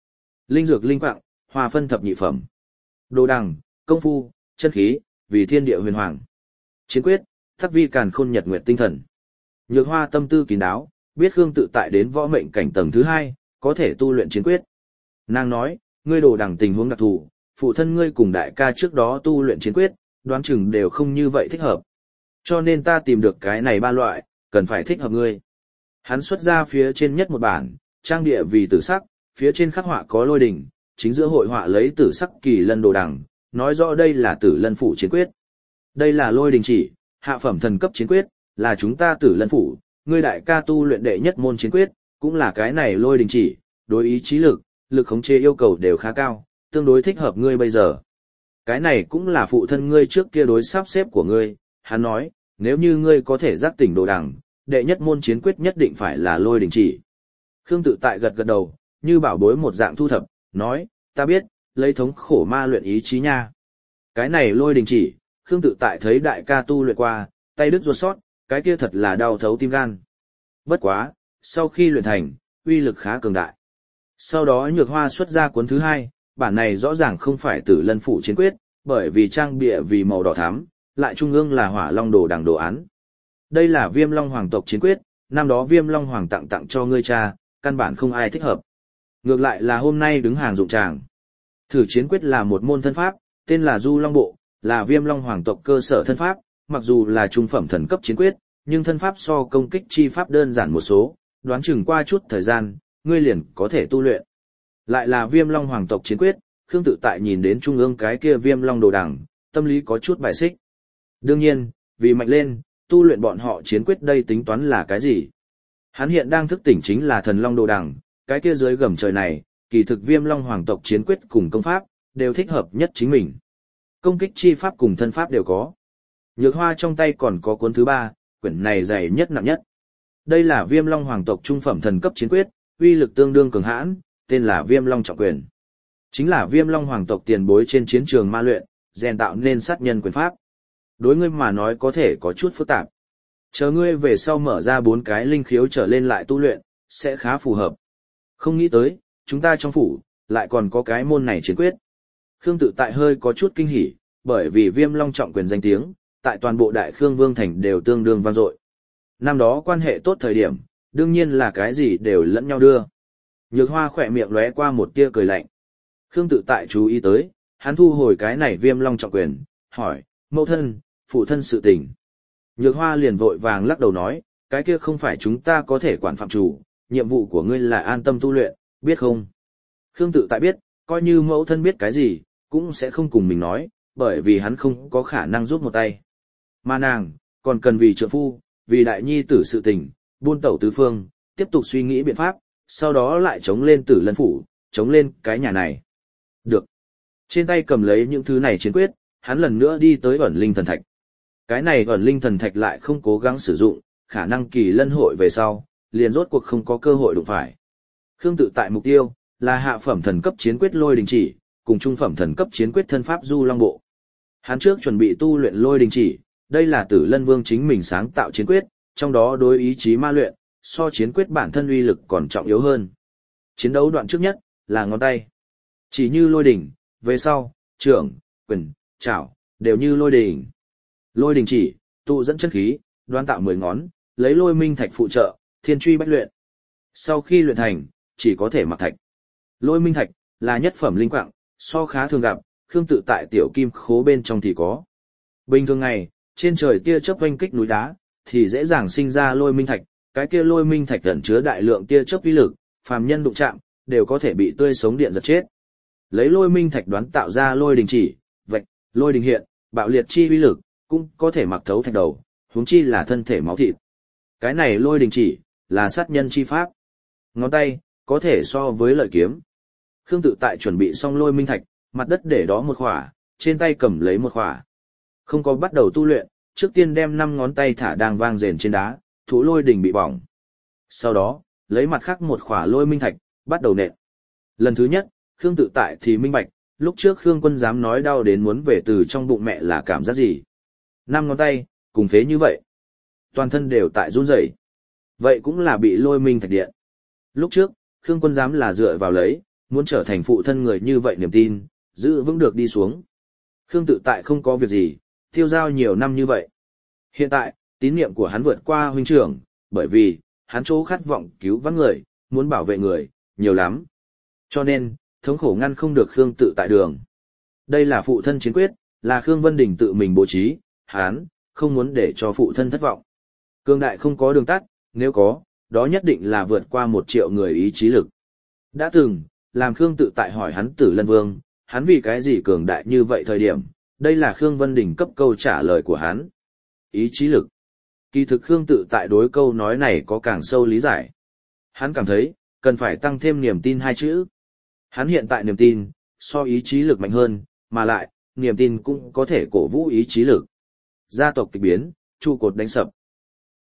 Linh dược linh quạng, hoa phân thập nhị phẩm. Đồ đằng, công phu, chân khí, vì thiên địa huyền hoàng. Chiến quyết, thắc vi càn khôn nhật nguyệt tinh thần. Nhược Hoa tâm tư kín đáo, biết Khương Tự Tại đến võ mệnh cảnh tầng thứ hai, có thể tu luyện chiến quyết. Nàng nói, ngươi đồ đằng tình huống đặc thù, phụ thân ngươi cùng đại ca trước đó tu luyện chiến quyết, đoán chừng đều không như vậy thích hợp. Cho nên ta tìm được cái này ba loại, cần phải thích hợp ngươi. Hắn xuất ra phía trên nhất một bản, trang địa vì tử sắc, phía trên khắc họa có lôi đỉnh, chính giữa hội họa lấy tử sắc kỳ lân đồ đằng, nói rõ đây là tử lân phủ chiến quyết. Đây là lôi đình chỉ, hạ phẩm thần cấp chiến quyết, là chúng ta tử lân phủ, ngươi đại ca tu luyện đệ nhất môn chiến quyết, cũng là cái này lôi đình chỉ, đối ý chí lực, lực khống chế yêu cầu đều khá cao, tương đối thích hợp ngươi bây giờ. Cái này cũng là phụ thân ngươi trước kia đối sắp xếp của ngươi, hắn nói, nếu như ngươi có thể giác tỉnh đồ đằng, đệ nhất môn chiến quyết nhất định phải là lôi đình chỉ. Khương Tự Tại gật gật đầu, như bảo bối một dạng thu thập, nói, ta biết, lấy thống khổ ma luyện ý chí nha. Cái này lôi đình chỉ, Khương Tự Tại thấy đại ca tu luyện qua, tay đứt ruột sót, cái kia thật là đau thấu tim gan. Bất quá, sau khi luyện thành, uy lực khá cường đại. Sau đó Nhược Hoa xuất ra cuốn thứ hai, bản này rõ ràng không phải Tử Lân phủ chiến quyết, bởi vì trang bìa vì màu đỏ thắm, lại trung ương là Hỏa Long đồ đằng đồ án. Đây là Viêm Long hoàng tộc chiến quyết, năm đó Viêm Long hoàng tặng tặng cho ngươi cha, căn bản không ai thích hợp. Ngược lại là hôm nay đứng hàng dụng tràng. Thử chiến quyết là một môn thân pháp, tên là Du Long Bộ, là Viêm Long hoàng tộc cơ sở thân pháp, mặc dù là trung phẩm thần cấp chiến quyết, nhưng thân pháp so công kích chi pháp đơn giản một số, đoán chừng qua chút thời gian, ngươi liền có thể tu luyện. Lại là Viêm Long hoàng tộc chiến quyết, Khương Tự Tại nhìn đến trung ương cái kia Viêm Long đồ đằng, tâm lý có chút bài xích. Đương nhiên, vì mạnh lên, tu luyện bọn họ chiến quyết đây tính toán là cái gì? Hắn hiện đang thức tỉnh chính là Thần Long đồ đằng, cái kia dưới gầm trời này, kỳ thực Viêm Long hoàng tộc chiến quyết cùng công pháp, đều thích hợp nhất chính mình. Công kích chi pháp cùng thân pháp đều có. Nhược Hoa trong tay còn có cuốn thứ ba, quyển này dày nhất nặng nhất. Đây là Viêm Long hoàng tộc trung phẩm thần cấp chiến quyết, uy lực tương đương cường hãn, tên là Viêm Long trọng quyền. Chính là Viêm Long hoàng tộc tiền bối trên chiến trường ma luyện, rèn tạo nên sát nhân quyền pháp. Đối ngươi mà nói có thể có chút phức tạp. Chờ ngươi về sau mở ra bốn cái linh khiếu trở lên lại tu luyện, sẽ khá phù hợp. Không nghĩ tới, chúng ta trong phủ, lại còn có cái môn này chiến quyết. Khương Tự Tại hơi có chút kinh hỉ, bởi vì Viêm Long trọng quyền danh tiếng, tại toàn bộ Đại Khương Vương thành đều tương đương vang dội. Năm đó quan hệ tốt thời điểm, đương nhiên là cái gì đều lẫn nhau đưa. Nhược Hoa khỏe miệng lóe qua một tia cười lạnh. Khương Tự Tại chú ý tới, hắn thu hồi cái này Viêm Long trọng quyền, hỏi, mẫu thân, phụ thân sự tình. Nhược Hoa liền vội vàng lắc đầu nói, cái kia không phải chúng ta có thể quản phạm chủ, nhiệm vụ của ngươi là an tâm tu luyện, biết không? Khương Tự Tại biết, coi như mẫu thân biết cái gì, cũng sẽ không cùng mình nói, bởi vì hắn không có khả năng giúp một tay. Mà nàng, còn cần vì trượng phu, vì đại nhi tử sự tình, buôn tẩu tứ phương, tiếp tục suy nghĩ biện pháp, sau đó lại chống lên Tử Lân phủ, chống lên cái nhà này. Được. Trên tay cầm lấy những thứ này chiến quyết, hắn lần nữa đi tới ẩn linh thần thạch. Cái này ẩn linh thần thạch lại không cố gắng sử dụng, khả năng kỳ lân hội về sau, liền rốt cuộc không có cơ hội đụng phải. Khương Tự Tại mục tiêu, là hạ phẩm thần cấp chiến quyết lôi đình chỉ, cùng trung phẩm thần cấp chiến quyết thân pháp Du Long Bộ. Hắn trước chuẩn bị tu luyện lôi đình chỉ, đây là Tử Lân Vương chính mình sáng tạo chiến quyết, trong đó đối ý chí ma luyện, so chiến quyết bản thân uy lực còn trọng yếu hơn. Chiến đấu đoạn trước nhất, là ngón tay. Chỉ như lôi đỉnh, về sau, trưởng, quyền, chảo, đều như lôi đỉnh. Lôi đình chỉ, tụ dẫn chân khí, đoán tạo mười ngón, lấy lôi minh thạch phụ trợ, thiên truy bách luyện. Sau khi luyện thành, chỉ có thể mặc thạch. Lôi minh thạch, là nhất phẩm linh quạng, so khá thường gặp, Khương Tự Tại tiểu kim khố bên trong thì có. Bình thường ngày, trên trời tia chớp oanh kích núi đá, thì dễ dàng sinh ra lôi minh thạch, cái kia lôi minh thạch ẩn chứa đại lượng tia chớp uy lực, phàm nhân đụng chạm, đều có thể bị tươi sống điện giật chết. Lấy lôi minh thạch đoán tạo ra lôi đình chỉ, vạch, lôi đình hiện, bạo liệt chi uy lực, cũng có thể mặc thấu thạch đầu, huống chi là thân thể máu thịt. Cái này lôi đình chỉ, là sát nhân chi pháp. Ngón tay, có thể so với lợi kiếm. Khương Tự Tại chuẩn bị xong lôi minh thạch, mặt đất để đó một khỏa, trên tay cầm lấy một khỏa. Không có bắt đầu tu luyện, trước tiên đem năm ngón tay thả đang vang rền trên đá, thủ lôi đỉnh bị bỏng. Sau đó, lấy mặt khác một khỏa lôi minh thạch, bắt đầu nện. Lần thứ nhất, Khương Tự Tại thì minh bạch, lúc trước Khương Quân dám nói đau đến muốn về từ trong bụng mẹ là cảm giác gì. Năm ngón tay, cùng phế như vậy. Toàn thân đều tại run rẩy. Vậy cũng là bị lôi minh thạch điện. Lúc trước, Khương Quân dám là dựa vào lấy, muốn trở thành phụ thân người như vậy niềm tin, giữ vững được đi xuống. Khương Tự Tại không có việc gì, tiêu giao nhiều năm như vậy. Hiện tại, tín niệm của hắn vượt qua huynh trưởng, bởi vì, hắn chỗ khát vọng cứu vãn người, muốn bảo vệ người, nhiều lắm. Cho nên, thống khổ ngăn không được Khương Tự Tại đường. Đây là phụ thân chiến quyết, là Khương Vân Đình tự mình bố trí, hắn không muốn để cho phụ thân thất vọng. Cương đại không có đường tắt, nếu có, đó nhất định là vượt qua một triệu người ý chí lực. Đã từng, làm Khương Tự Tại hỏi hắn Tử Lân Vương, hắn vì cái gì cường đại như vậy thời điểm, đây là Khương Vân Đình cấp câu trả lời của hắn. Ý chí lực. Kỳ thực Khương Tự Tại đối câu nói này có càng sâu lý giải. Hắn cảm thấy, cần phải tăng thêm niềm tin hai chữ. Hắn hiện tại niềm tin, so ý chí lực mạnh hơn, mà lại, niềm tin cũng có thể cổ vũ ý chí lực. Gia tộc kịch biến, trụ cột đánh sập.